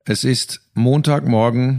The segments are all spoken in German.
Es ist Montagmorgen,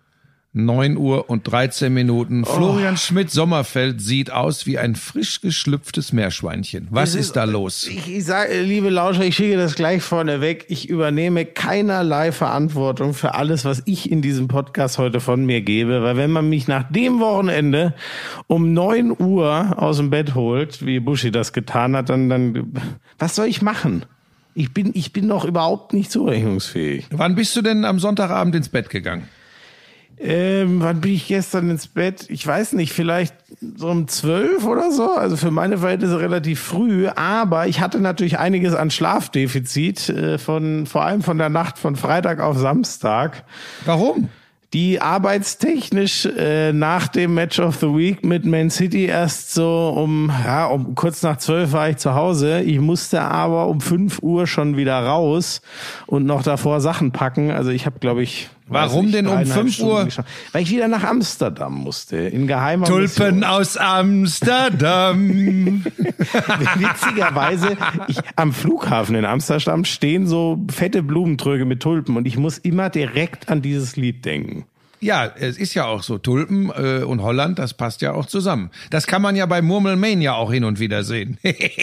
9:13 Uhr. Florian Schmidt-Sommerfeld sieht aus wie ein frisch geschlüpftes Meerschweinchen. Was ist da los? Ich sage, liebe Lauscher, ich schicke das gleich vorneweg. Ich übernehme keinerlei Verantwortung für alles, was ich in diesem Podcast heute von mir gebe. Weil wenn man mich nach dem Wochenende um 9 Uhr aus dem Bett holt, wie Buschi das getan hat, dann was soll ich machen? Ich bin doch überhaupt nicht zurechnungsfähig. Wann bist du denn am Sonntagabend ins Bett gegangen? Wann bin ich gestern ins Bett? Ich weiß nicht, vielleicht so um 12 oder so. Also für meine Verhältnisse relativ früh. Aber ich hatte natürlich einiges an Schlafdefizit, vor allem von der Nacht von Freitag auf Samstag. Warum? Die arbeitstechnisch nach dem Match of the Week mit Man City erst so um kurz nach 12 war ich zu Hause. Ich musste aber um 5 Uhr schon wieder raus und noch davor Sachen packen. Also ich habe, glaube ich... Warum denn um 5 Uhr? Weil ich wieder nach Amsterdam musste, in geheimer Tulpen Mission. aus Amsterdam. Witzigerweise, am Flughafen in Amsterdam stehen so fette Blumentröge mit Tulpen und ich muss immer direkt an dieses Lied denken. Ja, es ist ja auch so. Tulpen und Holland, das passt ja auch zusammen. Das kann man ja bei Murmelmania auch hin und wieder sehen.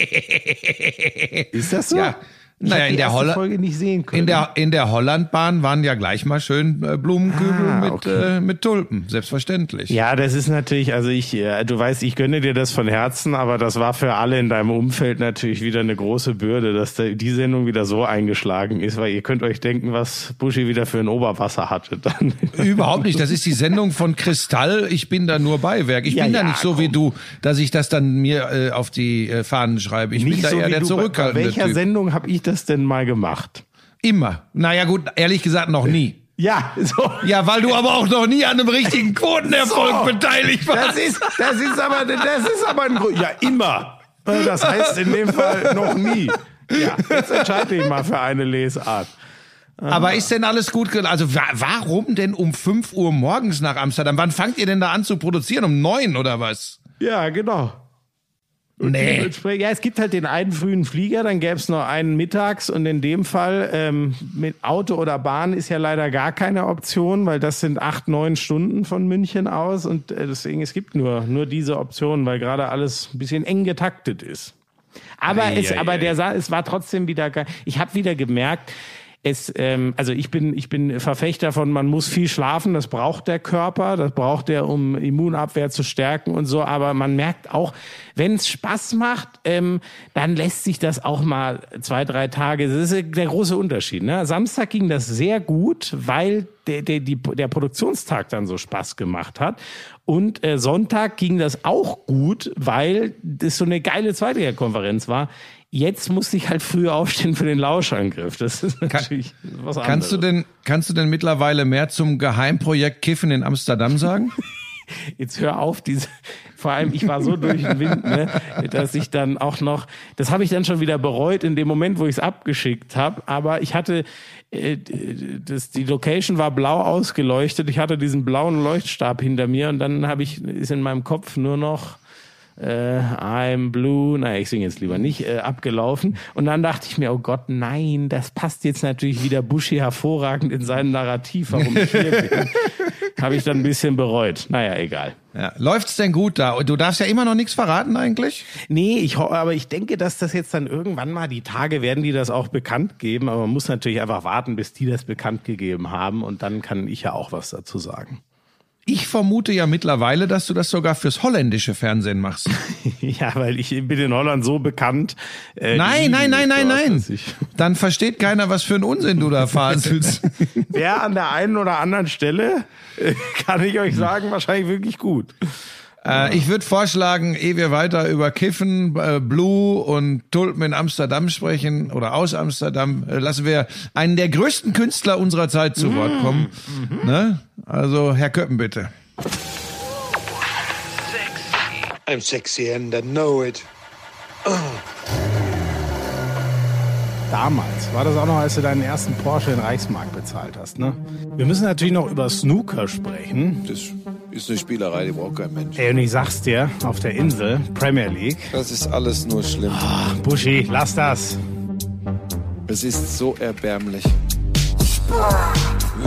Ist das so? Ja. Naja, in der Folge nicht sehen können. In der Hollandbahn waren ja gleich mal schön Blumenkübel mit Tulpen, selbstverständlich. Ja, das ist natürlich, du weißt, ich gönne dir das von Herzen, aber das war für alle in deinem Umfeld natürlich wieder eine große Bürde, dass die Sendung wieder so eingeschlagen ist, weil ihr könnt euch denken, was Buschi wieder für ein Oberwasser hatte dann. Überhaupt nicht, das ist die Sendung von Kristall, ich bin da nur Beiwerk. Ich bin da nicht so wie du, dass ich das dann mir auf die Fahnen schreibe. Ich bin da eher der zurückhaltende Typ. Bei welcher Sendung habe ich das denn mal gemacht? Immer. Naja gut, ehrlich gesagt noch nie. Ja, so. Ja, weil du aber auch noch nie an einem richtigen Quotenerfolg beteiligt warst. Das ist aber ein Grund. Ja, immer. Das heißt in dem Fall noch nie. Ja, jetzt entscheide ich mal für eine Lesart. Aber ist denn alles gut? Also warum denn um 5 Uhr morgens nach Amsterdam? Wann fangt ihr denn da an zu produzieren? Um 9 oder was? Ja, genau. Nee. Ja, es gibt halt den einen frühen Flieger, dann gäbe es noch einen mittags und in dem Fall mit Auto oder Bahn ist ja leider gar keine Option, weil das sind 8-9 Stunden von München aus und deswegen es gibt nur diese Option, weil gerade alles ein bisschen eng getaktet ist. Aber es war trotzdem wieder geil. Ich habe wieder gemerkt, ich bin Verfechter von, man muss viel schlafen, das braucht der Körper, das braucht er, um Immunabwehr zu stärken und so, aber man merkt auch, wenn es Spaß macht, dann lässt sich das auch mal 2-3 Tage, das ist der große Unterschied. Ne? Samstag ging das sehr gut, weil der Produktionstag dann so Spaß gemacht hat. Und Sonntag ging das auch gut, weil das so eine geile Zweitliga-Konferenz war. Jetzt musste ich halt früher aufstehen für den Lauschangriff. Das ist natürlich was anderes. Kannst du denn mittlerweile mehr zum Geheimprojekt Kiffen in Amsterdam sagen? Jetzt hör auf, vor allem ich war so durch den Wind, ne, dass ich dann auch noch, das habe ich dann schon wieder bereut in dem Moment, wo ich es abgeschickt habe, aber ich hatte, die Location war blau ausgeleuchtet, ich hatte diesen blauen Leuchtstab hinter mir und dann ist in meinem Kopf nur noch I'm blue, naja, ich singe jetzt lieber nicht, abgelaufen. Und dann dachte ich mir, oh Gott, nein, das passt jetzt natürlich wieder Buschi hervorragend in sein Narrativ, warum ich hier bin. Habe ich dann ein bisschen bereut. Naja, egal. Ja. Läuft's denn gut da? Du darfst ja immer noch nichts verraten eigentlich? Nee, aber ich denke, dass das jetzt dann irgendwann mal, die Tage werden die das auch bekannt geben, aber man muss natürlich einfach warten, bis die das bekannt gegeben haben und dann kann ich ja auch was dazu sagen. Ich vermute ja mittlerweile, dass du das sogar fürs holländische Fernsehen machst. Ja, weil ich bin in Holland so bekannt. Nein. Dann versteht keiner, was für einen Unsinn du da faselst. Ja, an der einen oder anderen Stelle kann ich euch sagen, wahrscheinlich wirklich gut. Ich würde vorschlagen, ehe wir weiter über Kiffen, Blue und Tulpen in Amsterdam sprechen oder aus Amsterdam, lassen wir einen der größten Künstler unserer Zeit zu Wort kommen. Ne? Also, Herr Köppen, bitte. I'm sexy and I know it. Oh. Damals war das auch noch, als du deinen ersten Porsche in Reichsmark bezahlt hast, ne? Wir müssen natürlich noch über Snooker sprechen. Das ist eine Spielerei, die braucht kein Mensch. Ey, und ich sag's dir, auf der Insel, Premier League. Das ist alles nur schlimm. Oh, Buschi, lass das. Es ist so erbärmlich.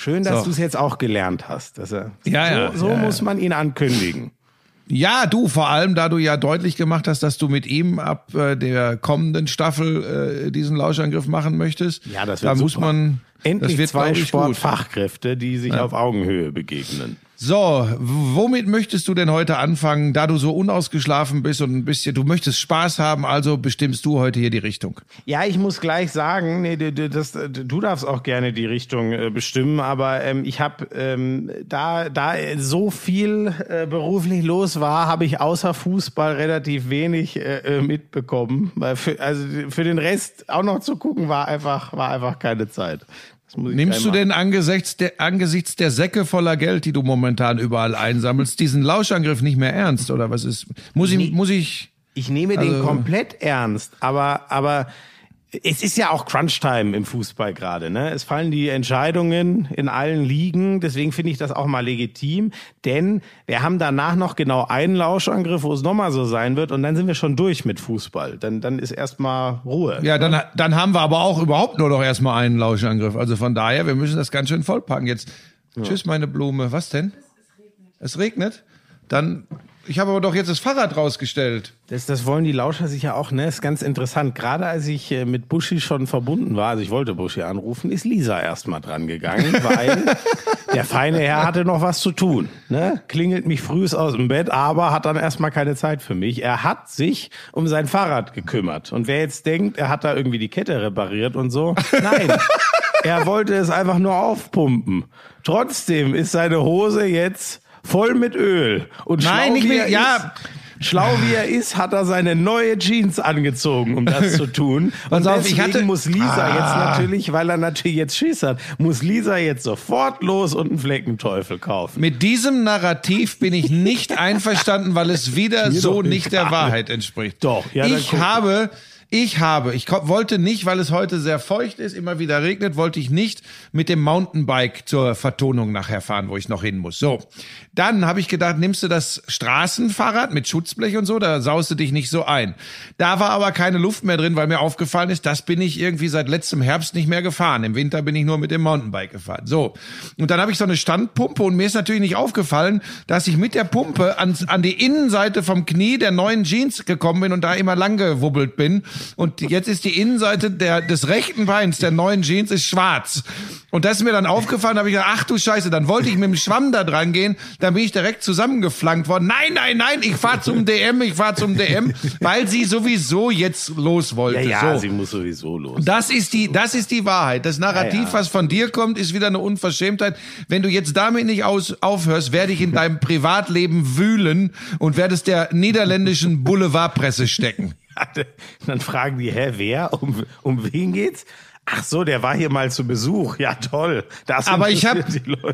Schön, dass du es jetzt auch gelernt hast. Dass er, so ja, muss man ihn ankündigen. Ja, du, vor allem, da du ja deutlich gemacht hast, dass du mit ihm ab der kommenden Staffel diesen Lauschangriff machen möchtest. Ja, das da wird muss super. man Endlich das wird, zwei gut. Sportfachkräfte, die sich auf Augenhöhe begegnen. So, womit möchtest du denn heute anfangen, da du so unausgeschlafen bist und ein bisschen, du möchtest Spaß haben, also bestimmst du heute hier die Richtung? Ja, ich muss gleich sagen, du darfst auch gerne die Richtung bestimmen, aber ich habe, da so viel beruflich los war, habe ich außer Fußball relativ wenig mitbekommen. Weil für den Rest auch noch zu gucken, war einfach keine Zeit. Nimmst du denn angesichts der Säcke voller Geld, die du momentan überall einsammelst, diesen Lauschangriff nicht mehr ernst, oder was ist? Muss ich? Ich nehme den komplett ernst, aber es ist ja auch Crunch-Time im Fußball gerade, ne? Es fallen die Entscheidungen in allen Ligen, deswegen finde ich das auch mal legitim, denn wir haben danach noch genau einen Lauschangriff, wo es nochmal so sein wird, und dann sind wir schon durch mit Fußball. Dann ist erstmal Ruhe. Ja, dann haben wir aber auch überhaupt nur noch erstmal einen Lauschangriff. Also von daher, wir müssen das ganz schön vollpacken jetzt. Ja. Tschüss, meine Blume. Was denn? Es regnet? Dann, ich habe aber doch jetzt das Fahrrad rausgestellt. Das wollen die Lauscher sicher auch, ne? Ist ganz interessant. Gerade als ich mit Buschi schon verbunden war, also ich wollte Buschi anrufen, ist Lisa erstmal dran gegangen, weil der feine Herr hatte noch was zu tun, ne? Klingelt mich frühs aus dem Bett, aber hat dann erstmal keine Zeit für mich. Er hat sich um sein Fahrrad gekümmert. Und wer jetzt denkt, er hat da irgendwie die Kette repariert und so, nein. Er wollte es einfach nur aufpumpen. Trotzdem ist seine Hose jetzt voll mit Öl. Und schlau wie er ist, hat er seine neue Jeans angezogen, um das zu tun. Und deswegen muss Lisa jetzt natürlich, weil er natürlich jetzt Schiss hat, muss Lisa jetzt sofort los und einen Fleckenteufel kaufen. Mit diesem Narrativ bin ich nicht einverstanden, weil es wieder so nicht der Wahrheit entspricht. Doch, ja. Ich wollte nicht, weil es heute sehr feucht ist, immer wieder regnet, wollte ich nicht mit dem Mountainbike zur Vertonung nachher fahren, wo ich noch hin muss. So, dann habe ich gedacht, nimmst du das Straßenfahrrad mit Schutzblech und so, da saust du dich nicht so ein. Da war aber keine Luft mehr drin, weil mir aufgefallen ist, das bin ich irgendwie seit letztem Herbst nicht mehr gefahren. Im Winter bin ich nur mit dem Mountainbike gefahren. So, und dann habe ich so eine Standpumpe und mir ist natürlich nicht aufgefallen, dass ich mit der Pumpe an die Innenseite vom Knie der neuen Jeans gekommen bin und da immer lang gewubbelt bin. Und jetzt ist die Innenseite des rechten Beins der neuen Jeans ist schwarz. Und das ist mir dann aufgefallen, da habe ich gedacht, ach du Scheiße, dann wollte ich mit dem Schwamm da dran gehen, dann bin ich direkt zusammengeflankt worden. Nein, ich fahr zum DM, weil sie sowieso jetzt los wollte. Ja, so. Sie muss sowieso los. Das ist die Wahrheit. Das Narrativ, was von dir kommt, ist wieder eine Unverschämtheit. Wenn du jetzt damit nicht aufhörst, werde ich in deinem Privatleben wühlen und werde es der niederländischen Boulevardpresse stecken. Dann fragen die, wer? Um wen geht's? Ach so, der war hier mal zu Besuch. Ja, toll. Aber ich habe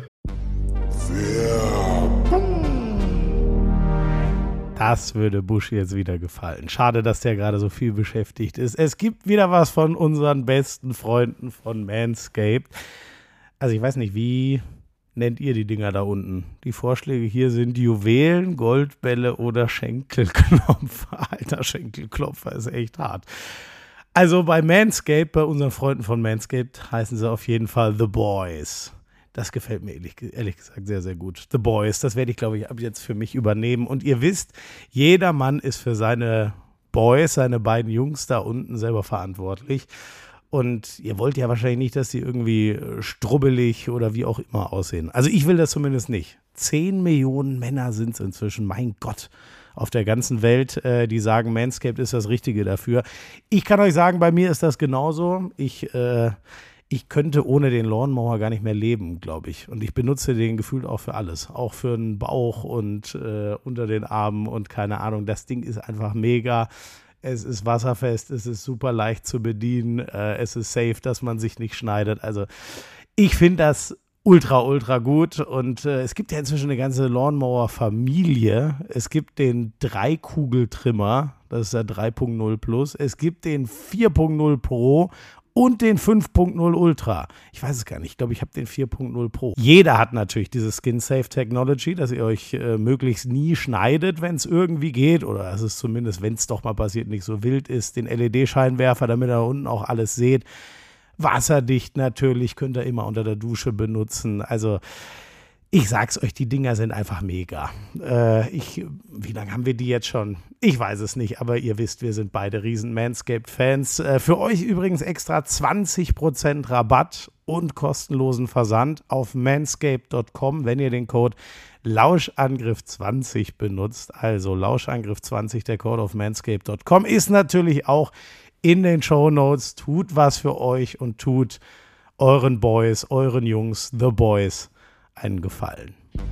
Das würde Busch jetzt wieder gefallen. Schade, dass der gerade so viel beschäftigt ist. Es gibt wieder was von unseren besten Freunden von Manscaped. Also ich weiß nicht, wie nennt ihr die Dinger da unten? Die Vorschläge hier sind Juwelen, Goldbälle oder Schenkelklopfer. Alter, Schenkelklopfer ist echt hart. Also bei Manscaped, bei unseren Freunden von Manscaped, heißen sie auf jeden Fall The Boys. Das gefällt mir ehrlich gesagt sehr, sehr gut. The Boys, das werde ich, glaube ich, ab jetzt für mich übernehmen. Und ihr wisst, jeder Mann ist für seine Boys, seine beiden Jungs da unten selber verantwortlich. Und ihr wollt ja wahrscheinlich nicht, dass sie irgendwie strubbelig oder wie auch immer aussehen. Also ich will das zumindest nicht. 10 Millionen Männer sind es inzwischen, mein Gott, auf der ganzen Welt, die sagen, Manscaped ist das Richtige dafür. Ich kann euch sagen, bei mir ist das genauso. Ich könnte ohne den Lawnmower gar nicht mehr leben, glaube ich. Und ich benutze den gefühlt auch für alles. Auch für den Bauch und unter den Armen und keine Ahnung. Das Ding ist einfach mega. Es ist wasserfest, es ist super leicht zu bedienen, es ist safe, dass man sich nicht schneidet. Also ich finde das ultra gut und es gibt ja inzwischen eine ganze Lawnmower-Familie. Es gibt den 3-Kugel-Trimmer, das ist der 3.0 Plus. Es gibt den 4.0 Pro und den 5.0 Ultra. Ich weiß es gar nicht. Ich glaube, ich habe den 4.0 Pro. Jeder hat natürlich diese Skin-Safe-Technology, dass ihr euch möglichst nie schneidet, wenn es irgendwie geht. Oder dass es zumindest, wenn es doch mal passiert, nicht so wild ist. Den LED-Scheinwerfer, damit ihr da unten auch alles seht. wasserdicht natürlich, könnt ihr immer unter der Dusche benutzen. Also ich sag's euch, die Dinger sind einfach mega. Wie lange haben wir die jetzt schon? Ich weiß es nicht, aber ihr wisst, wir sind beide riesen Manscaped-Fans. Für euch übrigens extra 20% Rabatt und kostenlosen Versand auf manscaped.com, wenn ihr den Code Lauschangriff20 benutzt. Also Lauschangriff20, der Code auf manscaped.com, ist natürlich auch in den Shownotes. Tut was für euch und tut euren Boys, euren Jungs, The Boys, einen Gefallen.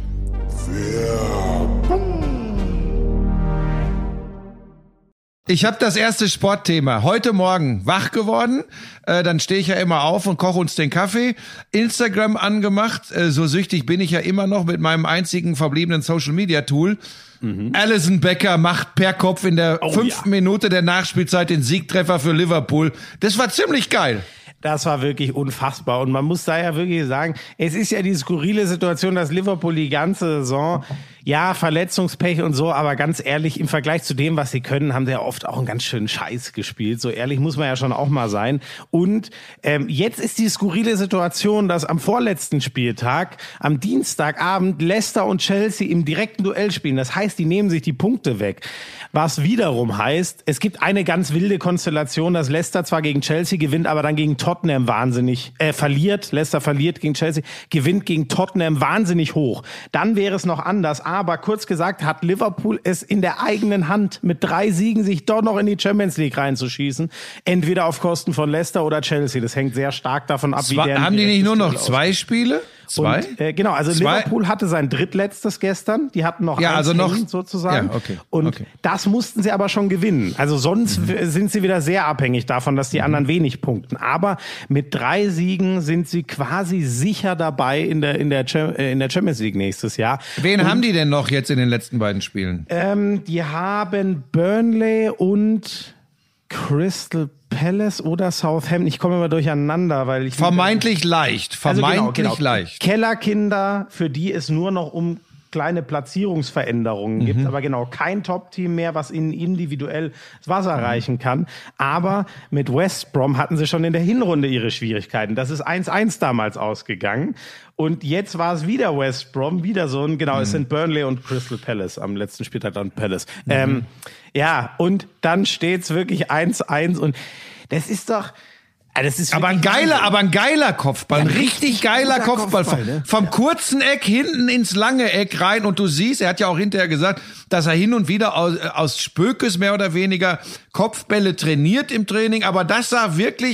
Ich habe das erste Sportthema. Heute Morgen wach geworden, dann stehe ich ja immer auf und koche uns den Kaffee. Instagram angemacht, so süchtig bin ich ja immer noch mit meinem einzigen verbliebenen Social-Media-Tool. Alisson Becker macht per Kopf in der 5. Minute der Nachspielzeit den Siegtreffer für Liverpool. Das war ziemlich geil. Das war wirklich unfassbar. Und man muss da ja wirklich sagen, es ist ja die skurrile Situation, dass Liverpool die ganze Saison, ja, Verletzungspech und so, aber ganz ehrlich, im Vergleich zu dem, was sie können, haben sie ja oft auch einen ganz schönen Scheiß gespielt. So ehrlich muss man ja schon auch mal sein. Und jetzt ist die skurrile Situation, dass am vorletzten Spieltag, am Dienstagabend, Leicester und Chelsea im direkten Duell spielen. Das heißt, die nehmen sich die Punkte weg. Was wiederum heißt, es gibt eine ganz wilde Konstellation, dass Leicester zwar gegen Chelsea gewinnt, aber dann gegen Tottenham verliert. Leicester verliert gegen Chelsea, gewinnt gegen Tottenham wahnsinnig hoch. Dann wäre es noch anders. Aber kurz gesagt hat Liverpool es in der eigenen Hand, mit 3 Siegen sich doch noch in die Champions League reinzuschießen. Entweder auf Kosten von Leicester oder Chelsea. Das hängt sehr stark davon ab, wie deren haben die nicht nur noch 2 Spiele? 2? Und, genau, also 2? Liverpool hatte sein drittletztes gestern. Die hatten noch eins hängen, sozusagen. Ja, okay. Und das mussten sie aber schon gewinnen. Also sonst sind sie wieder sehr abhängig davon, dass die anderen wenig punkten. Aber mit 3 Siegen sind sie quasi sicher dabei in der Champions League nächstes Jahr. Wen haben die denn noch jetzt in den letzten beiden Spielen? Die haben Burnley und Crystal Palace oder Southampton. Ich komme immer durcheinander, weil ich... Vermeintlich leicht. Vermeintlich leicht. Kellerkinder, für die es nur noch um kleine Platzierungsveränderungen gibt, aber genau, kein Top-Team mehr, was ihnen individuell das Wasser reichen kann. Aber mit West Brom hatten sie schon in der Hinrunde ihre Schwierigkeiten. Das ist 1-1 damals ausgegangen. Und jetzt war es wieder West Brom, wieder so ein, es sind Burnley und Crystal Palace am letzten Spieltag dann Palace. Ja, und dann steht's wirklich 1-1 und das ist doch... Das ist aber ein geiler Kopfball, ein richtig geiler Kopfball. Vom kurzen Eck hinten ins lange Eck rein und du siehst, er hat ja auch hinterher gesagt, dass er hin und wieder aus Spökes mehr oder weniger Kopfbälle trainiert im Training, aber das sah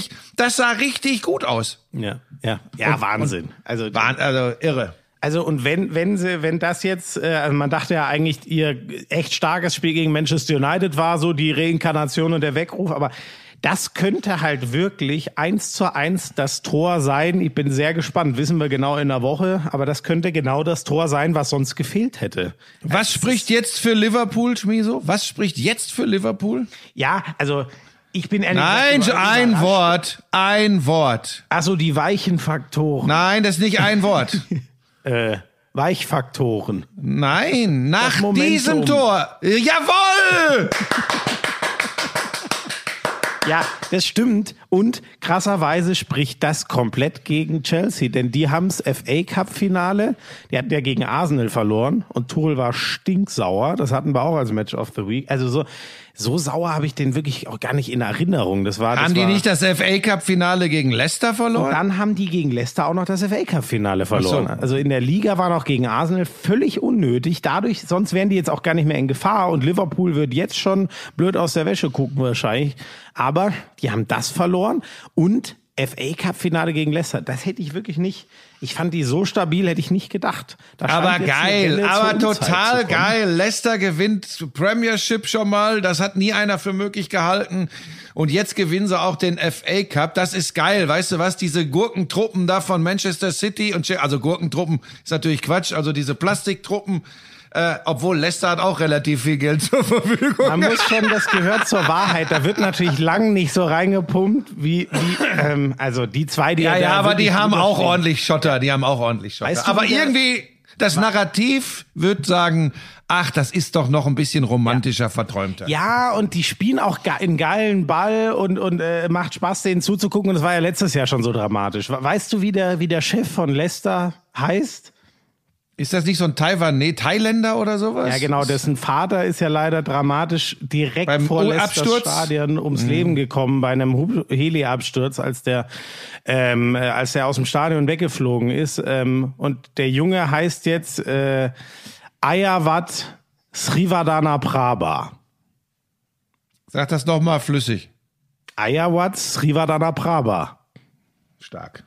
richtig gut aus. Ja, Wahnsinn. Also irre. Also und wenn das jetzt, also man dachte ja eigentlich, ihr echt starkes Spiel gegen Manchester United war so die Reinkarnation und der Weckruf, aber das könnte halt wirklich 1:1 das Tor sein. Ich bin sehr gespannt, wissen wir genau in der Woche, aber das könnte genau das Tor sein, was sonst gefehlt hätte. Was spricht jetzt für Liverpool, Schmieso? Was spricht jetzt für Liverpool? Ja, also ich bin ehrlich gesagt, ein Wort. Ach so, die weichen Faktoren. Nein, das ist nicht ein Wort. Weichfaktoren. Nein, nach diesem Tor. Jawohl! Ja, das stimmt. Und krasserweise spricht das komplett gegen Chelsea. Denn die haben's FA-Cup-Finale. Die hatten ja gegen Arsenal verloren. Und Tuchel war stinksauer. Das hatten wir auch als Match of the Week. Also so sauer habe ich den wirklich auch gar nicht in Erinnerung. Haben die nicht das FA-Cup-Finale gegen Leicester verloren? Und dann haben die gegen Leicester auch noch das FA-Cup-Finale verloren. So. Also in der Liga waren auch gegen Arsenal völlig unnötig. Dadurch, sonst wären die jetzt auch gar nicht mehr in Gefahr. Und Liverpool wird jetzt schon blöd aus der Wäsche gucken wahrscheinlich. Aber die haben das verloren und FA-Cup-Finale gegen Leicester. Das hätte ich wirklich nicht. Ich fand die so stabil, hätte ich nicht gedacht. Aber geil, aber total geil. Leicester gewinnt Premiership schon mal. Das hat nie einer für möglich gehalten. Und jetzt gewinnen sie auch den FA Cup. Das ist geil. Weißt du was? Diese Gurkentruppen da von Manchester City also Gurkentruppen ist natürlich Quatsch. Also diese Plastiktruppen. Obwohl Leicester hat auch relativ viel Geld zur Verfügung. Man muss schon, das gehört zur Wahrheit. Da wird natürlich lang nicht so reingepumpt wie also die zwei, die aber die haben auch ordentlich Schotter. Weißt du, aber irgendwie Das Narrativ wird sagen, ach, das ist doch noch ein bisschen romantischer, verträumter. Ja, und die spielen auch einen geilen Ball und macht Spaß, denen zuzugucken. Und das war ja letztes Jahr schon so dramatisch. Weißt du, wie der Chef von Leicester heißt? Ist das nicht so ein Thailänder oder sowas? Ja, genau, dessen Vater ist ja leider dramatisch direkt vor Leicesters Stadion ums Leben gekommen bei einem Heli-Absturz, als der aus dem Stadion weggeflogen ist. Und der Junge heißt jetzt Ayawat Srivadhanaprabha. Sag das noch mal flüssig. Ayawat Srivadhanaprabha. Stark.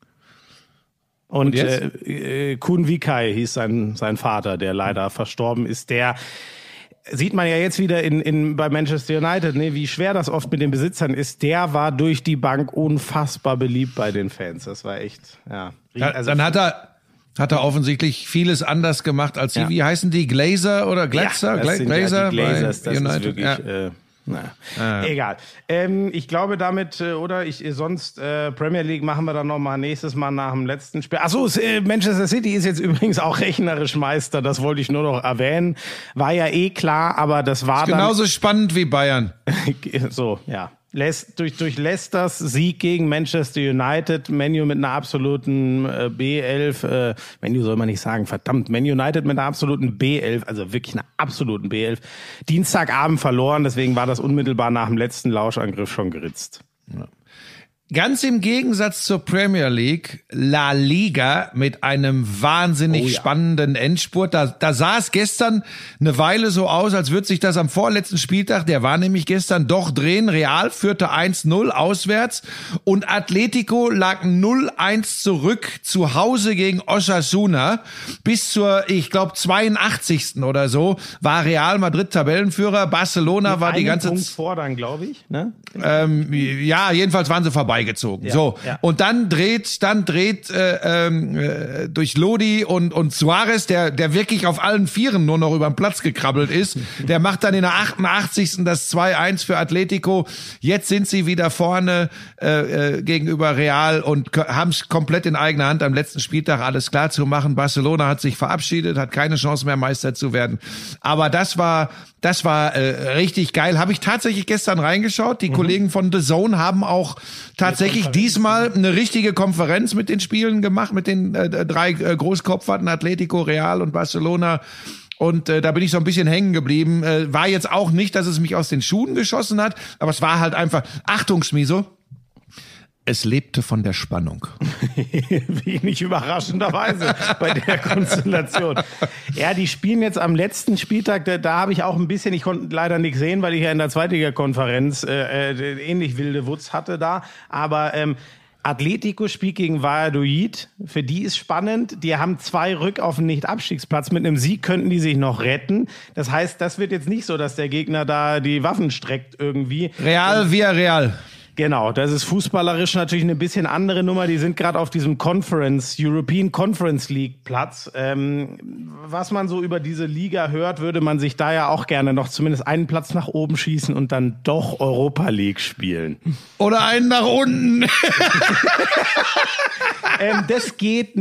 Und Kun Vikai hieß sein Vater, der leider verstorben ist. Der sieht man ja jetzt wieder bei Manchester United, ne, wie schwer das oft mit den Besitzern ist. Der war durch die Bank unfassbar beliebt bei den Fans. Das war echt, ja. Also, dann hat er offensichtlich vieles anders gemacht als sie. Wie heißen die? Glazer oder Glatzer? Ja, Glazer? Die Glazers, das United. ist wirklich... Egal. Ich glaube damit, sonst Premier League machen wir dann nochmal nächstes Mal nach dem letzten Spiel. Achso, Manchester City ist jetzt übrigens auch rechnerisch Meister, das wollte ich nur noch erwähnen. War ja klar, aber das war dann... Genauso spannend wie Bayern. So, ja. Durch Leicesters Sieg gegen Manchester United, Manu mit einer absoluten B11, Manu soll man nicht sagen, verdammt, Man United mit einer absoluten B11, also wirklich einer absoluten B11, Dienstagabend verloren, deswegen war das unmittelbar nach dem letzten Lauschangriff schon geritzt. Ja. Ganz im Gegensatz zur Premier League, La Liga mit einem wahnsinnig spannenden Endspurt. Da sah es gestern eine Weile so aus, als würde sich das am vorletzten Spieltag, der war nämlich gestern, doch drehen. Real führte 1-0 auswärts und Atletico lag 0-1 zurück zu Hause gegen Osasuna. Bis zur, ich glaube, 82. oder so war Real Madrid Tabellenführer. Barcelona war die ganze Zeit... Punkt vor dann, glaube ich, ne? Ja, jedenfalls waren sie vorbeigezogen. Ja, So. ja. Und dann dreht durch Lodi und Suarez, der wirklich auf allen Vieren nur noch über den Platz gekrabbelt ist, der macht dann in der 88. das 2-1 für Atletico. Jetzt sind sie wieder vorne gegenüber Real und haben es komplett in eigener Hand am letzten Spieltag alles klar zu machen. Barcelona hat sich verabschiedet, hat keine Chance mehr Meister zu werden. Aber das war richtig geil. Habe ich tatsächlich gestern reingeschaut. Die Kollegen von The Zone haben auch tatsächlich diesmal eine richtige Konferenz mit den Spielen gemacht, mit den drei Großkopferten, Atletico, Real und Barcelona. Und da bin ich so ein bisschen hängen geblieben. War jetzt auch nicht, dass es mich aus den Schuhen geschossen hat, aber es war halt einfach, Achtung, Schmiso, es lebte von der Spannung. Wenig überraschenderweise bei der Konstellation. Ja, die spielen jetzt am letzten Spieltag, da habe ich auch ein bisschen, ich konnte leider nichts sehen, weil ich ja in der Zweitliga-Konferenz ähnlich wilde Wutz hatte da, aber Atletico spielt gegen Valladolid, für die ist spannend, die haben 2 Rück auf den Nicht-Abstiegsplatz, mit einem Sieg könnten die sich noch retten, das heißt, das wird jetzt nicht so, dass der Gegner da die Waffen streckt irgendwie. Real via Real. Genau, das ist fußballerisch natürlich eine bisschen andere Nummer. Die sind gerade auf diesem European Conference League Platz. Was man so über diese Liga hört, würde man sich da ja auch gerne noch zumindest einen Platz nach oben schießen und dann doch Europa League spielen. Oder einen nach unten. Das geht,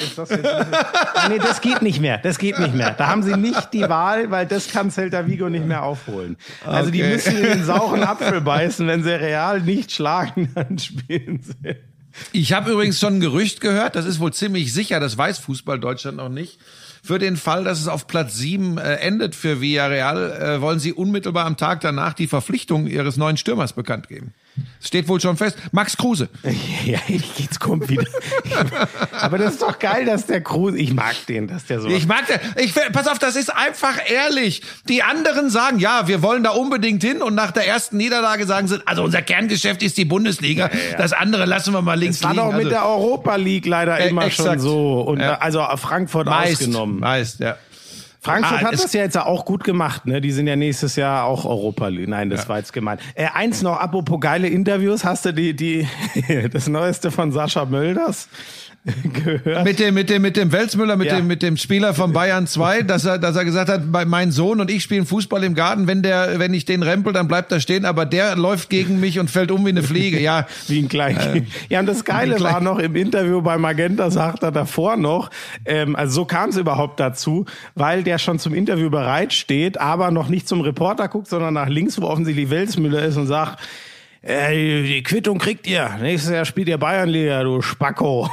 das geht nicht mehr. Das geht nicht mehr. Da haben sie nicht die Wahl, weil das kann Celta Vigo nicht mehr aufholen. Also die müssen in den sauren Apfel beißen, wenn sie Real nicht schlagen, dann spielen sie. Ich habe übrigens schon ein Gerücht gehört, das ist wohl ziemlich sicher, das weiß Fußball Deutschland noch nicht. Für den Fall, dass es auf Platz 7 endet für Villarreal, wollen sie unmittelbar am Tag danach die Verpflichtung ihres neuen Stürmers bekannt geben. Das steht wohl schon fest. Max Kruse. Ja, jetzt kommt wieder. Aber das ist doch geil, dass der Kruse, ich mag den, dass der so. Pass auf, das ist einfach ehrlich. Die anderen sagen, ja, wir wollen da unbedingt hin und nach der ersten Niederlage sagen sie, also unser Kerngeschäft ist die Bundesliga, ja. Das andere lassen wir mal links liegen. Das war doch mit der Europa League leider immer exakt. schon so und ja. also Frankfurt ausgenommen. Meist, ja. Frankfurt hat das ja jetzt auch gut gemacht, ne? Die sind ja nächstes Jahr auch Europa League. Nein, das war jetzt gemein. Eins noch, apropos geile Interviews, hast du das Neueste von Sascha Mölders gehört? Mit dem Welzmüller, mit dem Spieler von Bayern 2, dass er gesagt hat, mein Sohn und ich spielen Fußball im Garten, wenn ich den rempel, dann bleibt er stehen, aber der läuft gegen mich und fällt um wie eine Fliege. Ja, wie ein Kleinkind. Ja, und das Geile war noch im Interview bei Magenta, sagt er davor noch, also so kam es überhaupt dazu, weil der schon zum Interview bereit steht, aber noch nicht zum Reporter guckt, sondern nach links, wo offensichtlich Welzmüller ist und sagt, die Quittung kriegt ihr. Nächstes Jahr spielt ihr Bayernliga, du Spacko.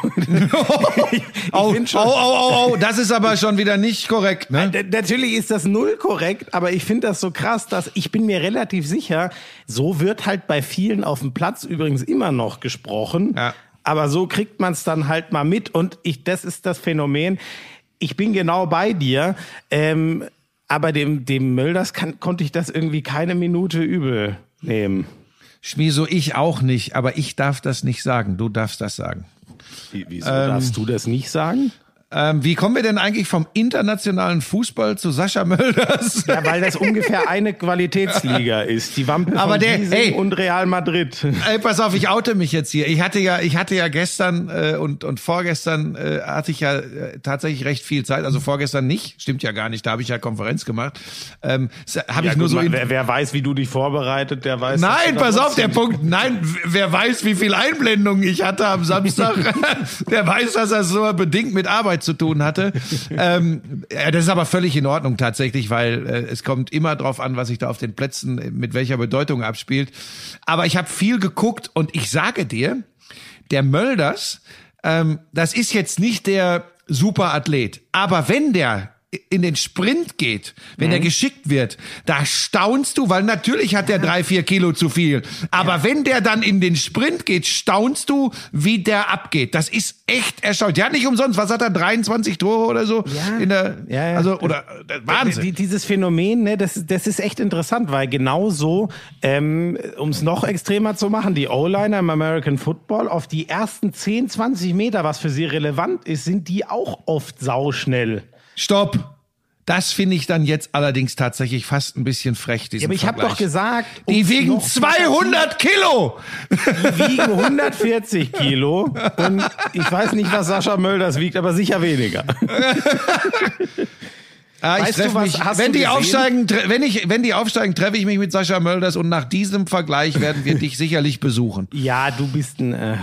Das ist aber schon wieder nicht korrekt, ne? Natürlich ist das null korrekt, aber ich finde das so krass, dass ich bin mir relativ sicher, so wird halt bei vielen auf dem Platz übrigens immer noch gesprochen. Ja. Aber so kriegt man es dann halt mal mit und das ist das Phänomen. Ich bin genau bei dir, aber dem Mölders konnte ich das irgendwie keine Minute übel nehmen. Schmieso, ich auch nicht, aber ich darf das nicht sagen. Du darfst das sagen. Wieso darfst du das nicht sagen? Wie kommen wir denn eigentlich vom internationalen Fußball zu Sascha Mölders? Ja, weil das ungefähr eine Qualitätsliga ist. Die Wampe von Gießen und Real Madrid. Ey, pass auf, ich oute mich jetzt hier. Ich hatte ja gestern und vorgestern hatte ich ja tatsächlich recht viel Zeit. Also vorgestern nicht, stimmt ja gar nicht. Da habe ich ja Konferenz gemacht. Wer weiß, wie du dich vorbereitet, der weiß. Nein, pass auf, der Punkt. Nein, wer weiß, wie viel Einblendungen ich hatte am Samstag. Der weiß, dass er so bedingt mit Arbeit zu tun hatte. Das ist aber völlig in Ordnung tatsächlich, weil es kommt immer drauf an, was sich da auf den Plätzen mit welcher Bedeutung abspielt. Aber ich habe viel geguckt und ich sage dir, der Mölders, das ist jetzt nicht der Superathlet, aber wenn der in den Sprint geht, wenn er geschickt wird, da staunst du, weil natürlich hat der 3-4 Kilo zu viel. Aber wenn der dann in den Sprint geht, staunst du, wie der abgeht. Das ist echt erstaunlich. Der hat nicht umsonst, was hat er, 23 Tore oder so? Ja. Also, oder, Wahnsinn. Dieses Phänomen, ne, das ist echt interessant, weil genauso, um es noch extremer zu machen, die O-Liner im American Football auf die ersten 10, 20 Meter, was für sie relevant ist, sind die auch oft sauschnell. Stopp! Das finde ich dann jetzt allerdings tatsächlich fast ein bisschen frech, diesen aber ich habe doch gesagt... Die wiegen 200 Kilo! Die wiegen 140 Kilo und ich weiß nicht, was Sascha Mölders wiegt, aber sicher weniger. Wenn die aufsteigen, treffe ich mich mit Sascha Mölders und nach diesem Vergleich werden wir dich sicherlich besuchen. Ja, du bist ein...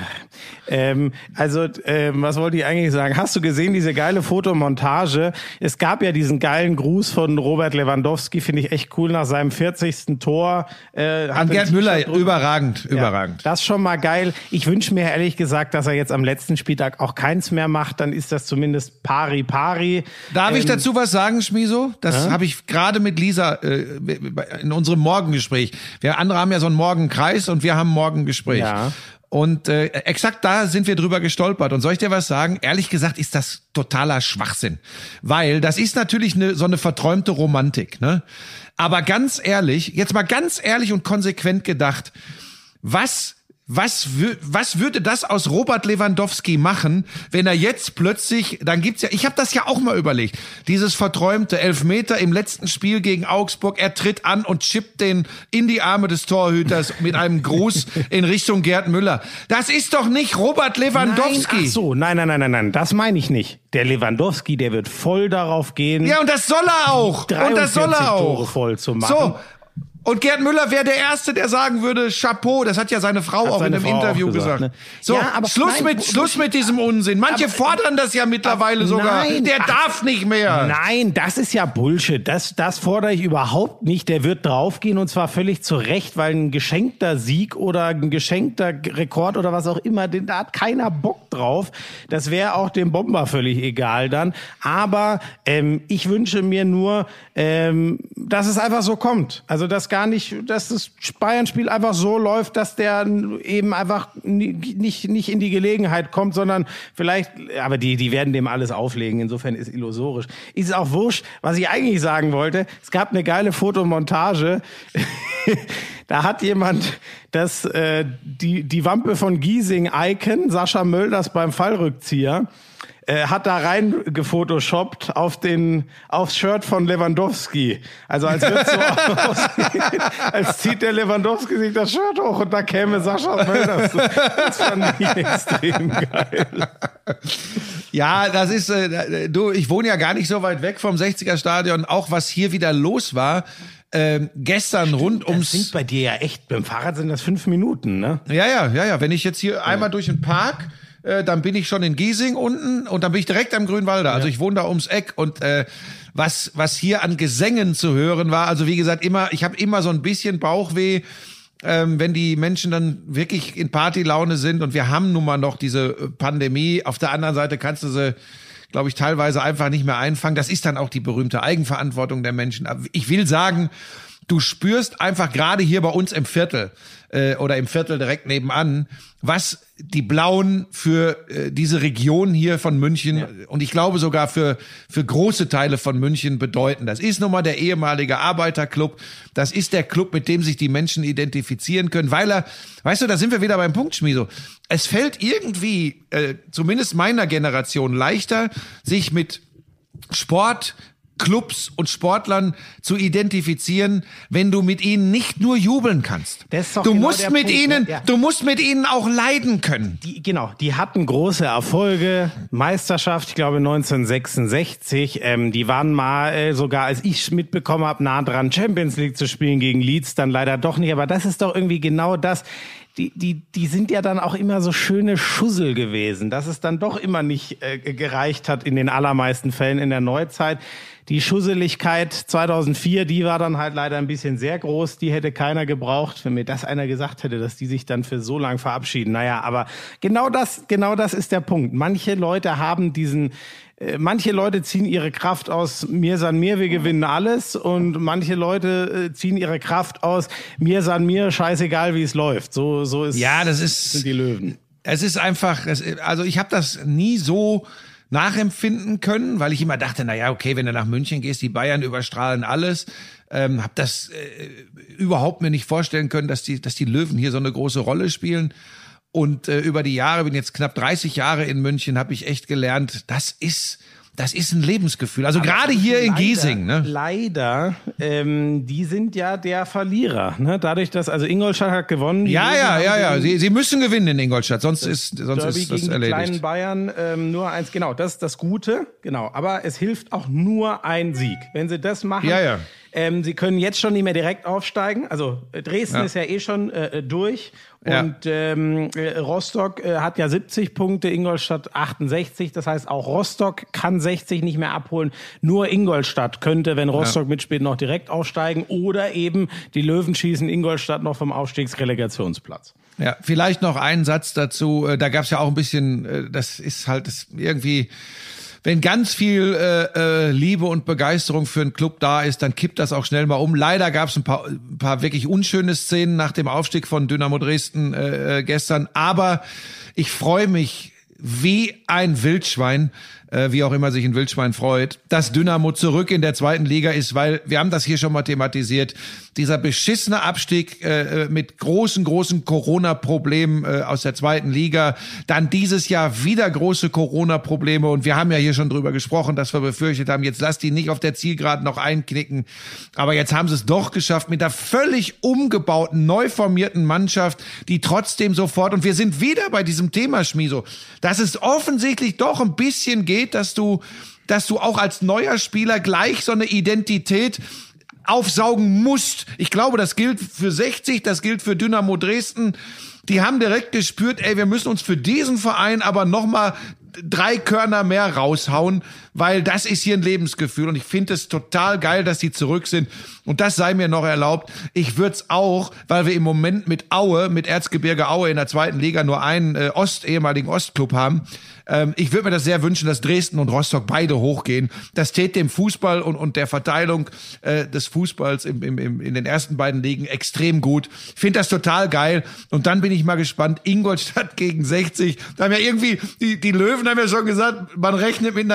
was wollte ich eigentlich sagen? Hast du gesehen, diese geile Fotomontage? Es gab ja diesen geilen Gruß von Robert Lewandowski, finde ich echt cool, nach seinem 40. Tor. An Gerd Müller, überragend. Das ist schon mal geil. Ich wünsche mir ehrlich gesagt, dass er jetzt am letzten Spieltag auch keins mehr macht, dann ist das zumindest pari. Darf ich dazu was sagen, Schmieso? Das habe ich gerade mit Lisa in unserem Morgengespräch. Wir andere haben ja so einen Morgenkreis und wir haben ein Morgengespräch. Ja. Und exakt da sind wir drüber gestolpert. Und soll ich dir was sagen? Ehrlich gesagt ist das totaler Schwachsinn. Weil das ist natürlich so eine verträumte Romantik, ne? Aber ganz ehrlich, jetzt mal ganz ehrlich und konsequent gedacht, was würde das aus Robert Lewandowski machen, wenn er jetzt plötzlich, dann gibt's ja, ich habe das ja auch mal überlegt, dieses verträumte Elfmeter im letzten Spiel gegen Augsburg, er tritt an und chippt den in die Arme des Torhüters mit einem Gruß in Richtung Gerd Müller. Das ist doch nicht Robert Lewandowski. Nein, das meine ich nicht. Der Lewandowski, der wird voll darauf gehen. Ja, und das soll er auch. 43 Tore voll zu machen. So. Und Gerd Müller wäre der Erste, der sagen würde, Chapeau, das hat ja seine Frau auch in einem Interview gesagt. Ne? So, ja, aber Schluss mit diesem Unsinn. Manche fordern das ja mittlerweile sogar. Der darf nicht mehr. Nein, das ist ja Bullshit. Das fordere ich überhaupt nicht. Der wird draufgehen und zwar völlig zu Recht, weil ein geschenkter Sieg oder ein geschenkter Rekord oder was auch immer, da hat keiner Bock drauf. Das wäre auch dem Bomber völlig egal dann. Aber ich wünsche mir nur, dass es einfach so kommt. Also dass das Bayern-Spiel einfach so läuft, dass der eben einfach nicht in die Gelegenheit kommt, sondern vielleicht, aber die werden dem alles auflegen, insofern ist illusorisch. Ist auch wurscht, was ich eigentlich sagen wollte, es gab eine geile Fotomontage, Da hat jemand die Wampe von Giesing Icon, Sascha Mölders beim Fallrückzieher, hat da rein gefotoshoppt aufs Shirt von Lewandowski. Also als wird so aussehen, als zieht der Lewandowski sich das Shirt hoch und da käme Sascha Mölders. Das fand ich extrem geil. Ja, das ist, ich wohne ja gar nicht so weit weg vom 60er Stadion, auch was hier wieder los war. Gestern rund ums... Das sind bei dir ja echt, beim Fahrrad sind das 5 Minuten, ne? Ja. Wenn ich jetzt hier einmal durch den Park, dann bin ich schon in Giesing unten und dann bin ich direkt am Grünwalder. Also ich wohne da ums Eck und was hier an Gesängen zu hören war, also wie gesagt, ich habe immer so ein bisschen Bauchweh, wenn die Menschen dann wirklich in Partylaune sind und wir haben nun mal noch diese Pandemie. Auf der anderen Seite kannst du sie, glaube ich, teilweise einfach nicht mehr einfangen. Das ist dann auch die berühmte Eigenverantwortung der Menschen. Aber ich will sagen, du spürst einfach gerade hier bei uns im Viertel oder im Viertel direkt nebenan, was die Blauen für diese Region hier von München und ich glaube sogar für große Teile von München bedeuten. Das ist nun mal der ehemalige Arbeiterclub. Das ist der Club, mit dem sich die Menschen identifizieren können, weil weißt du, da sind wir wieder beim Punkt, Schmieso. Es fällt irgendwie, zumindest meiner Generation, leichter, sich mit Sport, Clubs und Sportlern zu identifizieren, wenn du mit ihnen nicht nur jubeln kannst. Das ist doch du genau musst der mit Punkt, ihnen, ja. du musst mit ihnen auch leiden können. Die hatten große Erfolge, Meisterschaft, ich glaube 1966, die waren mal sogar, als ich mitbekommen habe, nah dran Champions League zu spielen gegen Leeds, dann leider doch nicht, aber das ist doch irgendwie genau das. Die sind ja dann auch immer so schöne Schussel gewesen, dass es dann doch immer nicht gereicht hat in den allermeisten Fällen in der Neuzeit. Die Schusseligkeit 2004, die war dann halt leider ein bisschen sehr groß. Die hätte keiner gebraucht, wenn mir das einer gesagt hätte, dass die sich dann für so lang verabschieden. Naja, aber genau das ist der Punkt. Manche Leute ziehen ihre Kraft aus mir san mir, wir gewinnen alles. Und manche Leute ziehen ihre Kraft aus mir san mir, scheißegal wie es läuft. So ist, ja, sind die Löwen. Es ist einfach, also ich habe das nie so nachempfinden können, weil ich immer dachte, naja, okay, wenn du nach München gehst, die Bayern überstrahlen alles. Hab das überhaupt mir nicht vorstellen können, dass die Löwen hier so eine große Rolle spielen. Und über die Jahre, bin jetzt knapp 30 Jahre in München, habe ich echt gelernt, das ist ein Lebensgefühl. Also gerade hier in Giesing. Ne? Leider, die sind ja der Verlierer. Ne? Dadurch, dass, also Ingolstadt hat gewonnen. Ja. Sie müssen gewinnen in Ingolstadt, sonst ist das gegen erledigt. Die kleinen Bayern nur eins, genau, das ist das Gute. Genau, aber es hilft auch nur ein Sieg. Wenn sie das machen, sie können jetzt schon nicht mehr direkt aufsteigen. Also Dresden ist ja eh schon durch. Und Rostock hat ja 70 Punkte, Ingolstadt 68. Das heißt, auch Rostock kann 60 nicht mehr abholen. Nur Ingolstadt könnte, wenn Rostock mitspielt, noch direkt aufsteigen. Oder eben die Löwen schießen Ingolstadt noch vom Aufstiegsrelegationsplatz. Ja, vielleicht noch einen Satz dazu. Da gab's ja auch ein bisschen, das ist halt irgendwie... Wenn ganz viel Liebe und Begeisterung für einen Club da ist, dann kippt das auch schnell mal um. Leider gab es ein paar wirklich unschöne Szenen nach dem Aufstieg von Dynamo Dresden gestern. Aber ich freue mich wie ein Wildschwein, wie auch immer sich ein Wildschwein freut, dass Dynamo zurück in der zweiten Liga ist, weil wir haben das hier schon mal thematisiert. Dieser beschissene Abstieg mit großen Corona-Problemen aus der zweiten Liga. Dann dieses Jahr wieder große Corona-Probleme. Und wir haben ja hier schon drüber gesprochen, dass wir befürchtet haben, jetzt lass die nicht auf der Zielgeraden noch einknicken. Aber jetzt haben sie es doch geschafft mit der völlig umgebauten, neu formierten Mannschaft, die trotzdem sofort, und wir sind wieder bei diesem Thema, Schmieso, dass es offensichtlich doch ein bisschen geht, dass du auch als neuer Spieler gleich so eine Identität aufsaugen musst. Ich glaube, das gilt für 60, das gilt für Dynamo Dresden. Die haben direkt gespürt, wir müssen uns für diesen Verein aber nochmal 3 Körner mehr raushauen, weil das ist hier ein Lebensgefühl und ich finde es total geil, dass die zurück sind und das sei mir noch erlaubt. Ich würde es auch, weil wir im Moment mit Erzgebirge Aue in der zweiten Liga nur einen ehemaligen Ostclub haben. Ich würde mir das sehr wünschen, dass Dresden und Rostock beide hochgehen. Das täte dem Fußball und der Verteilung des Fußballs in den ersten beiden Ligen extrem gut. Ich finde das total geil und dann bin ich mal gespannt, Ingolstadt gegen 60. Da haben ja irgendwie, die Löwen haben ja schon gesagt, man rechnet mit einer Invasion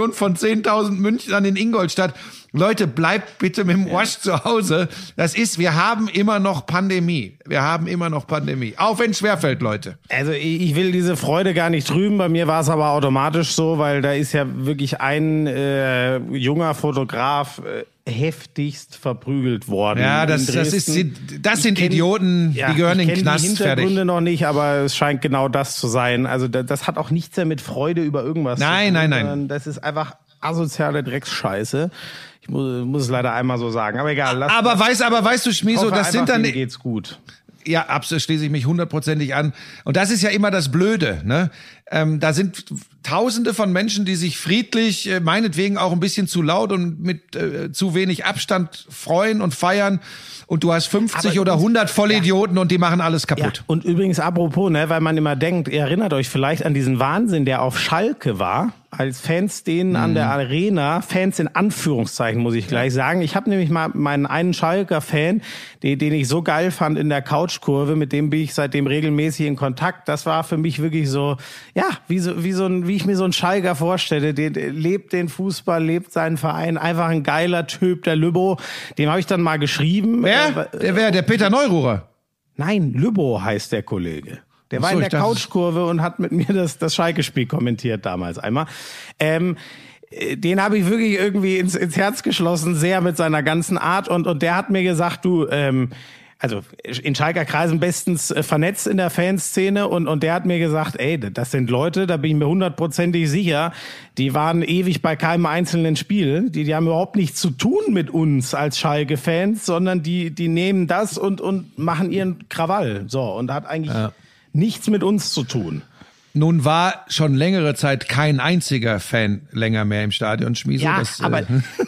Stadion von 10.000 Münchnern in Ingolstadt. Leute, bleibt bitte mit dem Arsch zu Hause. Wir haben immer noch Pandemie. Auch wenn es schwerfällt, Leute. Also ich will diese Freude gar nicht trüben. Bei mir war es aber automatisch so, weil da ist ja wirklich ein junger Fotograf heftigst verprügelt worden. Ja, das sind Idioten, die gehören in den Knast, fertig. Ich kenne die Hintergründe noch nicht, aber es scheint genau das zu sein. Also das hat auch nichts mehr mit Freude über irgendwas zu tun. Nein. Das ist einfach asoziale Drecksscheiße. Ich muss es leider einmal so sagen. Aber egal. Aber weißt du, Schmiso, das sind dann... geht's gut. Ja, absolut, schließe ich mich 100%ig an. Und das ist ja immer das Blöde, ne? Da sind Tausende von Menschen, die sich friedlich, meinetwegen auch ein bisschen zu laut und mit zu wenig Abstand freuen und feiern. Und du hast 50 oder 100 Vollidioten und die machen alles kaputt. Ja. Und übrigens, apropos, ne, weil man immer denkt, ihr erinnert euch vielleicht an diesen Wahnsinn, der auf Schalke war, als Fans denen an der Arena, Fans in Anführungszeichen, muss ich gleich sagen. Ich habe nämlich mal meinen einen Schalker Fan, den ich so geil fand in der Couchkurve, mit dem bin ich seitdem regelmäßig in Kontakt. Das war für mich wirklich so, ja, wie ich mir so einen Schalker vorstelle. Der lebt den Fußball, lebt seinen Verein, einfach ein geiler Typ, der Lübbo. Dem habe ich dann mal geschrieben. Der Peter Neururer? Nein, Lübbo heißt der Kollege. Der war in der Couchkurve und hat mit mir das Schalke-Spiel kommentiert damals einmal. Den habe ich wirklich irgendwie ins Herz geschlossen, sehr mit seiner ganzen Art. Und der hat mir gesagt, du, also in Schalker Kreisen bestens vernetzt in der Fanszene und der hat mir gesagt, ey, das sind Leute, da bin ich mir 100%ig sicher, die waren ewig bei keinem einzelnen Spiel, die haben überhaupt nichts zu tun mit uns als Schalke-Fans, sondern die nehmen das und machen ihren Krawall. So, und hat eigentlich nichts mit uns zu tun. Nun war schon längere Zeit kein einziger Fan länger mehr im Stadion, Schmieso. Ja, aber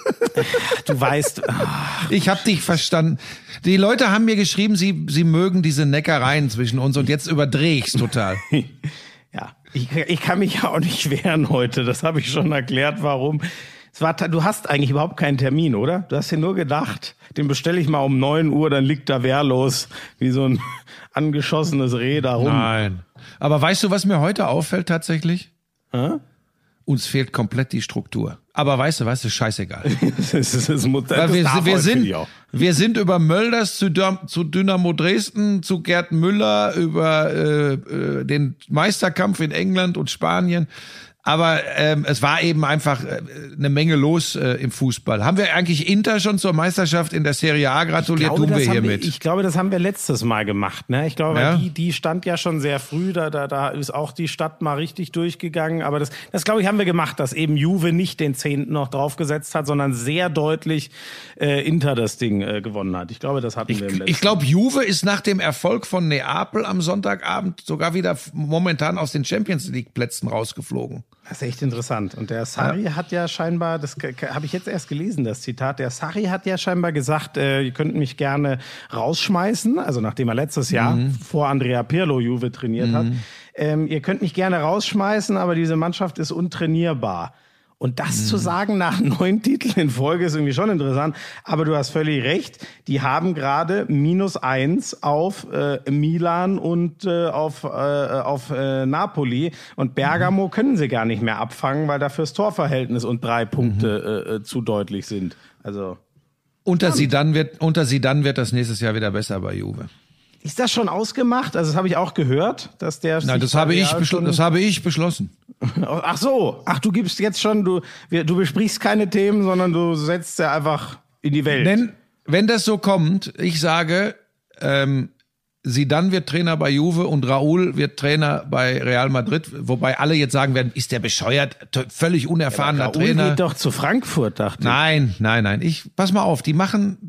du weißt... Ich habe dich verstanden. Die Leute haben mir geschrieben, sie mögen diese Neckereien zwischen uns und jetzt überdrehe ich's total. Ja, ich kann mich ja auch nicht wehren heute. Das habe ich schon erklärt, warum. Du hast eigentlich überhaupt keinen Termin, oder? Du hast dir nur gedacht, den bestelle ich mal um 9 Uhr, dann liegt da wehrlos wie so ein angeschossenes Reh da rum. Nein. Aber weißt du, was mir heute auffällt tatsächlich? Uns fehlt komplett die Struktur. Aber weißt du, scheißegal. Wir sind über Mölders zu Dynamo Dresden, zu Gerd Müller, über den Meisterkampf in England und Spanien. Aber es war eben einfach eine Menge los im Fußball. Haben wir eigentlich Inter schon zur Meisterschaft in der Serie A gratuliert? Tun wir hiermit. Ich glaube, das haben wir letztes Mal gemacht. Ne? Ich glaube, ja. die stand ja schon sehr früh. Da ist auch die Stadt mal richtig durchgegangen. Aber das glaube ich, haben wir gemacht, dass eben Juve nicht den 10. noch draufgesetzt hat, sondern sehr deutlich Inter das Ding gewonnen hat. Ich glaube, das hatten wir im letzten. Ich glaube, Juve ist nach dem Erfolg von Neapel am Sonntagabend sogar wieder momentan aus den Champions-League-Plätzen rausgeflogen. Das ist echt interessant. Und der Sarri hat ja scheinbar, das habe ich jetzt erst gelesen, das Zitat, der Sarri hat ja scheinbar gesagt, ihr könnt mich gerne rausschmeißen, also nachdem er letztes Jahr vor Andrea Pirlo Juve trainiert hat, ihr könnt mich gerne rausschmeißen, aber diese Mannschaft ist untrainierbar. Und das zu sagen nach 9 Titeln in Folge ist irgendwie schon interessant. Aber du hast völlig recht. Die haben gerade -1 auf Milan und auf Napoli. Und Bergamo können sie gar nicht mehr abfangen, weil dafür das Torverhältnis und 3 Punkte zu deutlich sind. Also unter Zidane wird das nächstes Jahr wieder besser bei Juve. Ist das schon ausgemacht? Also das habe ich auch gehört, dass der... Nein, das habe ich beschlossen. Ach so, du gibst jetzt schon, du besprichst keine Themen, sondern du setzt ja einfach in die Welt. Wenn das so kommt, ich sage, Zidane wird Trainer bei Juve und Raúl wird Trainer bei Real Madrid, wobei alle jetzt sagen werden, ist der bescheuert, völlig unerfahrener Trainer. Raúl geht doch zu Frankfurt, dachte ich. Nein, pass mal auf, die machen,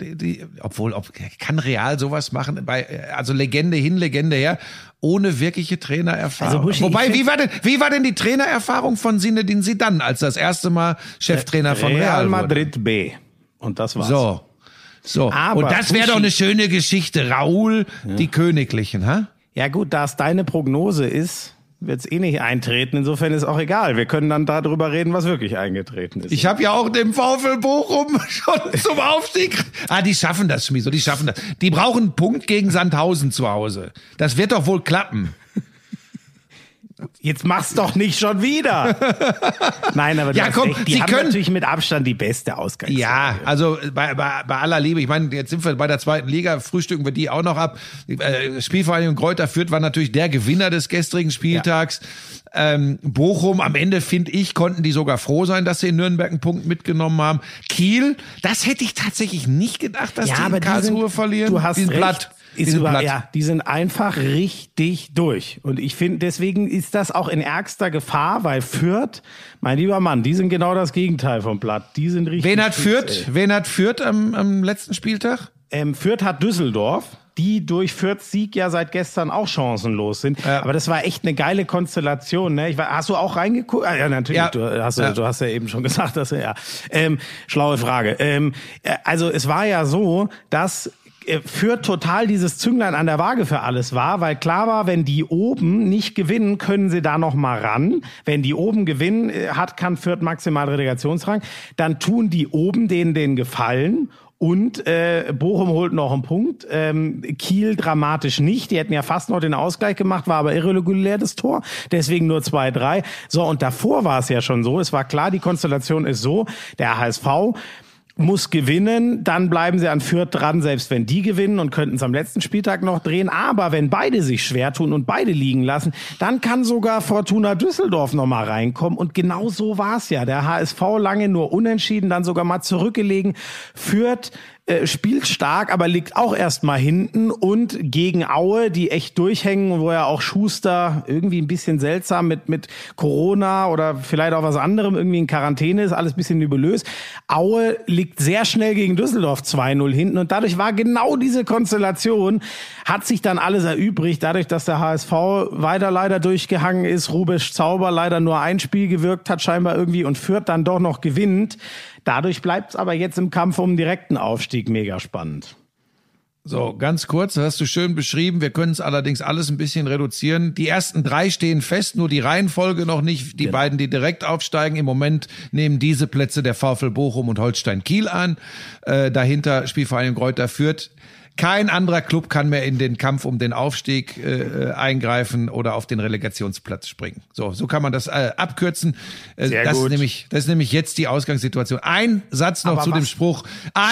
kann Real sowas machen, also Legende hin, Legende her, ohne wirkliche Trainererfahrung. Also Buschi, wobei, wie war denn die Trainererfahrung von Zinedine Zidane als das erste Mal Cheftrainer von Real Madrid B. Und das war's. So, aber und das wäre doch eine schöne Geschichte. Raúl, die Königlichen, ha? Ja gut, da es deine Prognose ist, wird es nicht eintreten. Insofern ist auch egal. Wir können dann darüber reden, was wirklich eingetreten ist. Ich habe ja auch den VfL Bochum schon zum Aufstieg. Die schaffen das, Schmieso, die schaffen das. Die brauchen einen Punkt gegen Sandhausen zu Hause. Das wird doch wohl klappen. Jetzt mach's doch nicht schon wieder. Nein, aber du hast recht. Die haben natürlich mit Abstand die beste Ausgangslage. Ja, also bei aller Liebe, ich meine, jetzt sind wir bei der 2. Liga, frühstücken wir die auch noch ab. Spielvereinigung Greuther Fürth war natürlich der Gewinner des gestrigen Spieltags. Ja. Bochum, am Ende, finde ich, konnten die sogar froh sein, dass sie in Nürnberg einen Punkt mitgenommen haben. Kiel, das hätte ich tatsächlich nicht gedacht, dass die in Karlsruhe verlieren. Du hast recht. Platt. Die sind einfach richtig durch. Und ich finde, deswegen ist das auch in ärgster Gefahr, weil Fürth, mein lieber Mann, die sind genau das Gegenteil vom Platt. Die sind richtig. Wen hat Fürth am letzten Spieltag? Fürth hat Düsseldorf, die durch Fürths Sieg ja seit gestern auch chancenlos sind. Ja. Aber das war echt eine geile Konstellation. Ne? Hast du auch reingeguckt? Ja, natürlich. Ja. Du hast ja eben schon gesagt, dass schlaue Frage. Also es war ja so, dass Fürth total dieses Zünglein an der Waage für alles war, weil klar war, wenn die oben nicht gewinnen, können sie da noch mal ran. Wenn die oben gewinnen, kann Fürth maximal Relegationsrang. Dann tun die oben denen den Gefallen. Und Bochum holt noch einen Punkt. Kiel dramatisch nicht. Die hätten ja fast noch den Ausgleich gemacht, war aber irregulär das Tor. Deswegen nur 2-3. So, und davor war es ja schon so. Es war klar, die Konstellation ist so. Der HSV muss gewinnen, dann bleiben sie an Fürth dran, selbst wenn die gewinnen und könnten es am letzten Spieltag noch drehen. Aber wenn beide sich schwer tun und beide liegen lassen, dann kann sogar Fortuna Düsseldorf noch mal reinkommen. Und genau so war es ja. Der HSV lange nur unentschieden, dann sogar mal zurückgelegen. Fürth spielt stark, aber liegt auch erstmal hinten und gegen Aue, die echt durchhängen, wo ja auch Schuster irgendwie ein bisschen seltsam mit Corona oder vielleicht auch was anderem irgendwie in Quarantäne ist, alles ein bisschen nebulös. Aue liegt sehr schnell gegen Düsseldorf 2-0 hinten und dadurch war genau diese Konstellation, hat sich dann alles erübrigt, dadurch, dass der HSV weiter leider durchgehangen ist, Rubisch Zauber leider nur ein Spiel gewirkt hat scheinbar irgendwie und Fürth dann doch noch gewinnt. Dadurch bleibt es aber jetzt im Kampf um den direkten Aufstieg mega spannend. So, ganz kurz, das hast du schön beschrieben. Wir können es allerdings alles ein bisschen reduzieren. Die ersten 3 stehen fest, nur die Reihenfolge noch nicht. Die beiden, die direkt aufsteigen, im Moment nehmen diese Plätze der VfL Bochum und Holstein Kiel an. Dahinter Spielvereinigung Greuther Fürth. Kein anderer Club kann mehr in den Kampf um den Aufstieg eingreifen oder auf den Relegationsplatz springen. So kann man das abkürzen. Das ist nämlich jetzt die Ausgangssituation. Ein Satz noch zu dem Spruch.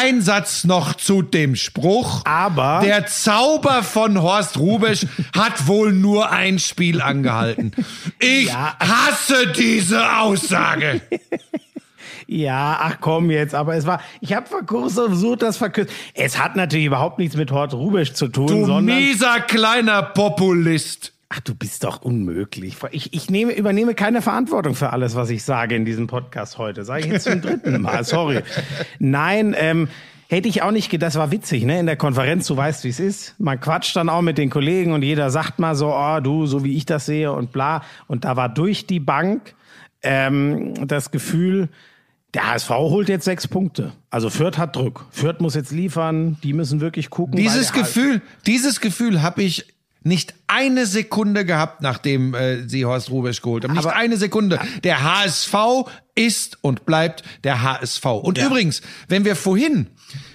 Aber der Zauber von Horst Rubisch hat wohl nur ein Spiel angehalten. Ich hasse diese Aussage. Ja, ach komm jetzt, aber ich habe versucht, das verkürzt. Es hat natürlich überhaupt nichts mit Horst Rubisch zu tun, sondern... Du mieser kleiner Populist. Ach, du bist doch unmöglich. Ich übernehme keine Verantwortung für alles, was ich sage in diesem Podcast heute. Sage ich jetzt zum 3. Mal, sorry. Nein, hätte ich auch nicht gedacht, das war witzig, ne? In der Konferenz, du weißt, wie es ist. Man quatscht dann auch mit den Kollegen und jeder sagt mal so, du, so wie ich das sehe und bla. Und da war durch die Bank das Gefühl... Der HSV holt jetzt 6 Punkte. Also Fürth hat Druck. Fürth muss jetzt liefern. Die müssen wirklich gucken. Dieses Gefühl habe ich nicht eine Sekunde gehabt, nachdem sie Horst Rubisch geholt haben. Nicht eine Sekunde. Der HSV ist und bleibt der HSV. Und übrigens, wenn wir vorhin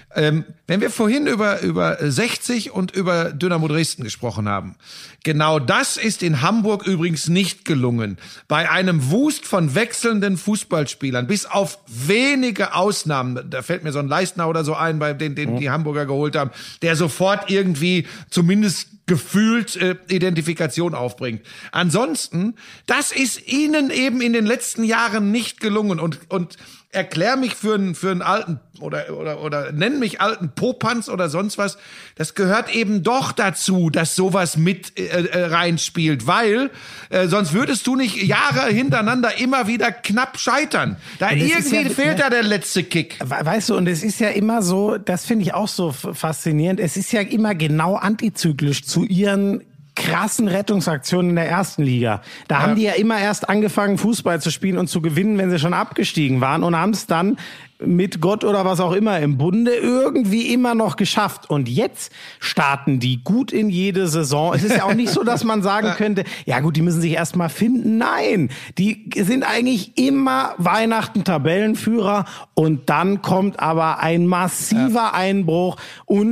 über 60 und über Dynamo Dresden gesprochen haben, genau das ist in Hamburg übrigens nicht gelungen. Bei einem Wust von wechselnden Fußballspielern, bis auf wenige Ausnahmen, da fällt mir so ein Leistner oder so ein, bei den die Hamburger geholt haben, der sofort irgendwie zumindest gefühlt Identifikation aufbringt. Ansonsten, das ist ihnen eben in den letzten Jahren nicht gelungen und erklär mich für einen alten oder nenn mich alten Popanz oder sonst was. Das gehört eben doch dazu, dass sowas mit reinspielt, weil sonst würdest du nicht Jahre hintereinander immer wieder knapp scheitern. Da irgendwie fehlt da der letzte Kick. Weißt du, und es ist ja immer so, das finde ich auch so faszinierend, es ist ja immer genau antizyklisch zu ihren krassen Rettungsaktionen in der ersten Liga. Da haben die ja immer erst angefangen, Fußball zu spielen und zu gewinnen, wenn sie schon abgestiegen waren und haben es dann mit Gott oder was auch immer im Bunde irgendwie immer noch geschafft. Und jetzt starten die gut in jede Saison. Es ist ja auch nicht so, dass man sagen könnte, ja gut, die müssen sich erst mal finden. Nein, die sind eigentlich immer Weihnachten Tabellenführer und dann kommt aber ein massiver Einbruch und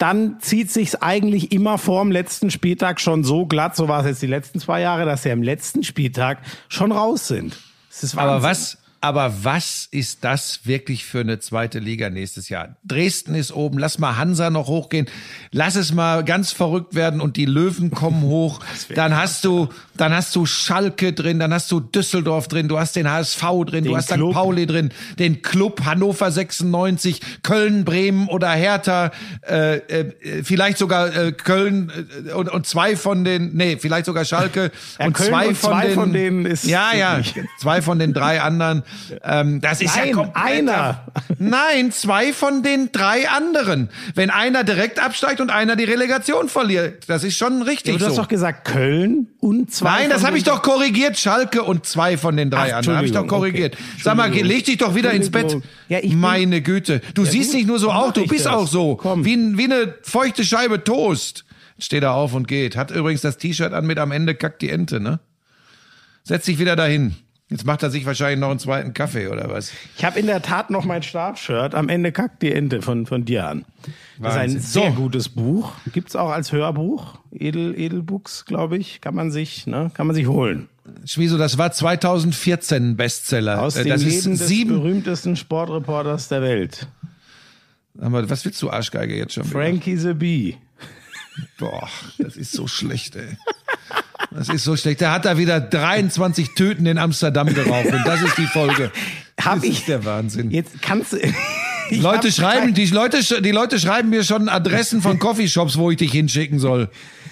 dann zieht sich's eigentlich immer vorm letzten Spieltag schon so glatt, so war es jetzt die letzten 2 Jahre, dass sie am letzten Spieltag schon raus sind. Das ist Wahnsinn. Aber was ist das wirklich für eine zweite Liga nächstes Jahr? Dresden ist oben, lass mal Hansa noch hochgehen, lass es mal ganz verrückt werden und die Löwen kommen hoch. Dann hast du Schalke drin, dann hast du Düsseldorf drin, du hast den HSV drin, du hast St. Pauli drin, den Club Hannover 96, Köln, Bremen oder Hertha, vielleicht sogar Köln und zwei von den, vielleicht sogar Schalke und Köln zwei und von denen ist zwei von den 3 anderen. Das ist ja komplett. Einer. Nein, 2 von den 3 anderen. Wenn einer direkt absteigt und einer die Relegation verliert, das ist schon richtig. Du hast doch gesagt Köln und 2. Nein, das habe ich doch korrigiert. Schalke und 2 von den 3 anderen. Habe ich doch korrigiert. Okay. Sag mal, leg dich doch wieder ins Bett. Ja, meine Güte. Du siehst nicht nur so aus, du bist auch so. Wie eine feuchte Scheibe Toast. Steht er auf und geht. Hat übrigens das T-Shirt an mit am Ende kackt die Ente, ne? Setz dich wieder dahin. Jetzt macht er sich wahrscheinlich noch einen zweiten Kaffee oder was? Ich habe in der Tat noch mein Stabshirt. Am Ende kackt die Ente von dir an. Das ist ein sehr gutes Buch. Gibt's auch als Hörbuch. Edelbooks, glaube ich. Kann man sich holen. Schwieso, das war 2014 ein Bestseller. Aus dem Leben des berühmtesten Sportreporters der Welt. Aber was willst du, Arschgeige, jetzt schon? Frankie the Bee. Boah, das ist so schlecht, ey. Das ist so schlecht. Der hat da wieder 23 Tüten in Amsterdam geraucht und das ist die Folge. Das ist der Wahnsinn. Jetzt kannst du... Die Leute schreiben mir schon Adressen von Coffeeshops, wo ich dich hinschicken soll.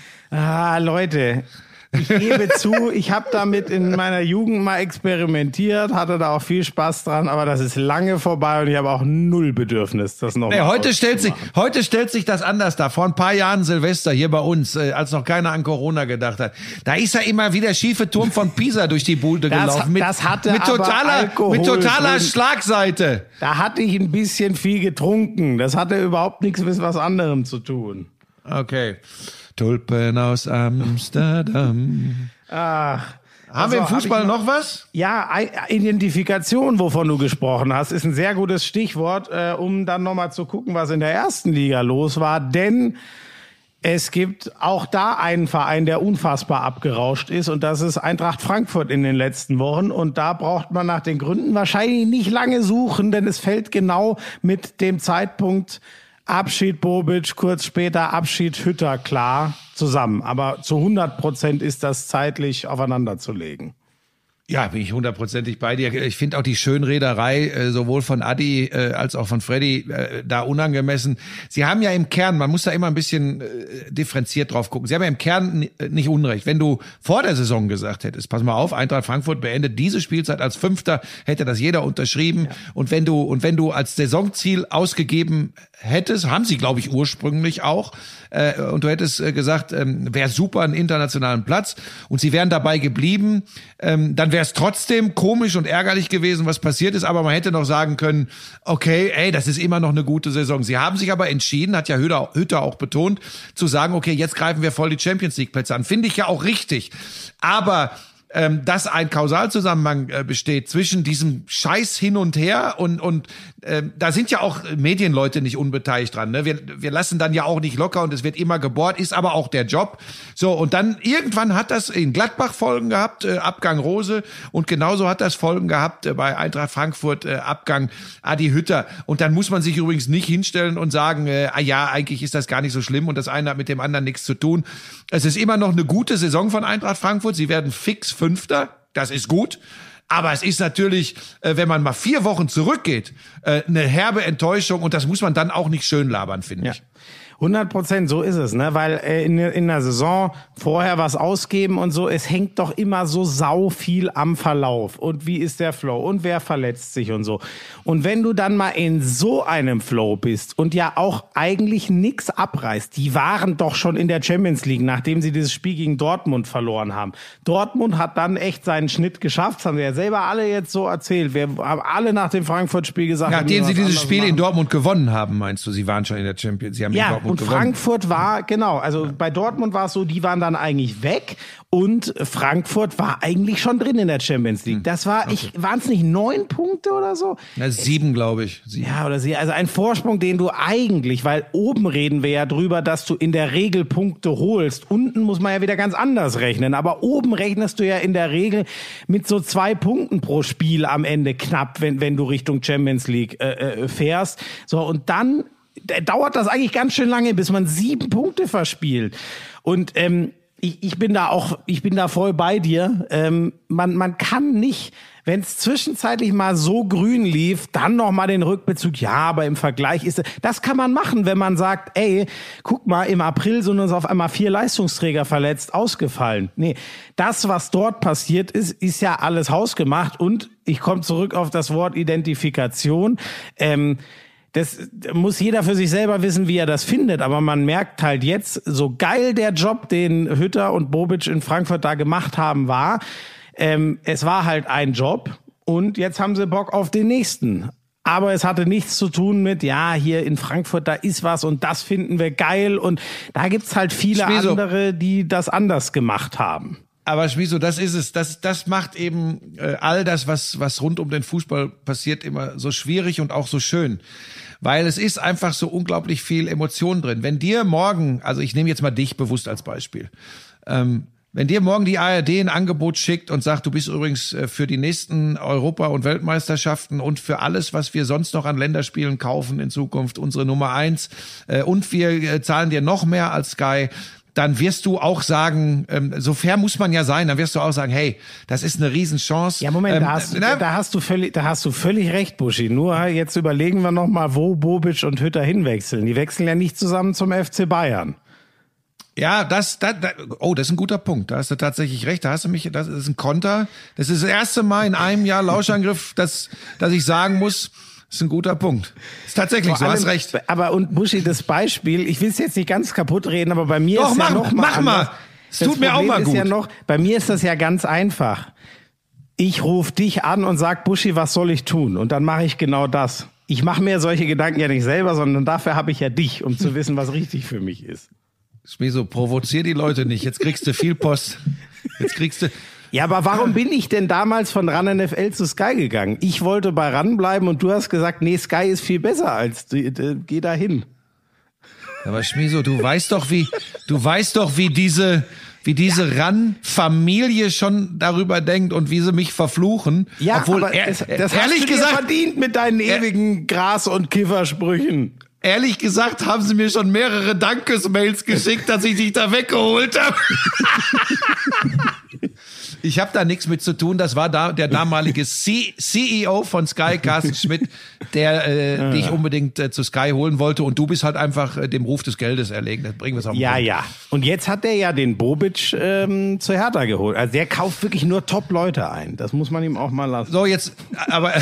Leute, ich gebe zu, ich habe damit in meiner Jugend mal experimentiert, hatte da auch viel Spaß dran, aber das ist lange vorbei und ich habe auch null Bedürfnis, das noch mal heute stellt sich das anders dar. Vor ein paar Jahren Silvester hier bei uns, als noch keiner an Corona gedacht hat. Da ist ja immer wieder schiefe Turm von Pisa durch die Bude gelaufen. Mit totaler Schlagseite. Da hatte ich ein bisschen viel getrunken. Das hatte überhaupt nichts mit was anderem zu tun. Okay. Tulpen aus Amsterdam. Ach. Haben wir im Fußball noch was? Ja, Identifikation, wovon du gesprochen hast, ist ein sehr gutes Stichwort, um dann nochmal zu gucken, was in der ersten Liga los war. Denn es gibt auch da einen Verein, der unfassbar abgerauscht ist. Und das ist Eintracht Frankfurt in den letzten Wochen. Und da braucht man nach den Gründen wahrscheinlich nicht lange suchen, denn es fällt genau mit dem Zeitpunkt Abschied Bobic, kurz später Abschied Hütter klar zusammen. Aber zu 100% ist das zeitlich aufeinander zu legen. Ja, bin ich 100%ig bei dir. Ich finde auch die Schönrederei sowohl von Adi als auch von Freddy da unangemessen. Sie haben ja im Kern, man muss da immer ein bisschen differenziert drauf gucken. Sie haben ja im Kern nicht Unrecht. Wenn du vor der Saison gesagt hättest, pass mal auf, Eintracht Frankfurt beendet diese Spielzeit als 5., hätte das jeder unterschrieben. Ja. Und wenn du als Saisonziel ausgegeben hättest, haben sie, glaube ich, ursprünglich auch, und du hättest gesagt, wäre super einen internationalen Platz und sie wären dabei geblieben, dann wäre es trotzdem komisch und ärgerlich gewesen, was passiert ist, aber man hätte noch sagen können, okay, das ist immer noch eine gute Saison. Sie haben sich aber entschieden, hat ja Hütter auch betont, zu sagen, okay, jetzt greifen wir voll die Champions-League-Plätze an. Finde ich ja auch richtig. Aber dass ein Kausalzusammenhang besteht zwischen diesem Scheiß hin und her und da sind ja auch Medienleute nicht unbeteiligt dran. Ne? Wir lassen dann ja auch nicht locker und es wird immer gebohrt, ist aber auch der Job. So, und dann irgendwann hat das in Gladbach Folgen gehabt, Abgang Rose, und genauso hat das Folgen gehabt bei Eintracht Frankfurt, Abgang Adi Hütter. Und dann muss man sich übrigens nicht hinstellen und sagen, eigentlich ist das gar nicht so schlimm und das eine hat mit dem anderen nichts zu tun. Es ist immer noch eine gute Saison von Eintracht Frankfurt. Sie werden fix 5. Das ist gut. Aber es ist natürlich, wenn man mal 4 Wochen zurückgeht, eine herbe Enttäuschung und das muss man dann auch nicht schön labern, finde ich. 100%, so ist es, ne? Weil in der Saison vorher was ausgeben und so, es hängt doch immer so sau viel am Verlauf. Und wie ist der Flow? Und wer verletzt sich und so. Und wenn du dann mal in so einem Flow bist und ja auch eigentlich nix abreißt, die waren doch schon in der Champions League, nachdem sie dieses Spiel gegen Dortmund verloren haben. Dortmund hat dann echt seinen Schnitt geschafft, das haben wir ja selber alle jetzt so erzählt. Wir haben alle nach dem Frankfurt-Spiel gesagt, nachdem sie dieses Spiel in Dortmund gewonnen haben, meinst du, sie waren schon in der Champions, sie haben in Dortmund Und Frankfurt war, genau, also bei Dortmund war es so, die waren dann eigentlich weg und Frankfurt war eigentlich schon drin in der Champions League. Das war, waren es nicht 9 Punkte oder so? Ja, 7, glaube ich. 7. Ja, oder sie, also ein Vorsprung, den du eigentlich, weil oben reden wir ja drüber, dass du in der Regel Punkte holst. Unten muss man ja wieder ganz anders rechnen, aber oben rechnest du ja in der Regel mit so 2 Punkten pro Spiel am Ende knapp, wenn du Richtung Champions League fährst. So, und dann dauert das eigentlich ganz schön lange, bis man 7 Punkte verspielt. Und ich bin da voll bei dir. Man kann nicht, wenn es zwischenzeitlich mal so grün lief, dann noch mal den Rückbezug. Ja, aber im Vergleich das kann man machen, wenn man sagt, ey, guck mal, im April sind uns auf einmal 4 Leistungsträger verletzt, ausgefallen. Nee, das, was dort passiert ist ja alles hausgemacht. Und ich komme zurück auf das Wort Identifikation. Das muss jeder für sich selber wissen, wie er das findet. Aber man merkt halt jetzt, so geil der Job, den Hütter und Bobic in Frankfurt da gemacht haben, war, es war halt ein Job und jetzt haben sie Bock auf den nächsten. Aber es hatte nichts zu tun mit, ja, hier in Frankfurt, da ist was und das finden wir geil. Und da gibt's halt viele andere, die das anders gemacht haben. Aber Schmieso, das ist es. Das macht eben all das, was rund um den Fußball passiert, immer so schwierig und auch so schön. Weil es ist einfach so unglaublich viel Emotion drin. Wenn dir morgen, also ich nehme jetzt mal dich bewusst als Beispiel, wenn dir morgen die ARD ein Angebot schickt und sagt, du bist übrigens für die nächsten Europa- und Weltmeisterschaften und für alles, was wir sonst noch an Länderspielen kaufen in Zukunft, unsere Nummer 1, und wir zahlen dir noch mehr als Sky, dann wirst du auch sagen, so fair muss man ja sein, dann wirst du auch sagen, hey, das ist eine Riesenchance. Ja, Moment, da hast du völlig recht, Buschi. Nur jetzt überlegen wir noch mal, wo Bobic und Hütter hinwechseln. Die wechseln ja nicht zusammen zum FC Bayern. Ja, das ist ein guter Punkt. Da hast du tatsächlich recht. Das ist ein Konter. Das ist das erste Mal in einem Jahr Lauschangriff, dass ich sagen muss, das ist ein guter Punkt. Ist tatsächlich so, hast recht. Aber und Buschi, das Beispiel, ich will es jetzt nicht ganz kaputt reden, aber bei mir doch, ist ja noch mal mach mal. Es tut mir auch mal gut. Bei mir ist das ja ganz einfach. Ich rufe dich an und sag, Buschi, was soll ich tun? Und dann mache ich genau das. Ich mache mir solche Gedanken ja nicht selber, sondern dafür habe ich ja dich, um zu wissen, was richtig für mich ist. Schmieso, provozier die Leute nicht. Jetzt kriegst du viel Post. Ja, aber warum bin ich denn damals von RAN NFL zu Sky gegangen? Ich wollte bei RAN bleiben und du hast gesagt, nee, Sky ist viel besser als geh da hin. Aber Schmieso, du weißt doch, wie diese RAN-Familie schon darüber denkt und wie sie mich verfluchen. Ja, obwohl aber das ehrlich hast du dir verdient mit deinen ewigen Gras- und Kiffersprüchen. Ehrlich gesagt haben sie mir schon mehrere Dankesmails geschickt, dass ich dich da weggeholt habe. Ich habe da nichts mit zu tun. Das war der damalige CEO von Sky, Carsten Schmidt, der dich unbedingt zu Sky holen wollte. Und du bist halt einfach dem Ruf des Geldes erlegen. Das bringen wir es auf den Punkt. Ja. Und jetzt hat der ja den Bobic zu Hertha geholt. Also der kauft wirklich nur Top-Leute ein. Das muss man ihm auch mal lassen. So, jetzt, aber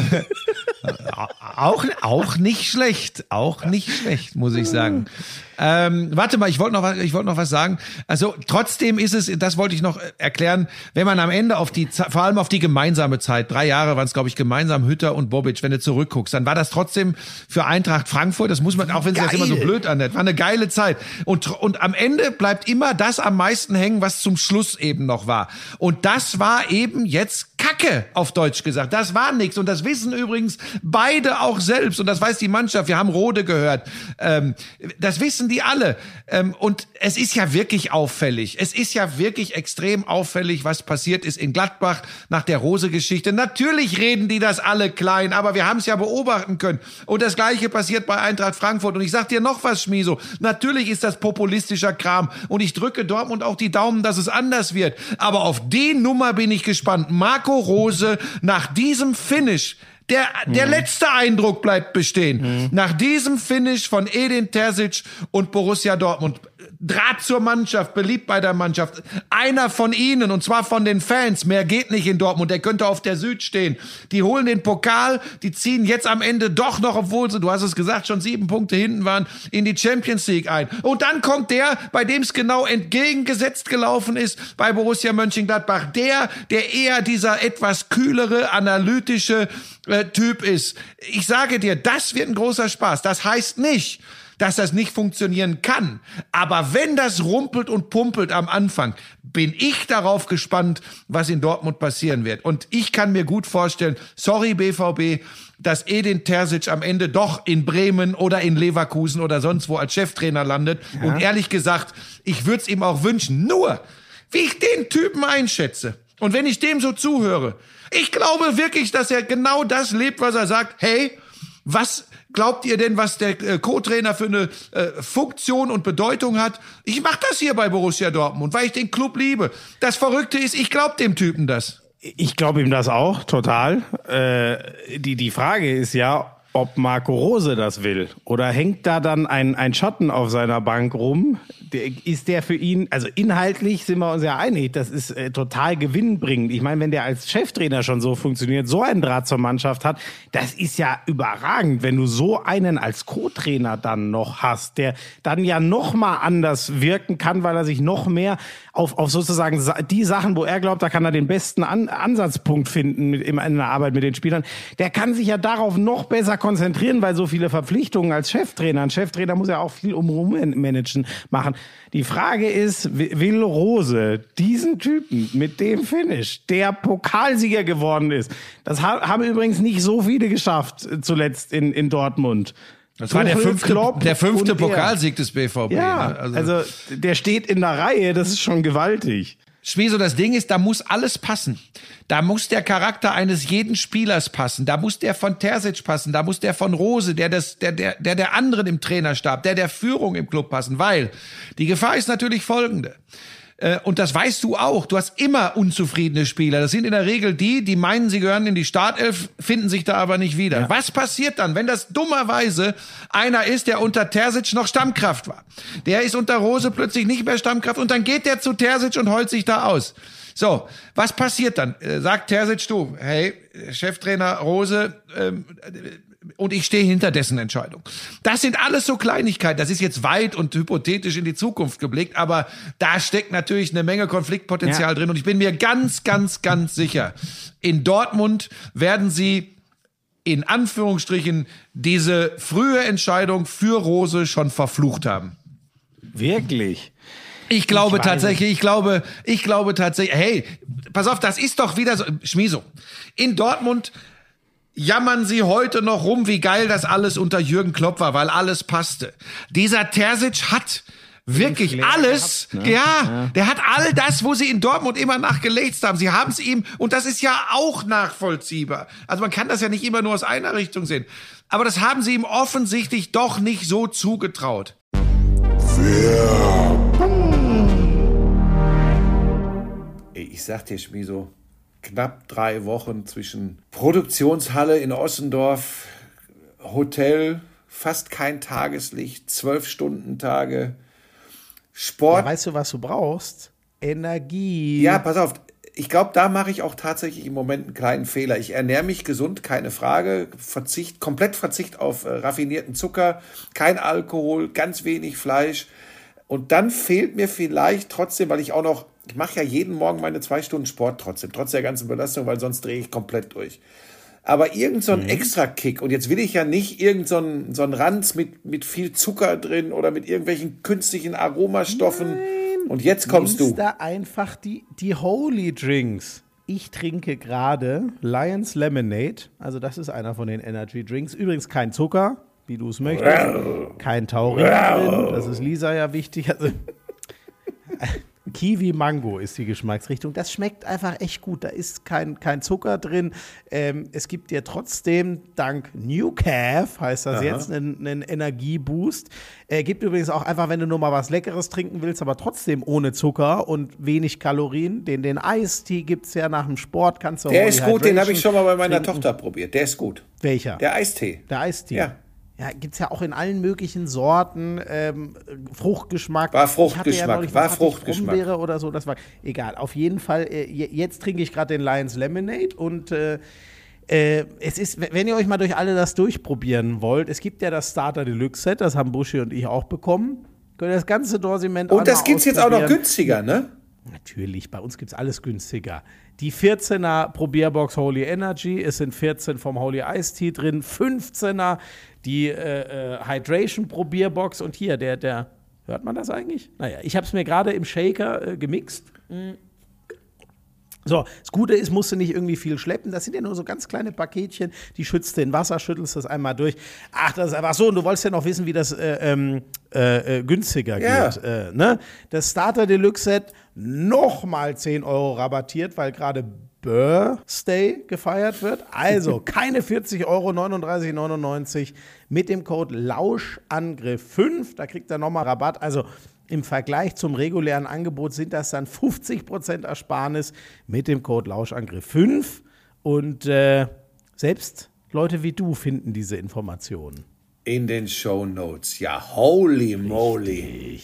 auch nicht schlecht. Auch nicht schlecht, muss ich sagen. Warte mal, ich wollte noch was sagen. Also trotzdem ist es, das wollte ich noch erklären, wenn man am Ende vor allem auf die gemeinsame Zeit, 3 Jahre waren es, glaube ich, gemeinsam Hütter und Bobic, wenn du zurückguckst, dann war das trotzdem für Eintracht Frankfurt, das muss man, auch wenn es jetzt immer so blöd anhört, war eine geile Zeit. Und am Ende bleibt immer das am meisten hängen, was zum Schluss eben noch war. Und das war eben jetzt Kacke, auf Deutsch gesagt. Das war nichts. Und das wissen übrigens beide auch selbst. Und das weiß die Mannschaft. Wir haben Rode gehört. Das wissen die alle. Und es ist ja wirklich auffällig. Es ist ja wirklich extrem auffällig, was passiert ist in Gladbach nach der Rose-Geschichte. Natürlich reden die das alle klein, aber wir haben es ja beobachten können. Und das Gleiche passiert bei Eintracht Frankfurt. Und ich sag dir noch was, Schmieso. Natürlich ist das populistischer Kram. Und ich drücke Dortmund auch die Daumen, dass es anders wird. Aber auf die Nummer bin ich gespannt. Marco Rose nach diesem Finish, der letzte Eindruck bleibt bestehen. Nach diesem Finish von Edin Terzic und Borussia Dortmund. Draht zur Mannschaft, beliebt bei der Mannschaft. Einer von ihnen, und zwar von den Fans, mehr geht nicht in Dortmund, der könnte auf der Süd stehen. Die holen den Pokal, die ziehen jetzt am Ende doch noch, obwohl sie, du hast es gesagt, schon 7 Punkte hinten waren, in die Champions League ein. Und dann kommt der, bei dem es genau entgegengesetzt gelaufen ist, bei Borussia Mönchengladbach. Der eher dieser etwas kühlere, analytische Typ ist. Ich sage dir, das wird ein großer Spaß. Das heißt nicht, dass das nicht funktionieren kann. Aber wenn das rumpelt und pumpelt am Anfang, bin ich darauf gespannt, was in Dortmund passieren wird. Und ich kann mir gut vorstellen, sorry BVB, dass Edin Terzic am Ende doch in Bremen oder in Leverkusen oder sonst wo als Cheftrainer landet. Ja. Und ehrlich gesagt, ich würde es ihm auch wünschen. Nur, wie ich den Typen einschätze und wenn ich dem so zuhöre, ich glaube wirklich, dass er genau das lebt, was er sagt. Hey, was glaubt ihr denn, was der Co-Trainer für eine Funktion und Bedeutung hat? Ich mache das hier bei Borussia Dortmund, weil ich den Club liebe. Das Verrückte ist, ich glaube dem Typen das. Ich glaube ihm das auch, total. Die Frage ist ja, ob Marco Rose das will. Oder hängt da dann ein Schatten auf seiner Bank rum? Ist der für ihn, also inhaltlich sind wir uns ja einig, das ist total gewinnbringend. Ich meine, wenn der als Cheftrainer schon so funktioniert, so einen Draht zur Mannschaft hat, das ist ja überragend, wenn du so einen als Co-Trainer dann noch hast, der dann ja noch mal anders wirken kann, weil er sich noch mehr auf sozusagen die Sachen, wo er glaubt, da kann er den besten Ansatzpunkt finden in der Arbeit mit den Spielern, der kann sich ja darauf noch besser konzentrieren, weil so viele Verpflichtungen als Cheftrainer. Ein Cheftrainer muss ja auch viel managen machen. Die Frage ist, will Rose diesen Typen mit dem Finish, der Pokalsieger geworden ist, das haben übrigens nicht so viele geschafft zuletzt in Dortmund. Das war der fünfte Pokalsieg des BVB. Ja, ne? also der steht in der Reihe, das ist schon gewaltig. Schmieso, das Ding ist, da muss alles passen. Da muss der Charakter eines jeden Spielers passen. Da muss der von Terzic passen. Da muss der von Rose, der anderen im Trainerstab, der Führung im Club passen. Weil die Gefahr ist natürlich folgende. Und das weißt du auch. Du hast immer unzufriedene Spieler. Das sind in der Regel die meinen, sie gehören in die Startelf, finden sich da aber nicht wieder. Ja. Was passiert dann, wenn das dummerweise einer ist, der unter Terzic noch Stammkraft war? Der ist unter Rose plötzlich nicht mehr Stammkraft und dann geht der zu Terzic und heult sich da aus. So, was passiert dann? Sagt Terzic, du, hey, Cheftrainer Rose, und ich stehe hinter dessen Entscheidung. Das sind alles so Kleinigkeiten. Das ist jetzt weit und hypothetisch in die Zukunft geblickt, aber da steckt natürlich eine Menge Konfliktpotenzial drin. Und ich bin mir ganz, ganz, ganz sicher, in Dortmund werden sie in Anführungsstrichen diese frühe Entscheidung für Rose schon verflucht haben. Wirklich? Ich glaube tatsächlich, hey, pass auf, das ist doch wieder so, Schmieso. In Dortmund jammern sie heute noch rum, wie geil das alles unter Jürgen Klopp war, weil alles passte. Dieser Terzic hat wirklich alles, gehabt, ne? Ja, der hat all das, wo sie in Dortmund immer nachgelächzt haben. Sie haben es ihm, und das ist ja auch nachvollziehbar. Also man kann das ja nicht immer nur aus einer Richtung sehen. Aber das haben sie ihm offensichtlich doch nicht so zugetraut. Ich sag dir, Schmieso, knapp 3 Wochen zwischen Produktionshalle in Ossendorf, Hotel, fast kein Tageslicht, 12-Stunden-Tage, Sport. Ja, weißt du, was du brauchst? Energie. Ja, pass auf. Ich glaube, da mache ich auch tatsächlich im Moment einen kleinen Fehler. Ich ernähre mich gesund, keine Frage. Komplett Verzicht auf raffinierten Zucker, kein Alkohol, ganz wenig Fleisch. Und dann fehlt mir vielleicht trotzdem, weil ich mache ja jeden Morgen meine 2 Stunden Sport trotz der ganzen Belastung, weil sonst drehe ich komplett durch. Aber irgend so ein Extra-Kick, und jetzt will ich ja nicht irgend so ein Ranz mit viel Zucker drin oder mit irgendwelchen künstlichen Aromastoffen. Nein. Und jetzt kommst du. Da einfach die Holy Drinks. Ich trinke gerade Lions Lemonade, also das ist einer von den Energy Drinks. Übrigens kein Zucker, wie du es möchtest. Kein Taurin drin, das ist Lisa ja wichtig. Also Kiwi Mango ist die Geschmacksrichtung. Das schmeckt einfach echt gut. Da ist kein Zucker drin. Es gibt dir trotzdem dank New Calf, heißt das jetzt, einen Energieboost. Gibt übrigens auch einfach, wenn du nur mal was Leckeres trinken willst, aber trotzdem ohne Zucker und wenig Kalorien. Den Eistee gibt's ja nach dem Sport. Kannst du Der ist gut, den habe ich schon mal bei meiner Tochter probiert. Der ist gut. Welcher? Der Eistee. Der Eistee. Ja. Ja, gibt's ja auch in allen möglichen Sorten, Fruchtgeschmack. War Fruchtgeschmack. Brombeere oder so, das war egal. Auf jeden Fall, jetzt trinke ich gerade den Lions Lemonade und es ist, wenn ihr euch mal durch alle das durchprobieren wollt, es gibt ja das Starter Deluxe Set, das haben Buschi und ich auch bekommen. Könnt ihr das ganze Dorsiment und das gibt's jetzt auch noch günstiger, ne? Natürlich, bei uns gibt's alles günstiger. Die 14er Probierbox Holy Energy, es sind 14 vom Holy Iced Tea drin, 15er die Hydration Probierbox und hier, der hört man das eigentlich? Naja, ich habe es mir gerade im Shaker gemixt. So, das Gute ist, musst du nicht irgendwie viel schleppen. Das sind ja nur so ganz kleine Paketchen. Die schützt du in Wasser, schüttelst das einmal durch. Ach, das ist einfach so. Und du wolltest ja noch wissen, wie das günstiger geht. Ne? Das Starter Deluxe Set nochmal 10 € rabattiert, weil gerade Birthday gefeiert wird. Also keine 40 €, 39,99 mit dem Code Lauschangriff5. Da kriegt er nochmal Rabatt. Also im Vergleich zum regulären Angebot sind das dann 50% Ersparnis mit dem Code Lauschangriff5. Und selbst Leute wie du finden diese Informationen. In den Shownotes. Ja, holy moly.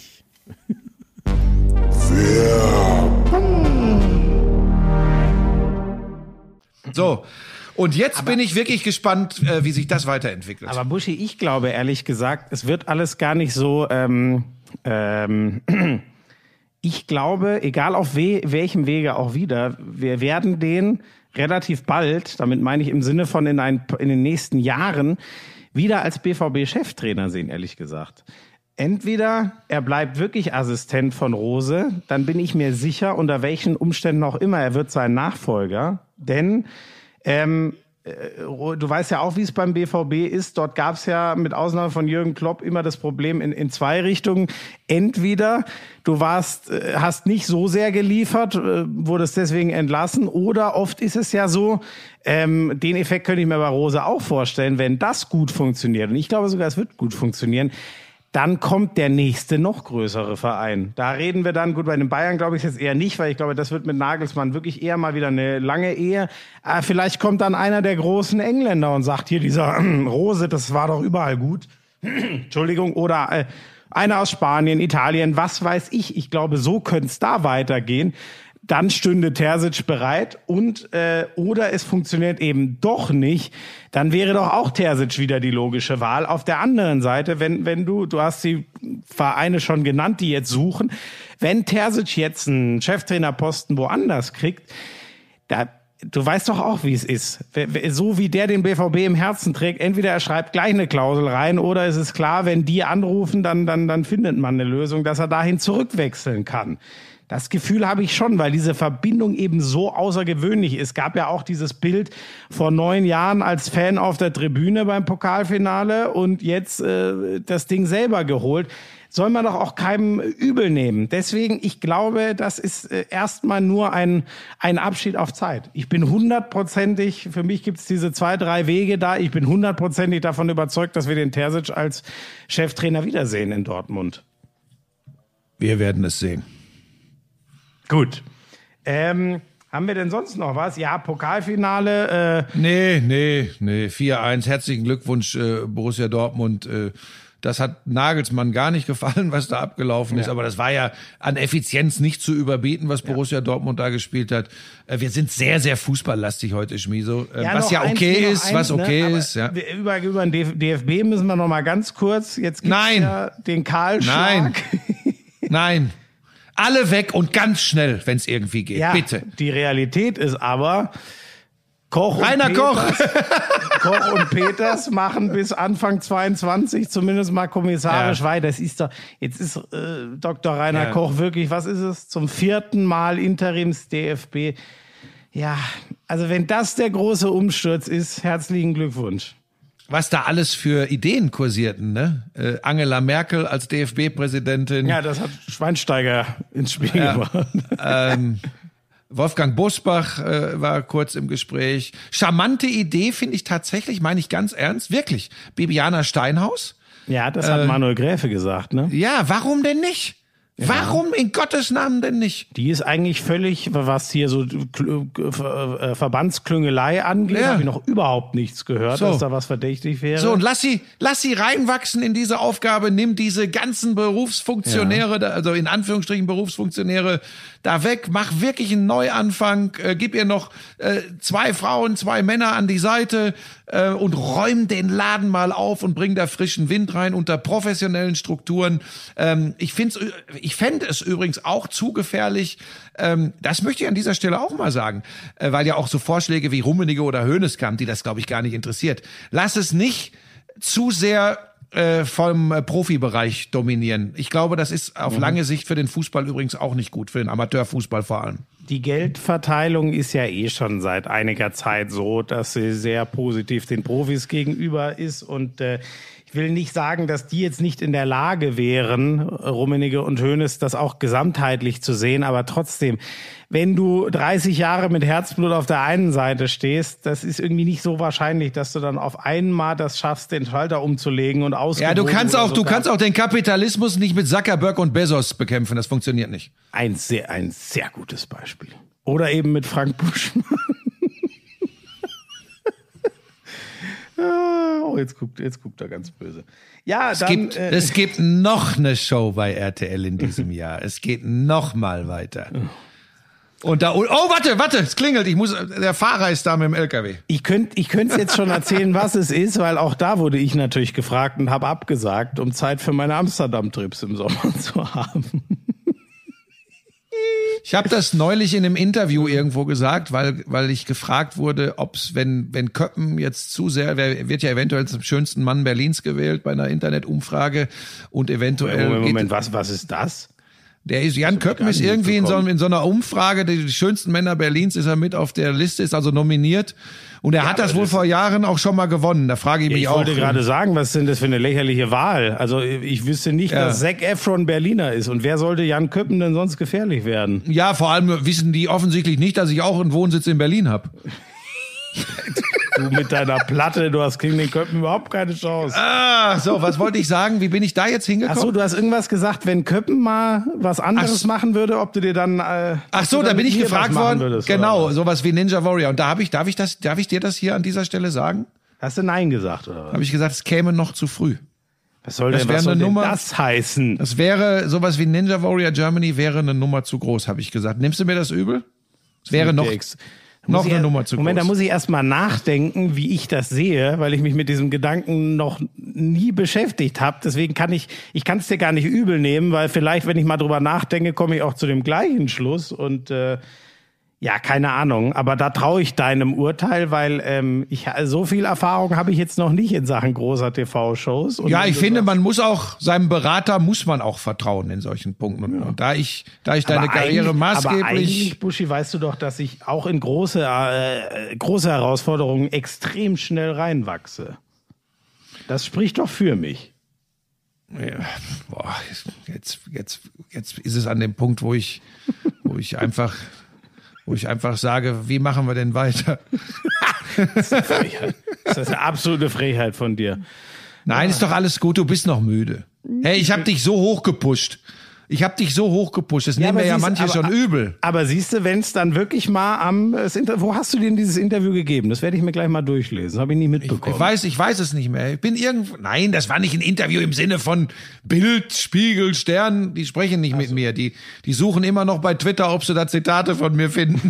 So, und jetzt bin ich wirklich gespannt, wie sich das weiterentwickelt. Aber Buschi, ich glaube ehrlich gesagt, es wird alles gar nicht so... ich glaube, egal auf welchem Wege auch wieder, wir werden den relativ bald, damit meine ich im Sinne von in den nächsten Jahren, wieder als BVB-Cheftrainer sehen, ehrlich gesagt. Entweder er bleibt wirklich Assistent von Rose, dann bin ich mir sicher, unter welchen Umständen auch immer, er wird sein Nachfolger. Denn du weißt ja auch, wie es beim BVB ist. Dort gab es ja mit Ausnahme von Jürgen Klopp immer das Problem in zwei Richtungen. Entweder du hast nicht so sehr geliefert, wurdest deswegen entlassen, oder oft ist es ja so, den Effekt könnte ich mir bei Rose auch vorstellen, wenn das gut funktioniert. Und ich glaube sogar, es wird gut funktionieren. Dann kommt der nächste, noch größere Verein. Da reden wir dann, gut, bei den Bayern glaube ich jetzt eher nicht, weil ich glaube, das wird mit Nagelsmann wirklich eher mal wieder eine lange Ehe. Vielleicht kommt dann einer der großen Engländer und sagt, hier dieser Rose, das war doch überall gut. Entschuldigung, oder einer aus Spanien, Italien, was weiß ich. Ich glaube, so könnte es da weitergehen. Dann stünde Terzic bereit und oder es funktioniert eben doch nicht, dann wäre doch auch Terzic wieder die logische Wahl. Auf der anderen Seite, wenn du hast die Vereine schon genannt, die jetzt suchen, wenn Terzic jetzt einen Cheftrainerposten woanders kriegt, du weißt doch auch, wie es ist. So wie der den BVB im Herzen trägt, entweder er schreibt gleich eine Klausel rein oder es ist klar, wenn die anrufen, dann findet man eine Lösung, dass er dahin zurückwechseln kann. Das Gefühl habe ich schon, weil diese Verbindung eben so außergewöhnlich ist. Es gab ja auch dieses Bild vor 9 Jahren als Fan auf der Tribüne beim Pokalfinale und jetzt das Ding selber geholt. Soll man doch auch keinem übel nehmen. Deswegen, ich glaube, das ist erstmal nur ein Abschied auf Zeit. Ich bin 100%, für mich gibt es diese 2, 3 Wege da, ich bin 100% davon überzeugt, dass wir den Terzic als Cheftrainer wiedersehen in Dortmund. Wir werden es sehen. Gut. Haben wir denn sonst noch was? Ja, Pokalfinale. Nee. 4-1. Herzlichen Glückwunsch, Borussia Dortmund. Das hat Nagelsmann gar nicht gefallen, was da abgelaufen ist. Aber das war ja an Effizienz nicht zu überbieten, was Borussia Dortmund da gespielt hat. Wir sind sehr, sehr fußballlastig heute, Schmieso. Was ja okay ist, was okay ist. Ja. Über den DFB müssen wir noch mal ganz kurz. Jetzt gibt's ja den Kahlschlag. Nein. Alle weg und ganz schnell, wenn es irgendwie geht. Ja, bitte. Die Realität ist aber, Koch und Peters machen bis Anfang 22 zumindest mal kommissarisch weiter. Das ist doch, jetzt ist Dr. Rainer Koch wirklich, was ist es, zum 4. Mal Interims-DFB. Ja, also wenn das der große Umsturz ist, herzlichen Glückwunsch. Was da alles für Ideen kursierten, ne? Angela Merkel als DFB-Präsidentin. Ja, das hat Schweinsteiger ins Spiel gebracht. Wolfgang Bosbach war kurz im Gespräch. Charmante Idee finde ich tatsächlich, meine ich ganz ernst, wirklich. Bibiana Steinhaus. Ja, das hat Manuel Gräfe gesagt, ne? Ja, warum denn nicht? Ja. Warum in Gottes Namen denn nicht? Die ist eigentlich völlig, was hier so Verbandsklüngelei angeht, habe ich noch überhaupt nichts gehört, dass da was verdächtig wäre. So, und lass sie reinwachsen in diese Aufgabe, nimm diese ganzen Berufsfunktionäre, also in Anführungsstrichen Berufsfunktionäre, da weg, mach wirklich einen Neuanfang, gib ihr noch 2 Frauen, 2 Männer an die Seite und räum den Laden mal auf und bring da frischen Wind rein unter professionellen Strukturen. Ich Ich fände es übrigens auch zu gefährlich, das möchte ich an dieser Stelle auch mal sagen, weil ja auch so Vorschläge wie Rummenigge oder Hoeneß kamen, die das, glaube ich, gar nicht interessiert. Lass es nicht zu sehr vom Profibereich dominieren. Ich glaube, das ist auf lange Sicht für den Fußball übrigens auch nicht gut, für den Amateurfußball vor allem. Die Geldverteilung ist ja schon seit einiger Zeit so, dass sie sehr positiv den Profis gegenüber ist und ich will nicht sagen, dass die jetzt nicht in der Lage wären, Rummenigge und Hoeneß, das auch gesamtheitlich zu sehen, aber trotzdem, wenn du 30 Jahre mit Herzblut auf der einen Seite stehst, das ist irgendwie nicht so wahrscheinlich, dass du dann auf einmal das schaffst, den Schalter umzulegen und ausgewogen. Ja, du kannst auch den Kapitalismus nicht mit Zuckerberg und Bezos bekämpfen, das funktioniert nicht. Ein sehr gutes Beispiel. Oder eben mit Frank Buschmann. Oh, jetzt guckt er ganz böse. Ja, es gibt noch eine Show bei RTL in diesem Jahr. Es geht noch mal weiter. Und warte, es klingelt. Der Fahrer ist da mit dem LKW. Ich könnte es jetzt schon erzählen, was es ist, weil auch da wurde ich natürlich gefragt und habe abgesagt, um Zeit für meine Amsterdam-Trips im Sommer zu haben. Ich habe das neulich in einem Interview irgendwo gesagt, weil ich gefragt wurde, ob's, wenn Köppen jetzt zu sehr, wird ja eventuell zum schönsten Mann Berlins gewählt bei einer Internetumfrage und eventuell. Moment, was ist das? Jan Köppen ist irgendwie in so einer Umfrage, die schönsten Männer Berlins ist er mit auf der Liste, ist also nominiert. Und er hat das wohl vor Jahren auch schon mal gewonnen. Da frage ich mich auch. Ich wollte gerade sagen, was ist denn das für eine lächerliche Wahl? Also ich wüsste nicht, dass Zac Efron Berliner ist. Und wer sollte Jan Köppen denn sonst gefährlich werden? Ja, vor allem wissen die offensichtlich nicht, dass ich auch einen Wohnsitz in Berlin habe. Du mit deiner Platte, du hast gegen den Köppen überhaupt keine Chance. So, was wollte ich sagen? Wie bin ich da jetzt hingekommen? Ach so, du hast irgendwas gesagt, wenn Köppen mal was anderes machen würde, ob du dir dann da bin ich gefragt worden. Würdest, genau, sowas wie Ninja Warrior. Und da darf ich dir das hier an dieser Stelle sagen? Hast du Nein gesagt, oder was? Habe ich gesagt, es käme noch zu früh. Was soll denn das heißen? Das wäre sowas wie Ninja Warrior Germany wäre eine Nummer zu groß, habe ich gesagt. Nimmst du mir das übel? Es wäre noch eine Nummer zu groß. Moment, da muss ich erst mal nachdenken, wie ich das sehe, weil ich mich mit diesem Gedanken noch nie beschäftigt habe. Deswegen kann ich es dir gar nicht übel nehmen, weil vielleicht, wenn ich mal drüber nachdenke, komme ich auch zu dem gleichen Schluss und ja, keine Ahnung, aber da traue ich deinem Urteil, weil so viel Erfahrung habe ich jetzt noch nicht in Sachen großer TV-Shows. Ja, ich finde, man muss auch, seinem Berater muss man auch vertrauen in solchen Punkten. Und da ich deine Karriere maßgeblich... Aber eigentlich, Buschi, weißt du doch, dass ich auch in große Herausforderungen extrem schnell reinwachse. Das spricht doch für mich. Ja, jetzt ist es an dem Punkt, wo ich einfach sage, wie machen wir denn weiter? Das ist eine absolute Frechheit von dir. Nein, ist doch alles gut, du bist noch müde. Hey, ich habe dich so hochgepusht. Das nehmen mir ja manche schon übel. Aber siehst du, wenn es dann wirklich mal wo hast du denn dieses Interview gegeben? Das werde ich mir gleich mal durchlesen. Habe ich nie mitbekommen. Ich weiß es nicht mehr. Nein, das war nicht ein Interview im Sinne von Bild, Spiegel, Stern. Die sprechen nicht mit mir. Die suchen immer noch bei Twitter, ob sie da Zitate von mir finden.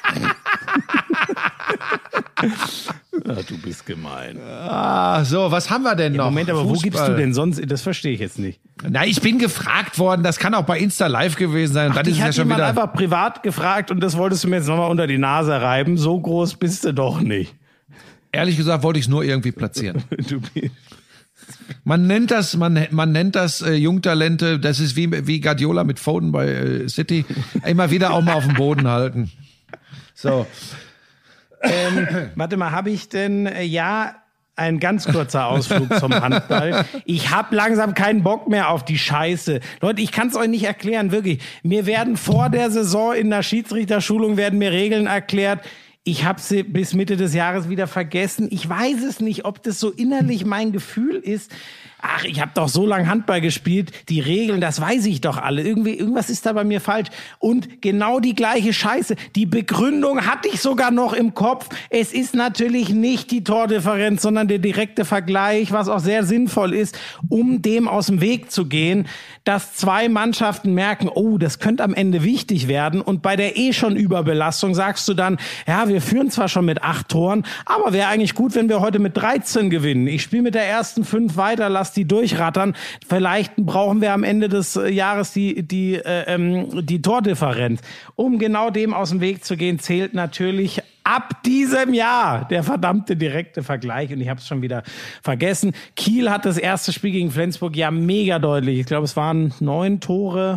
Ja, du bist gemein. So, was haben wir denn noch? Moment, aber Fußball. Wo gibst du denn sonst? Das verstehe ich jetzt nicht. Na, ich bin gefragt worden. Das kann auch bei Insta Live gewesen sein. Dich hat jemand einfach privat gefragt und das wolltest du mir jetzt nochmal unter die Nase reiben. So groß bist du doch nicht. Ehrlich gesagt wollte ich es nur irgendwie platzieren. Man nennt das Jungtalente. Das ist wie Guardiola mit Foden bei City. Immer wieder auch mal auf dem Boden halten. So. Warte mal, habe ich denn, ein ganz kurzer Ausflug zum Handball. Ich habe langsam keinen Bock mehr auf die Scheiße. Leute, ich kann es euch nicht erklären, wirklich. Mir werden vor der Saison in der Schiedsrichterschulung werden mir Regeln erklärt. Ich habe sie bis Mitte des Jahres wieder vergessen. Ich weiß es nicht, ob das so innerlich mein Gefühl ist. Ach, ich habe doch so lange Handball gespielt, die Regeln, das weiß ich doch alle. Irgendwas ist da bei mir falsch. Und genau die gleiche Scheiße. Die Begründung hatte ich sogar noch im Kopf. Es ist natürlich nicht die Tordifferenz, sondern der direkte Vergleich, was auch sehr sinnvoll ist, um dem aus dem Weg zu gehen, dass zwei Mannschaften merken, oh, das könnte am Ende wichtig werden. Und bei der schon Überbelastung sagst du dann, ja, wir führen zwar schon mit 8 Toren, aber wäre eigentlich gut, wenn wir heute mit 13 gewinnen. Ich spiele mit der ersten 5 weiter, lass die durchrattern. Vielleicht brauchen wir am Ende des Jahres die Tordifferenz. Um genau dem aus dem Weg zu gehen, zählt natürlich ab diesem Jahr der verdammte direkte Vergleich. Und ich habe es schon wieder vergessen. Kiel hat das erste Spiel gegen Flensburg ja mega deutlich. Ich glaube, es waren 9 Tore,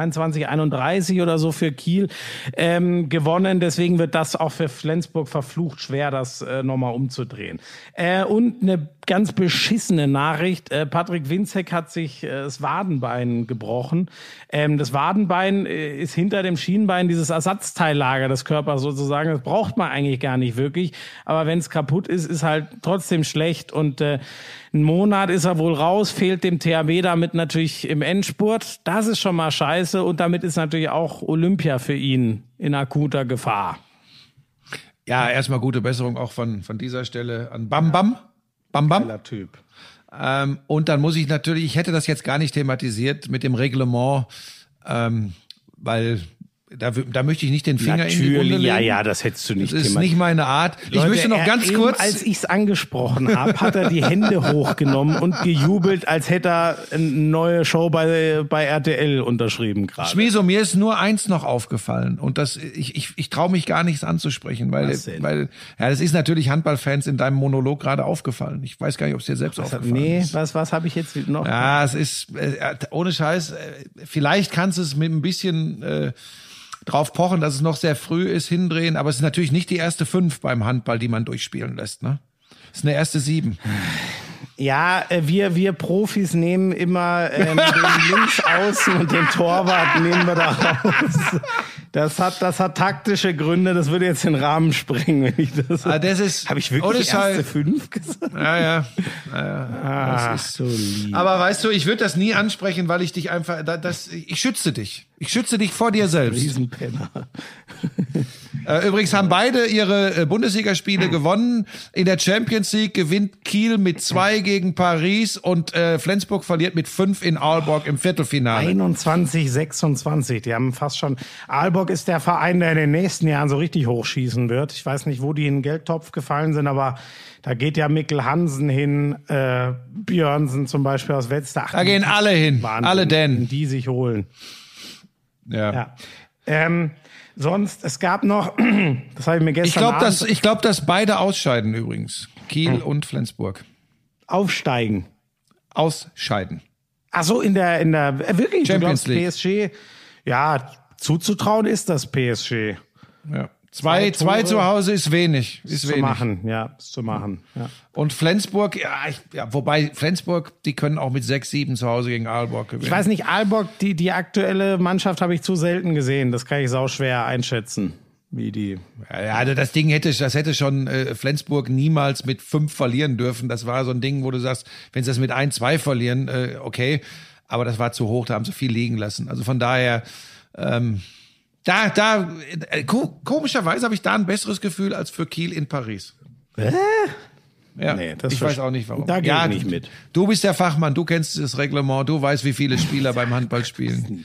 22-31 oder so für Kiel gewonnen. Deswegen wird das auch für Flensburg verflucht schwer, das nochmal umzudrehen. Und eine ganz beschissene Nachricht. Patrick Winzek hat sich das Wadenbein gebrochen. Das Wadenbein ist hinter dem Schienbein dieses Ersatzteillager des Körpers sozusagen. Das braucht man eigentlich gar nicht wirklich. Aber wenn es kaputt ist, ist halt trotzdem schlecht. Und einen Monat ist er wohl raus, fehlt dem THW damit natürlich im Endspurt. Das ist schon mal scheiße. Und damit ist natürlich auch Olympia für ihn in akuter Gefahr. Ja, erstmal gute Besserung auch von dieser Stelle an Bam Bam. Bam Bam. Geiler Typ. Und dann muss ich natürlich, ich hätte das jetzt gar nicht thematisiert mit dem Reglement, weil da möchte ich nicht den Finger in die Wunde legen. Ja, das hättest du nicht Das ist nicht meine Art. Leute, ich möchte noch ganz kurz... Als ich es angesprochen habe, hat er die Hände hochgenommen und gejubelt, als hätte er eine neue Show bei RTL unterschrieben gerade. Schmieso, mir ist nur eins noch aufgefallen und ich traue mich gar nichts anzusprechen, weil das ist natürlich Handballfans in deinem Monolog gerade aufgefallen. Ich weiß gar nicht, ob es dir selbst aufgefallen ist. Was habe ich jetzt noch? Ja, es ist ohne Scheiß, vielleicht kannst du es mit ein bisschen drauf pochen, dass es noch sehr früh ist, hindrehen, aber es ist natürlich nicht die erste 5 beim Handball, die man durchspielen lässt, ne? Es ist eine erste 7. Ja, wir Profis nehmen immer den Linksaußen und den Torwart nehmen wir da raus. Das hat taktische Gründe, das würde jetzt den Rahmen sprengen, wenn ich das... Das ist... Habe ich wirklich erste 5 gesagt? Ja. Ach, so lieb. Aber weißt du, ich würde das nie ansprechen, weil ich dich einfach... Ich schütze dich. Ich schütze dich vor dir selbst. Riesenpenner. Übrigens haben beide ihre Bundesligaspiele gewonnen. In der Champions League gewinnt Kiel mit 2 gegen Paris und Flensburg verliert mit 5 in Aalborg im Viertelfinale. 21-26. Die haben fast schon... Aalborg ist der Verein, der in den nächsten Jahren so richtig hochschießen wird. Ich weiß nicht, wo die in den Geldtopf gefallen sind, aber da geht ja Mikkel Hansen hin, Björnsen zum Beispiel aus Wetzlar. Da gehen alle hin, Wahnsinn, alle denn. die sich holen. Ja. Sonst, es gab noch, das habe ich mir gestern Ich glaube, dass beide ausscheiden übrigens. Kiel und Flensburg. Aufsteigen. Ausscheiden. Ach so, in der wirklich, Champions du glaubst, PSG, ja, zuzutrauen ist das PSG. Ja. Zwei zu Hause ist wenig. Ist zu machen. Ja. Und Flensburg, wobei Flensburg, die können auch mit 6-7 zu Hause gegen Aalborg gewinnen. Ich weiß nicht, Aalborg, die aktuelle Mannschaft habe ich zu selten gesehen. Das kann ich sauschwer einschätzen, wie die. Ja, das Ding hätte schon Flensburg niemals mit 5 verlieren dürfen. Das war so ein Ding, wo du sagst, wenn sie das mit 1-2 verlieren, okay. Aber das war zu hoch, da haben sie viel liegen lassen. Also von daher, komischerweise habe ich da ein besseres Gefühl als für Kiel in Paris. Ja, nee, das ich weiß auch nicht warum. Da gehe ich nicht mit. Du bist der Fachmann, du kennst das Reglement, du weißt, wie viele Spieler beim Handball spielen.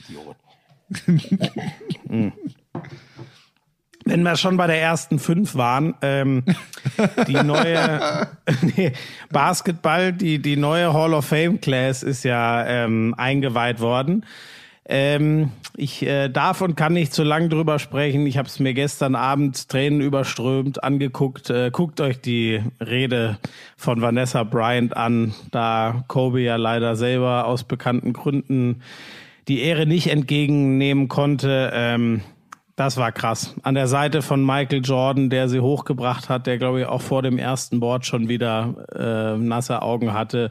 Wenn wir schon bei der ersten 5 waren, die neue Basketball, die neue Hall of Fame Class ist ja eingeweiht worden. Ich darf und kann nicht zu lang drüber sprechen. Ich habe es mir gestern Abend tränenüberströmt angeguckt. Guckt euch die Rede von Vanessa Bryant an, da Kobe ja leider selber aus bekannten Gründen die Ehre nicht entgegennehmen konnte. Das war krass. An der Seite von Michael Jordan, der sie hochgebracht hat, der, glaube ich, auch vor dem ersten Board schon wieder nasse Augen hatte.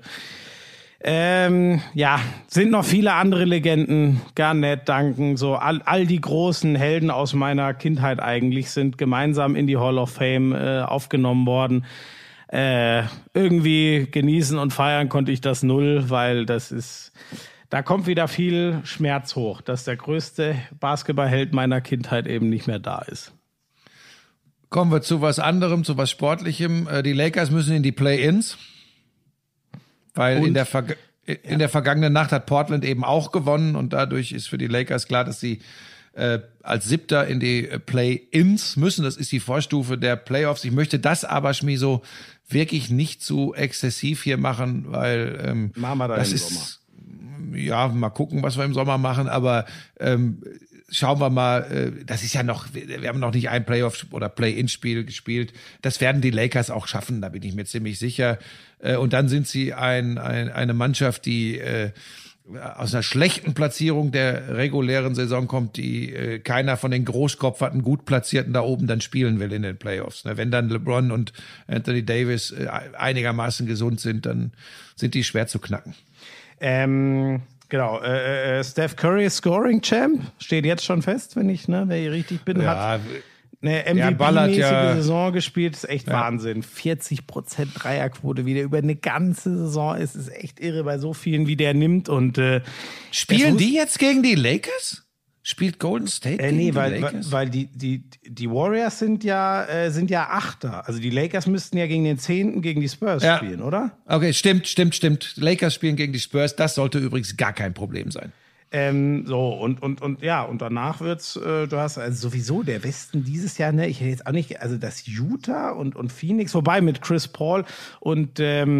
Sind noch viele andere Legenden, Garnett, Duncan, so all die großen Helden aus meiner Kindheit eigentlich sind gemeinsam in die Hall of Fame aufgenommen worden. Irgendwie genießen und feiern konnte ich das null, weil da kommt wieder viel Schmerz hoch, dass der größte Basketballheld meiner Kindheit eben nicht mehr da ist. Kommen wir zu was anderem, zu was Sportlichem. Die Lakers müssen in die Play-Ins. Weil in der vergangenen Nacht hat Portland eben auch gewonnen und dadurch ist für die Lakers klar, dass sie als Siebter in die Play-Ins müssen. Das ist die Vorstufe der Playoffs. Ich möchte das aber, Schmieso, wirklich nicht zu exzessiv hier machen, weil machen wir da das im ist Sommer. Ja, mal gucken, was wir im Sommer machen, aber schauen wir mal, das ist ja noch, wir haben noch nicht ein Playoff- oder Play-In-Spiel gespielt. Das werden die Lakers auch schaffen, da bin ich mir ziemlich sicher. Und dann sind sie eine Mannschaft, die aus einer schlechten Platzierung der regulären Saison kommt, die keiner von den Großkopferten, gut Platzierten da oben dann spielen will in den Playoffs. Wenn dann LeBron und Anthony Davis einigermaßen gesund sind, dann sind die schwer zu knacken. Genau, Steph Curry Scoring Champ steht jetzt schon fest, wenn ich richtig bin. Ja, hat eine MVP-mäßige Saison gespielt, ist echt Wahnsinn. 40% Dreierquote wieder über eine ganze Saison, es ist echt irre bei so vielen, wie der nimmt. Und spielen die jetzt gegen die Lakers? Spielt Golden State gegen die Lakers? Weil die Warriors sind ja Achter. Also die Lakers müssten ja gegen den 10. gegen die Spurs spielen, oder? Okay, stimmt. Lakers spielen gegen die Spurs. Das sollte übrigens gar kein Problem sein. Und danach wird's, du hast also sowieso der Westen dieses Jahr, ich hätte jetzt auch nicht, also das Utah und Phoenix, wobei mit Chris Paul und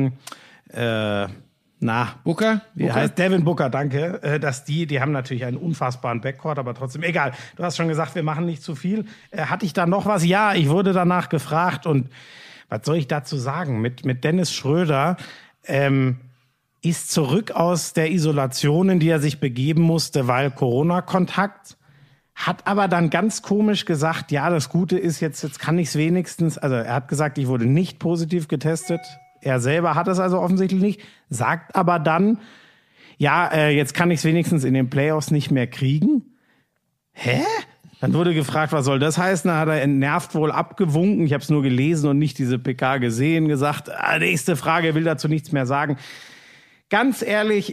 Booker? Wie heißt Devin Booker, danke. Dass die haben natürlich einen unfassbaren Backcourt, aber trotzdem, egal. Du hast schon gesagt, wir machen nicht zu viel. Hatte ich da noch was? Ja, ich wurde danach gefragt und was soll ich dazu sagen? Mit Dennis Schröder, ist zurück aus der Isolation, in die er sich begeben musste, weil Corona-Kontakt, hat aber dann ganz komisch gesagt, ja, das Gute ist, jetzt kann ich es wenigstens, also er hat gesagt, ich wurde nicht positiv getestet, er selber hat es also offensichtlich nicht, sagt aber dann, ja, jetzt kann ich es wenigstens in den Playoffs nicht mehr kriegen. Hä? Dann wurde gefragt, was soll das heißen? Dann hat er entnervt wohl abgewunken, ich habe es nur gelesen und nicht diese PK gesehen, gesagt, nächste Frage, er will dazu nichts mehr sagen. Ganz ehrlich,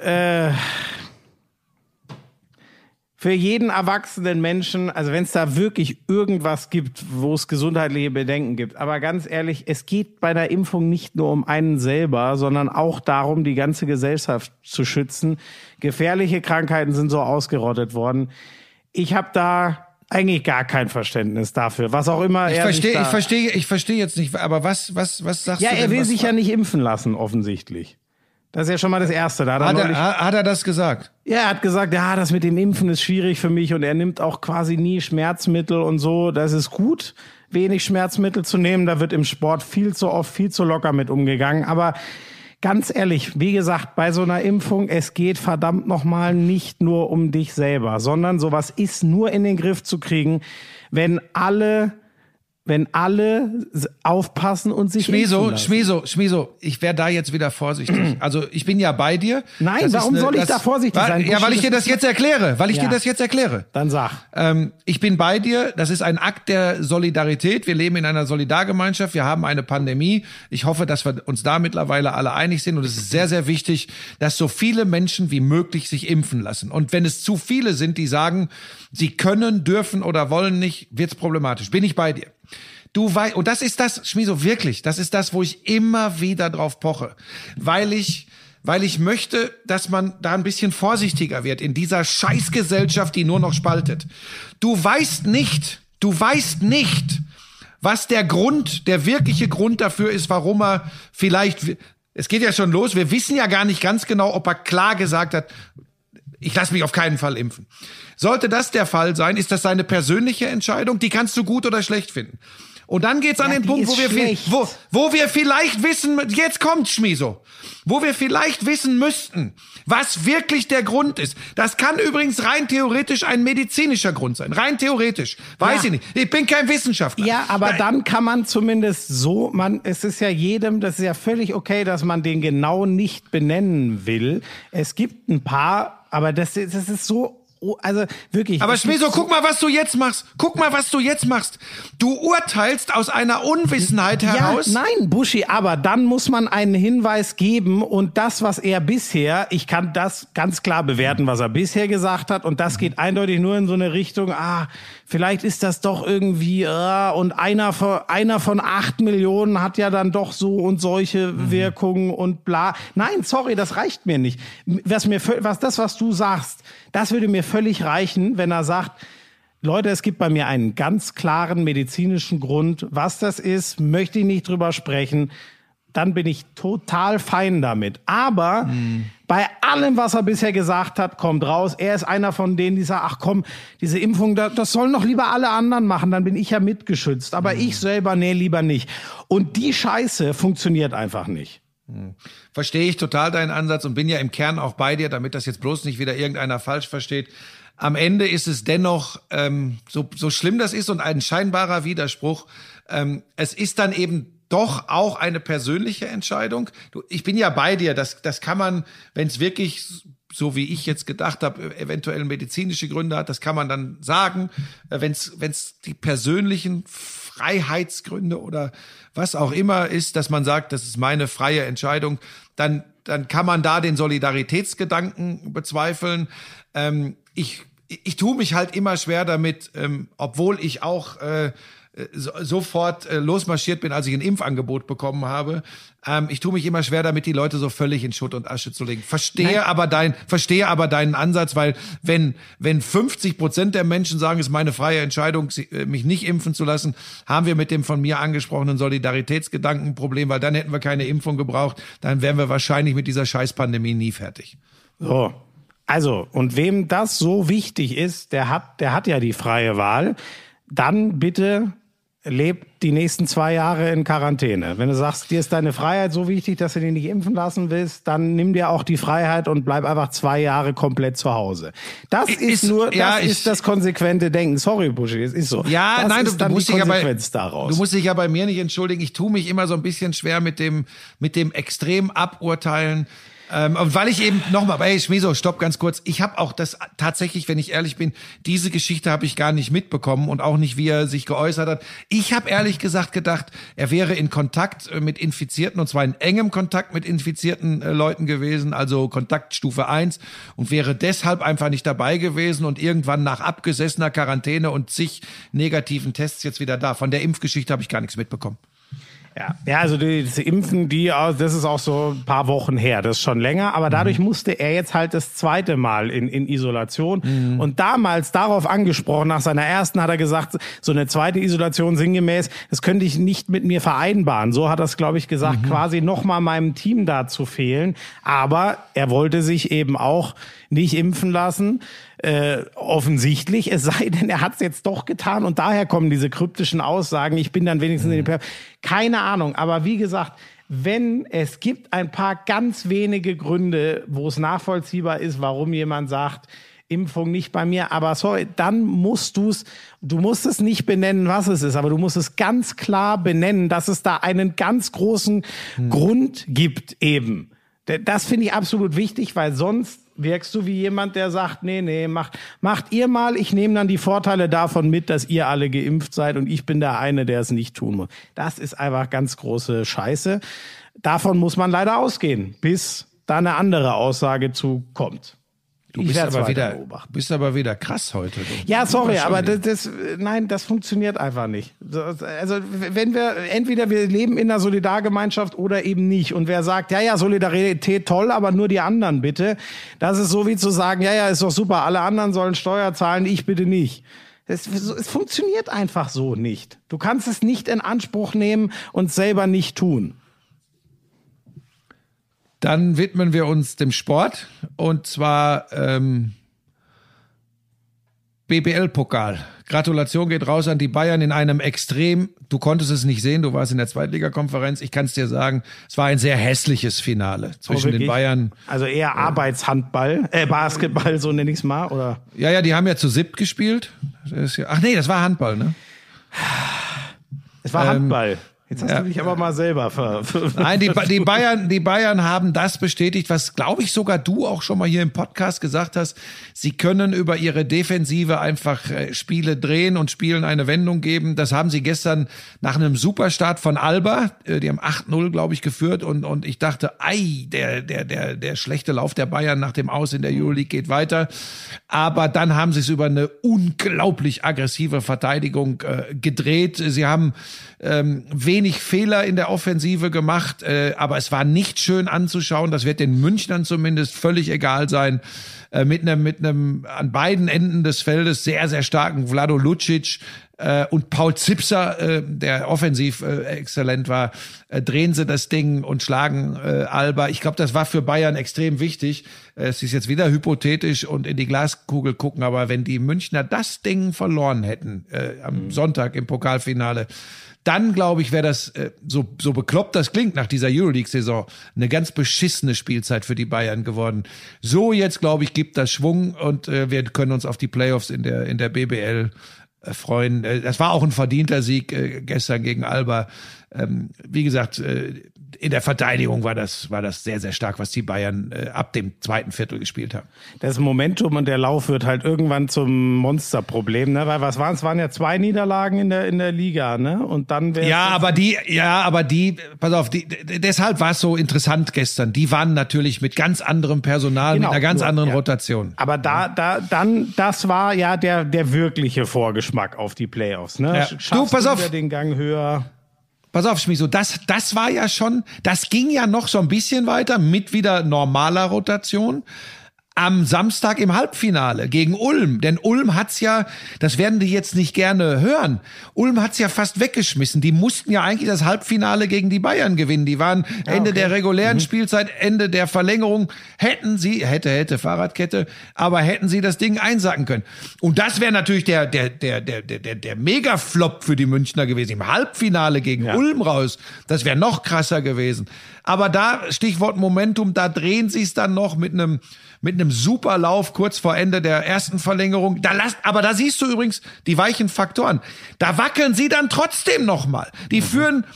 für jeden erwachsenen Menschen, also wenn es da wirklich irgendwas gibt, wo es gesundheitliche Bedenken gibt, aber ganz ehrlich, es geht bei der Impfung nicht nur um einen selber, sondern auch darum, die ganze Gesellschaft zu schützen. Gefährliche Krankheiten sind so ausgerottet worden. Ich habe da eigentlich gar kein Verständnis dafür, was auch immer ich verstehe jetzt nicht, aber was sagst du denn? Ja, er will sich ja nicht impfen lassen, offensichtlich. Das ist ja schon mal das Erste. Hat er das gesagt? Ja, er hat gesagt, ja, das mit dem Impfen ist schwierig für mich und er nimmt auch quasi nie Schmerzmittel und so. Das ist gut, wenig Schmerzmittel zu nehmen. Da wird im Sport viel zu oft, viel zu locker mit umgegangen. Aber ganz ehrlich, wie gesagt, bei so einer Impfung, es geht verdammt nochmal nicht nur um dich selber, sondern sowas ist nur in den Griff zu kriegen, wenn alle aufpassen und sich impfen lassen. Schmieso, ich wäre da jetzt wieder vorsichtig. Also ich bin ja bei dir. Nein, warum soll ich da vorsichtig sein? Ja, weil ich dir das jetzt erkläre. Dann sag. Ich bin bei dir. Das ist ein Akt der Solidarität. Wir leben in einer Solidargemeinschaft. Wir haben eine Pandemie. Ich hoffe, dass wir uns da mittlerweile alle einig sind. Und es ist sehr, sehr wichtig, dass so viele Menschen wie möglich sich impfen lassen. Und wenn es zu viele sind, die sagen, sie können, dürfen oder wollen nicht, wird's problematisch. Bin ich bei dir. Du weißt, und das ist das, Schmieso, wirklich, das ist das, wo ich immer wieder drauf poche. Weil ich möchte, dass man da ein bisschen vorsichtiger wird in dieser Scheißgesellschaft, die nur noch spaltet. Du weißt nicht, was der wirkliche Grund dafür ist, warum er vielleicht, es geht ja schon los, wir wissen ja gar nicht ganz genau, ob er klar gesagt hat, ich lasse mich auf keinen Fall impfen. Sollte das der Fall sein, ist das seine persönliche Entscheidung, die kannst du gut oder schlecht finden. Und dann geht's an den Punkt, wo wir vielleicht wissen, jetzt kommt's, Schmieso, wo wir vielleicht wissen müssten, was wirklich der Grund ist. Das kann übrigens rein theoretisch ein medizinischer Grund sein. Rein theoretisch. Weiß ich nicht. Ich bin kein Wissenschaftler. Ja, aber dann kann man zumindest so, es ist ja das ist ja völlig okay, dass man den genau nicht benennen will. Es gibt ein paar, aber das ist so, also wirklich. Aber Schmieso, guck mal, was du jetzt machst. Du urteilst aus einer Unwissenheit heraus. Ja, nein, Buschi, aber dann muss man einen Hinweis geben und das, was er bisher, ich kann das ganz klar bewerten, was er bisher gesagt hat und das geht eindeutig nur in so eine Richtung, vielleicht ist das doch irgendwie, und einer von 8 Millionen hat ja dann doch so und solche Wirkungen und bla. Nein, sorry, das reicht mir nicht. Was du sagst, das würde mir völlig reichen, wenn er sagt, Leute, es gibt bei mir einen ganz klaren medizinischen Grund. Was das ist, möchte ich nicht drüber sprechen. Dann bin ich total fein damit. Aber bei allem, was er bisher gesagt hat, kommt raus, er ist einer von denen, die sagen, ach komm, diese Impfung, das sollen doch lieber alle anderen machen, dann bin ich ja mitgeschützt. Aber ich selber, nee, lieber nicht. Und die Scheiße funktioniert einfach nicht. Verstehe ich total deinen Ansatz und bin ja im Kern auch bei dir, damit das jetzt bloß nicht wieder irgendeiner falsch versteht. Am Ende ist es dennoch, so schlimm das ist und ein scheinbarer Widerspruch, es ist dann eben doch auch eine persönliche Entscheidung. Ich bin ja bei dir, das kann man, wenn es wirklich, so wie ich jetzt gedacht habe, eventuell medizinische Gründe hat, das kann man dann sagen. Wenn es die persönlichen Freiheitsgründe oder was auch immer ist, dass man sagt, das ist meine freie Entscheidung, dann kann man da den Solidaritätsgedanken bezweifeln. Ich tue mich halt immer schwer damit, obwohl ich auch sofort losmarschiert bin, als ich ein Impfangebot bekommen habe. Ich tue mich immer schwer damit, die Leute so völlig in Schutt und Asche zu legen. Verstehe aber deinen Ansatz, weil wenn 50% der Menschen sagen, es ist meine freie Entscheidung, mich nicht impfen zu lassen, haben wir mit dem von mir angesprochenen Solidaritätsgedanken ein Problem, weil dann hätten wir keine Impfung gebraucht, dann wären wir wahrscheinlich mit dieser Scheißpandemie nie fertig. So. Also, und wem das so wichtig ist, der hat ja die freie Wahl, dann bitte lebt die nächsten 2 Jahre in Quarantäne. Wenn du sagst, dir ist deine Freiheit so wichtig, dass du dich nicht impfen lassen willst, dann nimm dir auch die Freiheit und bleib einfach 2 Jahre komplett zu Hause. Das ist das konsequente Denken. Sorry, Buschi, es ist so. Ja, das nein, ist du musst dich ja bei mir nicht entschuldigen. Ich tue mich immer so ein bisschen schwer mit dem extrem Aburteilen. Und weil ich eben nochmal, hey Schmieso, stopp ganz kurz. Ich habe auch das tatsächlich, wenn ich ehrlich bin, diese Geschichte habe ich gar nicht mitbekommen und auch nicht, wie er sich geäußert hat. Ich habe ehrlich gesagt gedacht, er wäre in Kontakt mit Infizierten und zwar in engem Kontakt mit infizierten Leuten gewesen, also Kontaktstufe 1 und wäre deshalb einfach nicht dabei gewesen und irgendwann nach abgesessener Quarantäne und zig negativen Tests jetzt wieder da. Von der Impfgeschichte habe ich gar nichts mitbekommen. Ja, also diese Impfen, das ist auch so ein paar Wochen her, das ist schon länger, aber dadurch musste er jetzt halt das zweite Mal in Isolation und damals darauf angesprochen, nach seiner ersten hat er gesagt, so eine zweite Isolation sinngemäß, das könnte ich nicht mit mir vereinbaren, so hat er es, glaube ich, gesagt, quasi nochmal meinem Team da zu fehlen, aber er wollte sich eben auch nicht impfen lassen, offensichtlich, es sei denn, er hat es jetzt doch getan und daher kommen diese kryptischen Aussagen, ich bin dann wenigstens in den keine Ahnung, aber wie gesagt, es gibt ein paar ganz wenige Gründe, wo es nachvollziehbar ist, warum jemand sagt, Impfung nicht bei mir, aber sorry, dann du musst es nicht benennen, was es ist, aber du musst es ganz klar benennen, dass es da einen ganz großen Grund gibt eben. Das finde ich absolut wichtig, weil sonst wirkst du wie jemand, der sagt, nee, macht ihr mal, ich nehme dann die Vorteile davon mit, dass ihr alle geimpft seid und ich bin der eine, der es nicht tun muss. Das ist einfach ganz große Scheiße. Davon muss man leider ausgehen, bis da eine andere Aussage zu kommt. Du bist aber wieder krass heute. Ja, sorry, aber das funktioniert einfach nicht. Also wenn wir leben in einer Solidargemeinschaft oder eben nicht. Und wer sagt, ja, Solidarität toll, aber nur die anderen bitte. Das ist so wie zu sagen, ja, ist doch super, alle anderen sollen Steuer zahlen, ich bitte nicht. Es funktioniert einfach so nicht. Du kannst es nicht in Anspruch nehmen und selber nicht tun. Dann widmen wir uns dem Sport und zwar BBL-Pokal. Gratulation geht raus an die Bayern in einem du konntest es nicht sehen, du warst in der Zweitligakonferenz, ich kann es dir sagen, es war ein sehr hässliches Finale zwischen den Bayern. Also eher Arbeitshandball, Basketball, so nenne ich es mal, oder? Ja, die haben ja zu 7 gespielt. Das war Handball, ne? Es war Handball. Jetzt hast du dich aber mal selber Nein, die Bayern haben das bestätigt, was, glaube ich, sogar du auch schon mal hier im Podcast gesagt hast. Sie können über ihre Defensive einfach Spiele drehen und Spielen eine Wendung geben. Das haben sie gestern nach einem Superstart von Alba, die haben 8-0, glaube ich, geführt und ich dachte, der schlechte Lauf der Bayern nach dem Aus in der Euroleague geht weiter. Aber dann haben sie es über eine unglaublich aggressive Verteidigung gedreht. Sie haben wenig Fehler in der Offensive gemacht, aber es war nicht schön anzuschauen. Das wird den Münchnern zumindest völlig egal sein. mit einem an beiden Enden des Feldes sehr, sehr starken Vlado Lucic und Paul Zipser, der offensiv exzellent war, drehen sie das Ding und schlagen Alba. Ich glaube, das war für Bayern extrem wichtig. Es ist jetzt wieder hypothetisch und in die Glaskugel gucken, aber wenn die Münchner das Ding verloren hätten am Sonntag im Pokalfinale, dann, glaube ich, wäre das, so bekloppt das klingt nach dieser Euroleague-Saison, eine ganz beschissene Spielzeit für die Bayern geworden. So jetzt, glaube ich, gibt das Schwung und wir können uns auf die Playoffs in der BBL freuen. Das war auch ein verdienter Sieg gestern gegen Alba. Wie gesagt, in der Verteidigung war das sehr, sehr stark, was die Bayern ab dem zweiten Viertel gespielt haben. Das Momentum und der Lauf wird halt irgendwann zum Monsterproblem, ne? Weil was waren es? Waren ja 2 Niederlagen in der Liga, ne? Und dann aber die, pass auf, deshalb war es so interessant gestern. Die waren natürlich mit ganz anderem Personal, mit einer ganz anderen Rotation. Aber das war ja der wirkliche Vorgeschmack auf die Playoffs, ne? Ja. Du, pass auf, den Gang höher. Pass auf, Schmiso, das war ja schon, das ging ja noch so ein bisschen weiter mit wieder normaler Rotation. Am Samstag im Halbfinale gegen Ulm. Denn Ulm hat's ja, das werden die jetzt nicht gerne hören, Ulm hat's ja fast weggeschmissen. Die mussten ja eigentlich das Halbfinale gegen die Bayern gewinnen. Die waren Ende der regulären Spielzeit, Ende der Verlängerung. Hätte Fahrradkette, aber hätten sie das Ding einsacken können. Und das wäre natürlich der Mega-Flop für die Münchner gewesen. Im Halbfinale gegen Ulm raus. Das wäre noch krasser gewesen. Aber da, Stichwort Momentum, da drehen sie es dann noch mit einem super Lauf kurz vor Ende der ersten Verlängerung. Aber da siehst du übrigens die weichen Faktoren. Da wackeln sie dann trotzdem nochmal. Die führen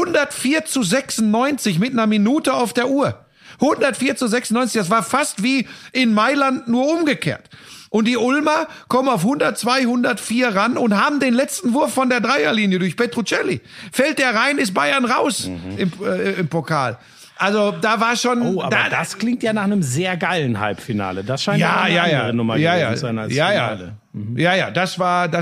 104-96 mit einer Minute auf der Uhr. 104-96, das war fast wie in Mailand, nur umgekehrt. Und die Ulmer kommen auf 102, 104 ran und haben den letzten Wurf von der Dreierlinie durch Petruccelli. Fällt der rein, ist Bayern raus im Pokal. Also da war schon... Oh, aber das klingt ja nach einem sehr geilen Halbfinale. Das scheint eine andere Nummer gewesen zu sein als Finale. Ja, das war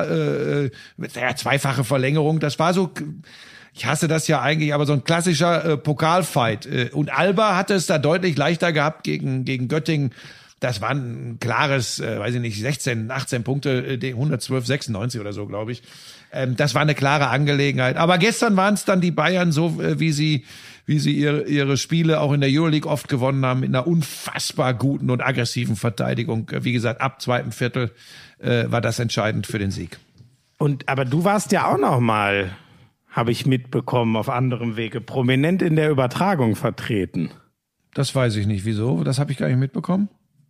zweifache Verlängerung. Das war so... Ich hasse das ja eigentlich, aber so ein klassischer Pokalfight. Und Alba hatte es da deutlich leichter gehabt gegen Göttingen. Das war ein klares, 16, 18 Punkte, 112, 96 oder so, glaube ich. Das war eine klare Angelegenheit. Aber gestern waren es dann die Bayern so, wie sie ihre Spiele auch in der Euroleague oft gewonnen haben, in einer unfassbar guten und aggressiven Verteidigung. Wie gesagt, ab zweiten Viertel war das entscheidend für den Sieg. Aber du warst ja auch noch mal, habe ich mitbekommen, auf anderem Wege prominent in der Übertragung vertreten. Das weiß ich nicht. Wieso? Das habe ich gar nicht mitbekommen.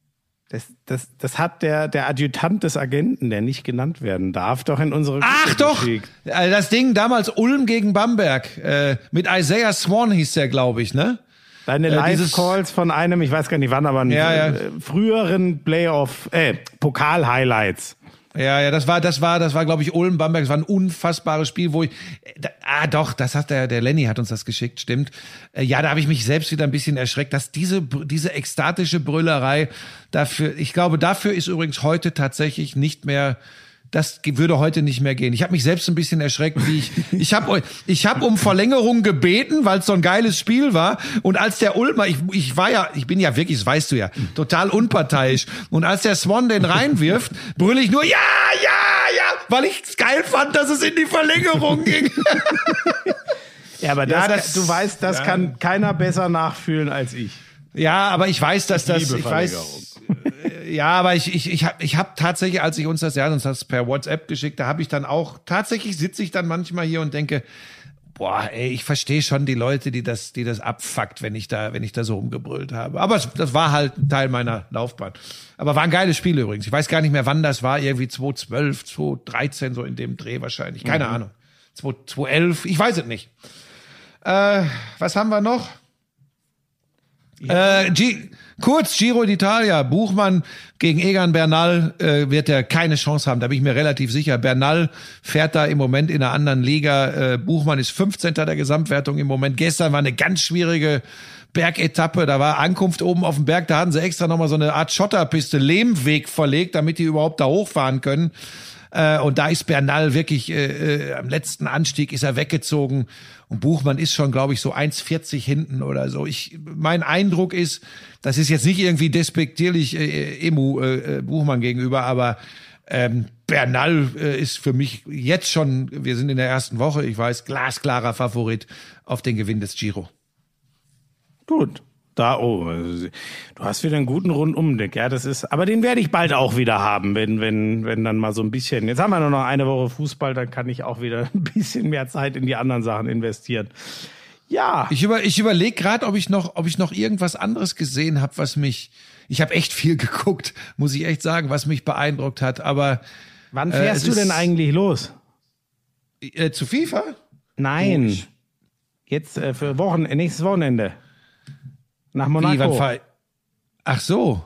Das hat der Adjutant des Agenten, der nicht genannt werden darf, doch in unsere Ach doch! Geschickt. Das Ding damals Ulm gegen Bamberg. Mit Isaiah Swan hieß der, glaube ich, ne? Deine Live-Calls von einem, ich weiß gar nicht wann, aber früheren Pokal-Highlights. Ja, das war, glaube ich, Ulm-Bamberg. Das war ein unfassbares Spiel, wo das hat der Lenny hat uns das geschickt, stimmt. Da habe ich mich selbst wieder ein bisschen erschreckt, dass diese ekstatische Brüllerei dafür ist übrigens heute tatsächlich nicht mehr, das würde heute nicht mehr gehen. Ich habe mich selbst ein bisschen erschreckt, wie ich habe um Verlängerung gebeten, weil es so ein geiles Spiel war. Und als der Ulmer, ich bin ja wirklich, das weißt du ja, total unparteiisch. Und als der Swan den reinwirft, brülle ich nur ja, weil ich es geil fand, dass es in die Verlängerung ging. Ja, aber du weißt, das kann keiner besser nachfühlen als ich. Ja, aber ich weiß, dass das, ich weiß. Ja, aber ich hab tatsächlich, als ich uns das per WhatsApp geschickt, da habe ich dann auch, tatsächlich sitze ich dann manchmal hier und denke, ich verstehe schon die Leute, die das abfuckt, wenn ich da so rumgebrüllt habe. Aber das war halt ein Teil meiner Laufbahn. Aber war ein geiles Spiel übrigens. Ich weiß gar nicht mehr, wann das war, irgendwie 2012, 2013, so in dem Dreh wahrscheinlich. Keine Ahnung. 2011, ich weiß es nicht. Was haben wir noch? Giro d'Italia, Buchmann gegen Egan Bernal wird er keine Chance haben, da bin ich mir relativ sicher. Bernal fährt da im Moment in einer anderen Liga, Buchmann ist 15. der Gesamtwertung im Moment. Gestern war eine ganz schwierige Bergetappe, da war Ankunft oben auf dem Berg, da hatten sie extra nochmal so eine Art Schotterpiste, Lehmweg verlegt, damit die überhaupt da hochfahren können. Und da ist Bernal wirklich, am letzten Anstieg ist er weggezogen. Und Buchmann ist schon, glaube ich, so 1,40 hinten oder so. Mein Eindruck ist, das ist jetzt nicht irgendwie despektierlich Buchmann gegenüber, aber Bernal ist für mich jetzt schon, wir sind in der ersten Woche, ich weiß, glasklarer Favorit auf den Gewinn des Giro. Gut. Du hast wieder einen guten Rundumblick, ja, das ist, aber den werde ich bald auch wieder haben, wenn dann mal so ein bisschen, jetzt haben wir nur noch eine Woche Fußball, dann kann ich auch wieder ein bisschen mehr Zeit in die anderen Sachen investieren. Ja. Ich überlege gerade, ob ich noch irgendwas anderes gesehen habe, ich habe echt viel geguckt, muss ich echt sagen, was mich beeindruckt hat, aber wann fährst du denn eigentlich los? Zu FIFA? Nein. Jetzt für nächstes Wochenende. Nach Monaco. Ach so.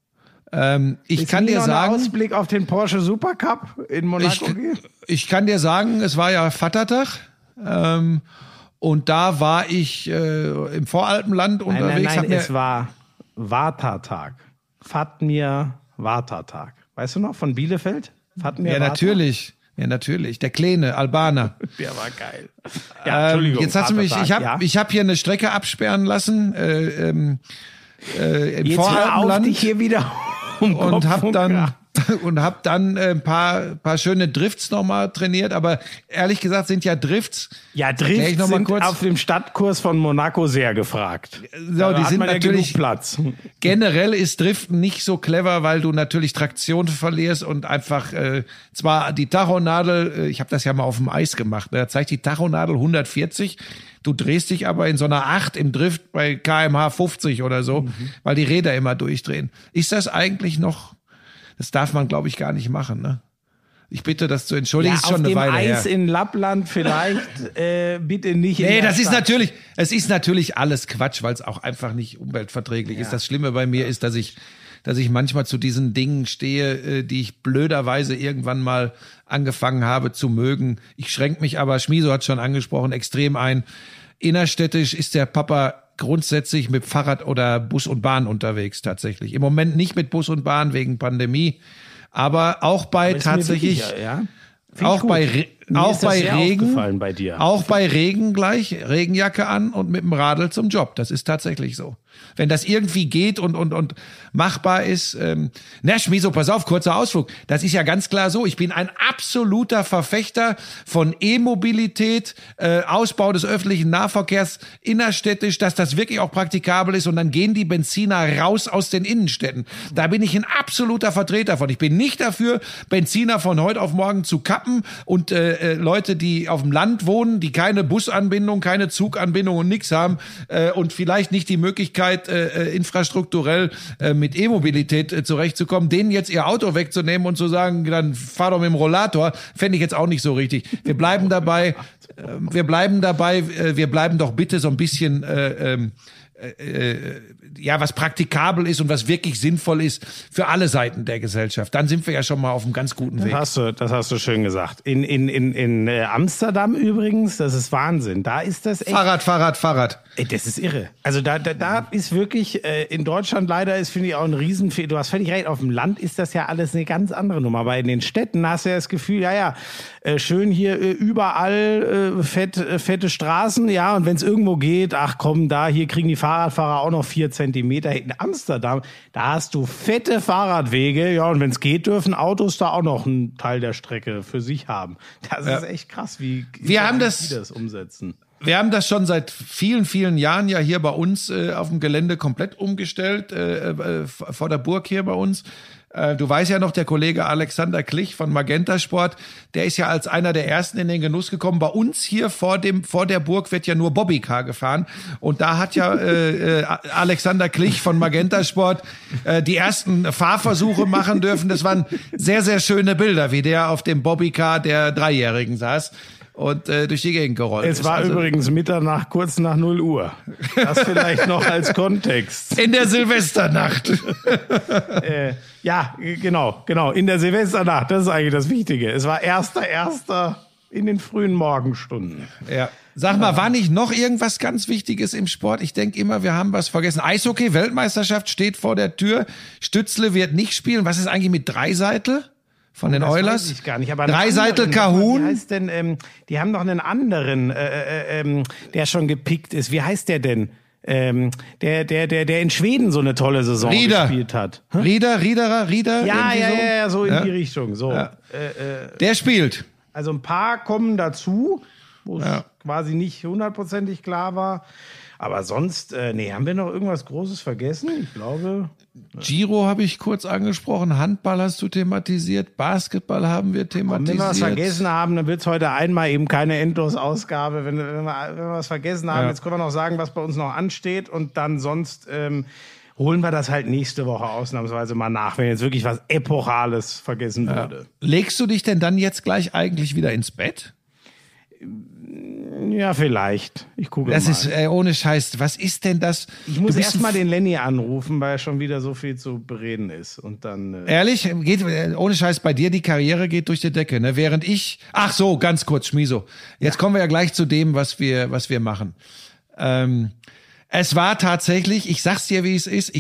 Ich kann dir sagen, Ausblick auf den Porsche Supercup in Monaco gehen? Ich kann dir sagen, es war ja Vatertag. Und da war ich im Voralpenland unterwegs. Nein, es war Vatertag. Fatmir Vatertag. Weißt du noch, von Bielefeld? Fatmir Vater? Natürlich. Ja, natürlich. Der kleine Albaner. Der war geil. Ja, Entschuldigung. Jetzt hast du mich, ich hab hier eine Strecke absperren lassen, im Voralpenland. Dich hier wieder und hab dann ein paar schöne Drifts nochmal trainiert, aber ehrlich gesagt sind ja Drifts. Ja, Drifts noch mal sind kurz auf dem Stadtkurs von Monaco sehr gefragt. So, die sind natürlich ja Platz. Generell ist Driften nicht so clever, weil du natürlich Traktion verlierst und einfach zwar die Tachonadel, ich habe das ja mal auf dem Eis gemacht, da zeigt die Tachonadel 140. Du drehst dich aber in so einer 8 im Drift bei kmh 50 oder so, weil die Räder immer durchdrehen. Ist das eigentlich noch? Das darf man, glaube ich, gar nicht machen, ne? Ich bitte, das zu entschuldigen. Ja, ist schon eine Weile her. Auf dem Eis in Lappland vielleicht bitte nicht. Nee, es ist natürlich alles Quatsch, weil es auch einfach nicht umweltverträglich ist. Das Schlimme bei mir ist, dass ich manchmal zu diesen Dingen stehe, die ich blöderweise irgendwann mal angefangen habe zu mögen. Ich schränke mich aber, Schmiso hat schon angesprochen, extrem ein. Innerstädtisch ist der Papa grundsätzlich mit Fahrrad oder Bus und Bahn unterwegs tatsächlich. Im Moment nicht mit Bus und Bahn wegen Pandemie, aber auch bei tatsächlich, auch bei Regen, bei dir. Auch bei Regen gleich, Regenjacke an und mit dem Radl zum Job. Das ist tatsächlich so. Wenn das irgendwie geht und machbar ist. Schmiso, pass auf, kurzer Ausflug. Das ist ja ganz klar so. Ich bin ein absoluter Verfechter von E-Mobilität, Ausbau des öffentlichen Nahverkehrs innerstädtisch, dass das wirklich auch praktikabel ist. Und dann gehen die Benziner raus aus den Innenstädten. Da bin ich ein absoluter Vertreter von. Ich bin nicht dafür, Benziner von heute auf morgen zu kappen und Leute, die auf dem Land wohnen, die keine Busanbindung, keine Zuganbindung und nix haben und vielleicht nicht die Möglichkeit, infrastrukturell mit E-Mobilität zurechtzukommen, denen jetzt ihr Auto wegzunehmen und zu sagen, dann fahr doch mit dem Rollator, fände ich jetzt auch nicht so richtig. Wir bleiben dabei, wir bleiben doch bitte so ein bisschen was praktikabel ist und was wirklich sinnvoll ist für alle Seiten der Gesellschaft. Dann sind wir ja schon mal auf einem ganz guten Weg. Das hast du schön gesagt. In Amsterdam übrigens, das ist Wahnsinn. Da ist das echt... Fahrrad. Ey, das ist irre. Also da ist wirklich, in Deutschland leider ist, finde ich, auch ein Riesenfehler. Du hast völlig recht, auf dem Land ist das ja alles eine ganz andere Nummer. Aber in den Städten hast du ja das Gefühl, schön hier überall fette Straßen, ja, und wenn es irgendwo geht, ach komm, hier kriegen die Fahrradfahrer auch noch 4 Zentimeter. In Amsterdam, da hast du fette Fahrradwege, ja, und wenn es geht, dürfen Autos da auch noch einen Teil der Strecke für sich haben. Das ist echt krass, wie die das umsetzen. Wir haben das schon seit vielen, vielen Jahren ja hier bei uns auf dem Gelände komplett umgestellt, vor der Burg hier bei uns. Du weißt ja noch, der Kollege Alexander Klich von Magenta Sport, der ist ja als einer der ersten in den Genuss gekommen. Bei uns hier vor der Burg wird ja nur Bobbycar gefahren. Und da hat ja Alexander Klich von Magenta Sport die ersten Fahrversuche machen dürfen. Das waren sehr, sehr schöne Bilder, wie der auf dem Bobbycar der Dreijährigen saß und durch die Gegend gerollt ist. Es war übrigens Mitternacht, kurz nach 0 Uhr. Das vielleicht noch als Kontext. In der Silvesternacht. Genau. In der Silvesternacht, das ist eigentlich das Wichtige. Es war 1.1. in den frühen Morgenstunden. Ja. Sag mal, war nicht noch irgendwas ganz Wichtiges im Sport? Ich denke immer, wir haben was vergessen. Eishockey, Weltmeisterschaft steht vor der Tür. Stützle wird nicht spielen. Was ist eigentlich mit Dreiseitel? von den Das Oilers. weiß ich gar nicht, aber Dreiseitel Wie Kahun. heißt denn, die haben noch einen anderen, der schon gepickt ist. Wie heißt der denn? Der in Schweden so eine tolle Saison gespielt hat. Rieder. Ja, so in die Richtung. So. Ja. Der spielt. Also ein paar kommen dazu, wo es quasi nicht hundertprozentig klar war. Aber sonst, haben wir noch irgendwas Großes vergessen? Ich glaube... Giro habe ich kurz angesprochen, Handball hast du thematisiert, Basketball haben wir thematisiert. Wenn wir was vergessen haben, dann wird es heute einmal eben keine Endlos-Ausgabe. Wenn wir was vergessen haben, jetzt können wir noch sagen, was bei uns noch ansteht und dann sonst holen wir das halt nächste Woche ausnahmsweise mal nach, wenn jetzt wirklich was Epochales vergessen wurde. Legst du dich denn dann jetzt gleich eigentlich wieder ins Bett? Ja, vielleicht. Ich gucke mal. Das ist ohne Scheiß. Was ist denn das? Ich muss erst mal den Lenny anrufen, weil schon wieder so viel zu bereden ist. Und dann. Ehrlich? Geht, ohne Scheiß, bei dir die Karriere geht durch die Decke, ne? Während ich. Ach so, ganz kurz, Schmiso. Jetzt kommen wir ja gleich zu dem, was wir machen. Es war tatsächlich, ich sag's dir, wie es ist,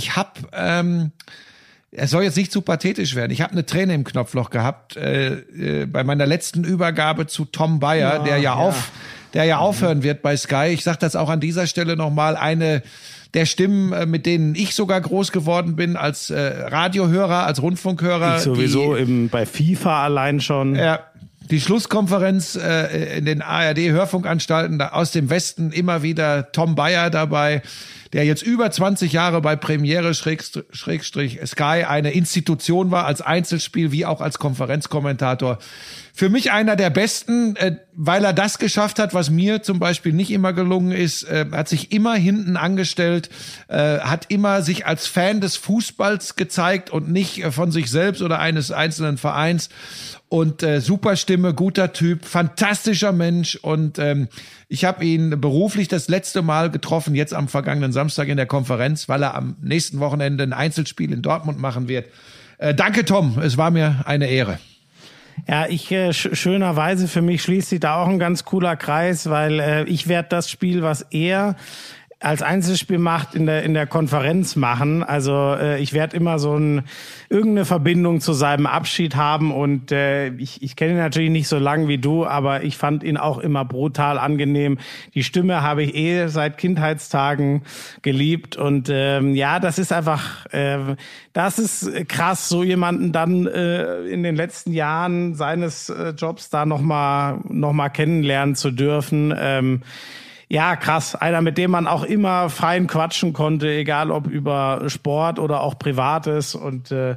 es soll jetzt nicht zu pathetisch werden. Ich habe eine Träne im Knopfloch gehabt bei meiner letzten Übergabe zu Tom Bayer, der ja aufhören wird bei Sky. Ich sage das auch an dieser Stelle nochmal, eine der Stimmen, mit denen ich sogar groß geworden bin als Radiohörer, als Rundfunkhörer. Ich sowieso bei FIFA allein schon. Ja. Die Schlusskonferenz in den ARD-Hörfunkanstalten aus dem Westen, immer wieder Tom Bayer dabei, der jetzt über 20 Jahre bei Premiere Schrägstrich Sky eine Institution war, als Einzelspiel wie auch als Konferenzkommentator. Für mich einer der besten, weil er das geschafft hat, was mir zum Beispiel nicht immer gelungen ist, hat sich immer hinten angestellt, hat immer sich als Fan des Fußballs gezeigt und nicht von sich selbst oder eines einzelnen Vereins. Und super Stimme, guter Typ, fantastischer Mensch. Und ich habe ihn beruflich das letzte Mal getroffen, jetzt am vergangenen Samstag in der Konferenz, weil er am nächsten Wochenende ein Einzelspiel in Dortmund machen wird. Danke, Tom, es war mir eine Ehre. Ja, schönerweise für mich schließt sich da auch ein ganz cooler Kreis, weil ich werde das Spiel, was er als Einzelspiel macht, in der Konferenz machen. Also ich werde immer irgendeine Verbindung zu seinem Abschied haben und ich kenne ihn natürlich nicht so lang wie du, aber ich fand ihn auch immer brutal angenehm. Die Stimme habe ich seit Kindheitstagen geliebt und das ist einfach, das ist krass, so jemanden dann in den letzten Jahren seines Jobs da noch mal kennenlernen zu dürfen. Ja, krass. Einer, mit dem man auch immer fein quatschen konnte, egal ob über Sport oder auch Privates. Und der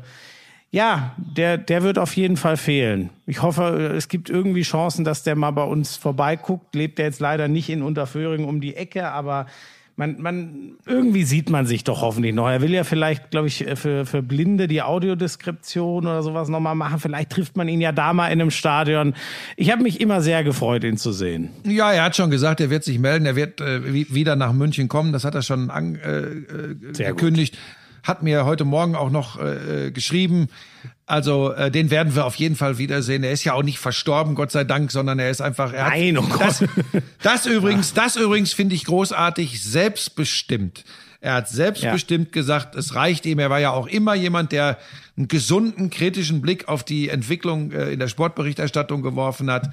wird auf jeden Fall fehlen. Ich hoffe, es gibt irgendwie Chancen, dass der mal bei uns vorbeiguckt. Lebt er jetzt leider nicht in Unterföhring um die Ecke, aber irgendwie sieht man sich doch hoffentlich noch. Er will ja vielleicht, glaube ich, für Blinde die Audiodeskription oder sowas nochmal machen. Vielleicht trifft man ihn ja da mal in einem Stadion. Ich habe mich immer sehr gefreut, ihn zu sehen. Ja, er hat schon gesagt, er wird sich melden. Er wird wieder nach München kommen. Das hat er schon angekündigt. Hat mir heute Morgen auch noch geschrieben. Also den werden wir auf jeden Fall wiedersehen. Er ist ja auch nicht verstorben, Gott sei Dank, sondern er ist einfach... Nein, oh Gott. Das übrigens finde ich großartig, selbstbestimmt. Er hat selbstbestimmt gesagt, es reicht ihm. Er war ja auch immer jemand, der einen gesunden, kritischen Blick auf die Entwicklung in der Sportberichterstattung geworfen hat.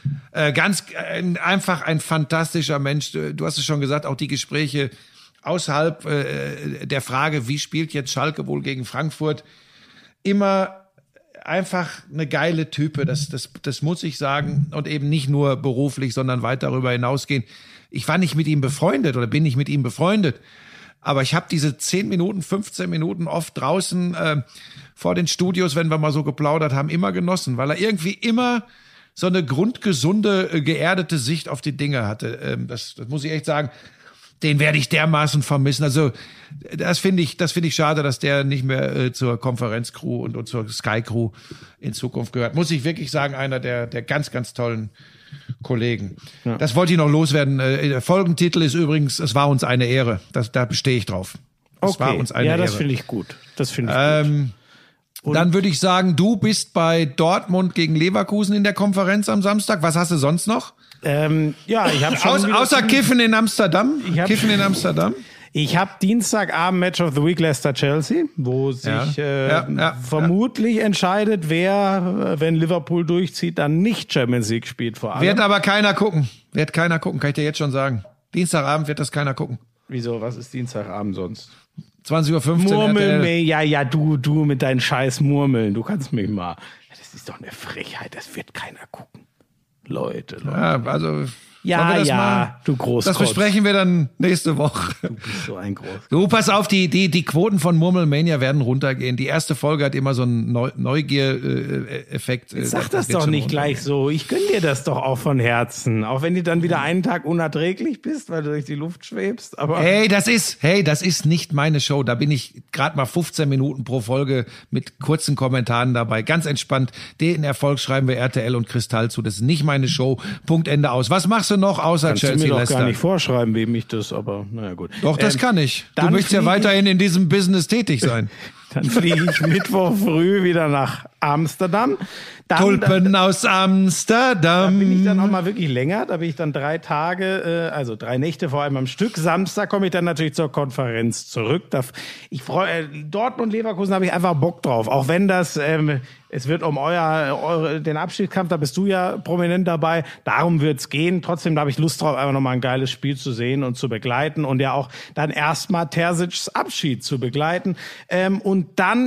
Einfach ein fantastischer Mensch. Du hast es schon gesagt, auch die Gespräche außerhalb der Frage, wie spielt jetzt Schalke wohl gegen Frankfurt, immer einfach eine geile Type, das muss ich sagen, und eben nicht nur beruflich, sondern weit darüber hinausgehen. Ich war nicht mit ihm befreundet oder bin nicht mit ihm befreundet, aber ich habe diese 10 Minuten, 15 Minuten oft draußen vor den Studios, wenn wir mal so geplaudert haben, immer genossen, weil er irgendwie immer so eine grundgesunde, geerdete Sicht auf die Dinge hatte. Das muss ich echt sagen. Den werde ich dermaßen vermissen. Also das finde ich schade, dass der nicht mehr zur Konferenzcrew und zur Sky-Crew in Zukunft gehört. Muss ich wirklich sagen, einer der ganz, ganz tollen Kollegen. Ja. Das wollte ich noch loswerden. Der Folgentitel ist übrigens, es war uns eine Ehre. Da bestehe ich drauf. Es war uns eine Ehre. Ja, das finde ich gut. Gut. Dann würde ich sagen, du bist bei Dortmund gegen Leverkusen in der Konferenz am Samstag. Was hast du sonst noch? Ich habe schon außer Kiffen in Amsterdam. Ich habe Dienstagabend Match of the Week Leicester-Chelsea, wo sich vermutlich entscheidet, wer, wenn Liverpool durchzieht, dann nicht Champions League spielt vor allem. Wird aber keiner gucken. Kann ich dir jetzt schon sagen. Dienstagabend wird das keiner gucken. Wieso? Was ist Dienstagabend sonst? 20.15 Uhr Murmeln, RTL. ja, du mit deinen scheiß Murmeln. Du kannst mich mal. Das ist doch eine Frechheit, das wird keiner gucken. Leute. Ja, also... Ja, du Großkotz. Das besprechen wir dann nächste Woche. Du bist so ein Großkotz. Du, pass auf, die Quoten von Murmelmania werden runtergehen. Die erste Folge hat immer so einen Neugier-Effekt. Sag das doch nicht gleich so. Ich gönn dir das doch auch von Herzen. Auch wenn du dann wieder einen Tag unerträglich bist, weil du durch die Luft schwebst. Aber Hey, das ist nicht meine Show. Da bin ich gerade mal 15 Minuten pro Folge mit kurzen Kommentaren dabei. Ganz entspannt. Den Erfolg schreiben wir RTL und Kristall zu. Das ist nicht meine Show. Punkt, Ende aus. Was machst du noch außer kannst Chelsea, du mir doch Leicester? gar nicht vorschreiben, wem ich das, aber naja gut. Doch, das kann ich. Du dann möchtest ja weiterhin in diesem Business tätig sein. Dann fliege ich Mittwoch früh wieder nach Amsterdam. Tulpen aus Amsterdam. Da bin ich dann auch mal wirklich länger. Da bin ich dann 3 Tage, also 3 Nächte vor allem am Stück. Samstag komme ich dann natürlich zur Konferenz zurück. Ich freue Dortmund, Leverkusen habe ich einfach Bock drauf. Auch wenn das, es wird um den Abstiegskampf, da bist du ja prominent dabei. Darum wird's gehen. Trotzdem habe ich Lust drauf, einfach nochmal ein geiles Spiel zu sehen und zu begleiten und ja auch dann erstmal Terzic's Abschied zu begleiten. Und dann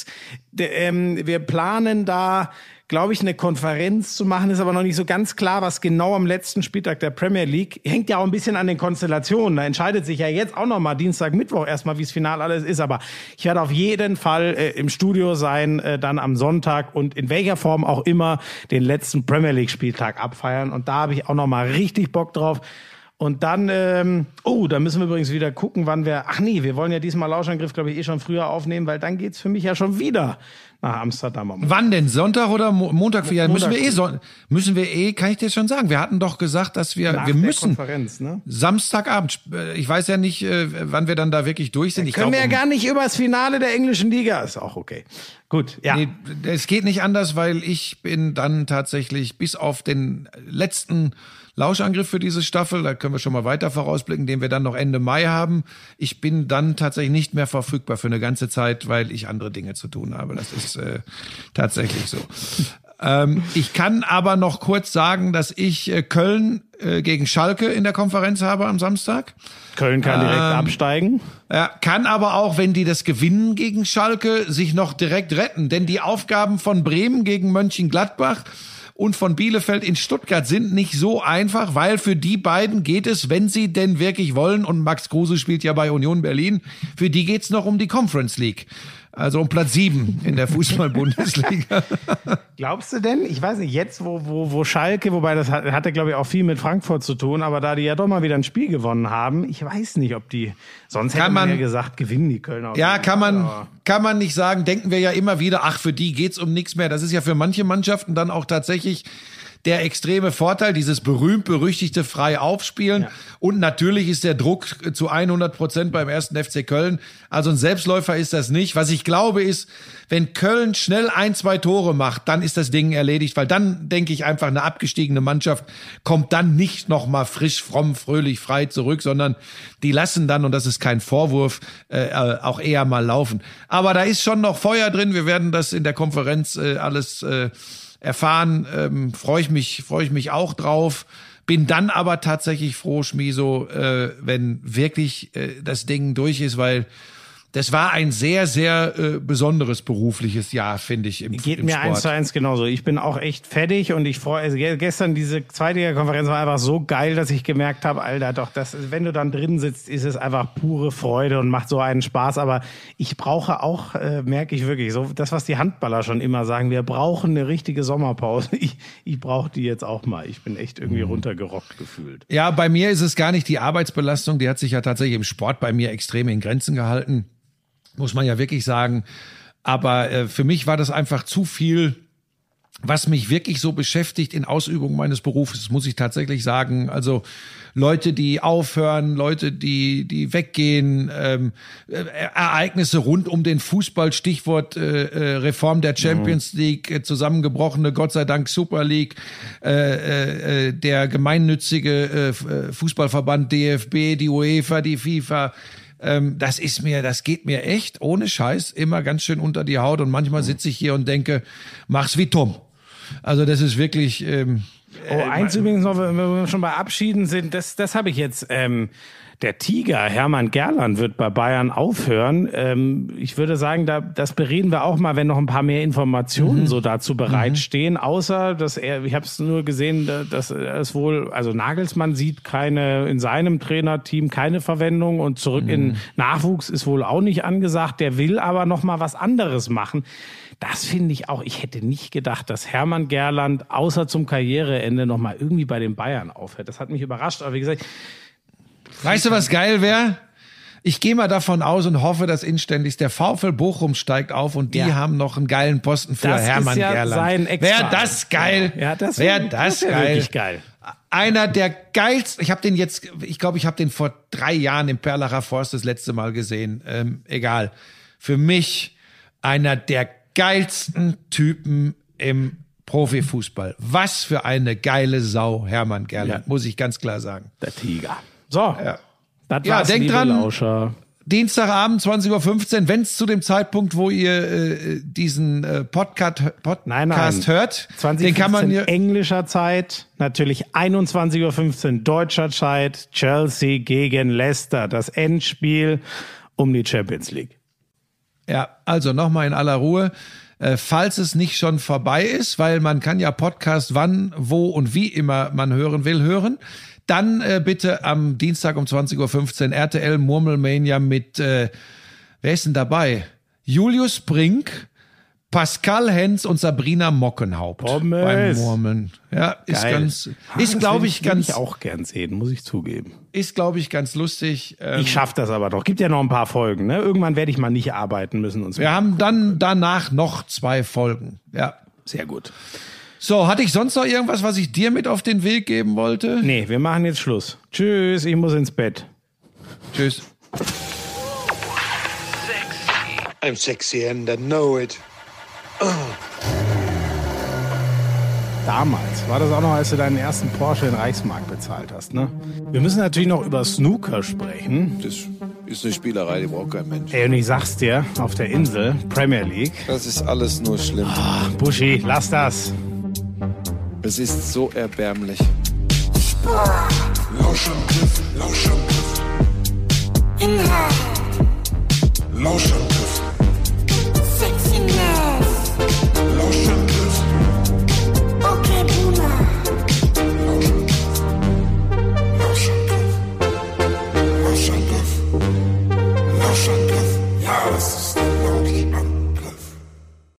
wir planen da, glaube ich, eine Konferenz zu machen, ist aber noch nicht so ganz klar, was genau am letzten Spieltag der Premier League, hängt ja auch ein bisschen an den Konstellationen, da entscheidet sich ja jetzt auch nochmal Dienstag, Mittwoch erstmal, wie das Finale alles ist, aber ich werde auf jeden Fall im Studio sein, dann am Sonntag und in welcher Form auch immer den letzten Premier League Spieltag abfeiern und da habe ich auch nochmal richtig Bock drauf. Und dann, da müssen wir übrigens wieder gucken, wir wollen ja diesmal Lauschangriff, glaube ich, schon früher aufnehmen, weil dann geht's für mich ja schon wieder nach Amsterdam. Wann denn? Sonntag oder Montag? Ja, müssen wir kann ich dir schon sagen. Wir hatten doch gesagt, dass wir müssen. Konferenz, ne? Samstagabend. Ich weiß ja nicht, wann wir dann da wirklich durch sind. Können wir ja gar nicht über das Finale der englischen Liga. Ist auch okay. Gut, ja. Nee, es geht nicht anders, weil ich bin dann tatsächlich bis auf den letzten Lauschangriff für diese Staffel, da können wir schon mal weiter vorausblicken, den wir dann noch Ende Mai haben. Ich bin dann tatsächlich nicht mehr verfügbar für eine ganze Zeit, weil ich andere Dinge zu tun habe. Das ist tatsächlich so. Ich kann aber noch kurz sagen, dass ich Köln gegen Schalke in der Konferenz habe am Samstag. Köln kann direkt absteigen. Ja, kann aber auch, wenn die das gewinnen gegen Schalke, sich noch direkt retten. Denn die Aufgaben von Bremen gegen Mönchengladbach und von Bielefeld in Stuttgart sind nicht so einfach, weil für die beiden geht es, wenn sie denn wirklich wollen, und Max Kruse spielt ja bei Union Berlin, für die geht's noch um die Conference League. Also um Platz 7 in der Fußball-Bundesliga. Glaubst du denn, ich weiß nicht, jetzt wo Schalke, wobei das hatte glaube ich auch viel mit Frankfurt zu tun, aber da die ja doch mal wieder ein Spiel gewonnen haben, ich weiß nicht, ob die, sonst hätte man ja gesagt, gewinnen die Kölner. Ja, kann man nicht sagen, denken wir ja immer wieder, für die geht's um nichts mehr. Das ist ja für manche Mannschaften dann auch tatsächlich der extreme Vorteil, dieses berühmt-berüchtigte frei aufspielen. Ja. Und natürlich ist der Druck zu 100% beim 1. FC Köln. Also ein Selbstläufer ist das nicht. Was ich glaube ist, wenn Köln schnell 1-2 Tore macht, dann ist das Ding erledigt, weil dann, denke ich, einfach eine abgestiegene Mannschaft kommt dann nicht nochmal frisch, fromm, fröhlich, frei zurück, sondern die lassen dann, und das ist kein Vorwurf, auch eher mal laufen. Aber da ist schon noch Feuer drin. Wir werden das in der Konferenz alles erfahren, freue ich mich auch drauf. Bin dann aber tatsächlich froh, Schmiso, wenn wirklich das Ding durch ist, weil das war ein sehr, sehr besonderes berufliches Jahr, finde ich, im Sport. Geht mir 1:1 genauso. Ich bin auch echt fertig und ich freue, also gestern diese Zweitliga-Konferenz war einfach so geil, dass ich gemerkt habe, Alter, doch, wenn du dann drin sitzt, ist es einfach pure Freude und macht so einen Spaß. Aber ich brauche auch, merke ich wirklich, so das, was die Handballer schon immer sagen, wir brauchen eine richtige Sommerpause. Ich brauche die jetzt auch mal. Ich bin echt irgendwie runtergerockt gefühlt. Ja, bei mir ist es gar nicht die Arbeitsbelastung, die hat sich ja tatsächlich im Sport bei mir extrem in Grenzen gehalten. Muss man ja wirklich sagen. Aber für mich war das einfach zu viel, was mich wirklich so beschäftigt in Ausübung meines Berufes, muss ich tatsächlich sagen. Also Leute, die aufhören, Leute, die weggehen, Ereignisse rund um den Fußball, Stichwort Reform der Champions League, zusammengebrochene, Gott sei Dank Super League, der gemeinnützige Fußballverband DFB, die UEFA, die FIFA, das geht mir echt ohne Scheiß immer ganz schön unter die Haut und manchmal sitze ich hier und denke, mach's wie Tom. Also das ist wirklich... eins übrigens noch, wenn wir schon bei Abschieden sind, das habe ich jetzt... Der Tiger, Hermann Gerland, wird bei Bayern aufhören. Ich würde sagen, das bereden wir auch mal, wenn noch ein paar mehr Informationen so dazu bereitstehen. Außer, dass ich habe es nur gesehen, dass es wohl, also Nagelsmann sieht in seinem Trainerteam keine Verwendung und zurück in Nachwuchs ist wohl auch nicht angesagt. Der will aber noch mal was anderes machen. Das finde ich auch. Ich hätte nicht gedacht, dass Hermann Gerland außer zum Karriereende noch mal irgendwie bei den Bayern aufhört. Das hat mich überrascht. Aber wie gesagt, weißt du, was geil wäre? Ich gehe mal davon aus und hoffe, dass inständig der VfL Bochum steigt auf und die haben noch einen geilen Posten für Hermann Gerland. Wäre das geil? Ja, das wäre geil. Wirklich geil. Einer der geilsten, ich glaube, ich habe den vor 3 Jahren im Perlacher Forst das letzte Mal gesehen. Egal. Für mich einer der geilsten Typen im Profifußball. Was für eine geile Sau, Hermann Gerland, muss ich ganz klar sagen. Der Tiger. So, das war's, denkt liebe dran, Lauscher. Dienstagabend, 20.15 Uhr, wenn es zu dem Zeitpunkt, wo ihr diesen Podcast hört, 2015 den kann man hier englischer Zeit, natürlich 21.15 Uhr deutscher Zeit, Chelsea gegen Leicester, das Endspiel um die Champions League. Ja, also nochmal in aller Ruhe. Falls es nicht schon vorbei ist, weil man kann ja Podcast wann, wo und wie immer man hören will, hören. Dann bitte am Dienstag um 20.15 Uhr RTL Murmelmania mit, wer ist denn dabei? Julius Brink, Pascal Hens und Sabrina Mockenhaupt beim Murmeln. Ja, ist glaube ich ganz... Will ich auch gern sehen, muss ich zugeben. Ist, glaube ich, ganz lustig. Ich schaff das aber doch. Gibt ja noch ein paar Folgen, ne? Irgendwann werde ich mal nicht arbeiten müssen. Wir haben dann danach noch 2 Folgen. Ja. Sehr gut. So, hatte ich sonst noch irgendwas, was ich dir mit auf den Weg geben wollte? Nee, wir machen jetzt Schluss. Tschüss, ich muss ins Bett. Tschüss. I'm sexy and I know it. Damals war das auch noch, als du deinen ersten Porsche in Reichsmark bezahlt hast, ne? Wir müssen natürlich noch über Snooker sprechen. Das ist eine Spielerei, die braucht kein Mensch. Ey, und ich sag's dir, auf der Insel, Premier League. Das ist alles nur schlimm. Buschi, lass das. Es ist so erbärmlich. Lauschangriff, Lauschangriff. Inhalt. Lauschangriff.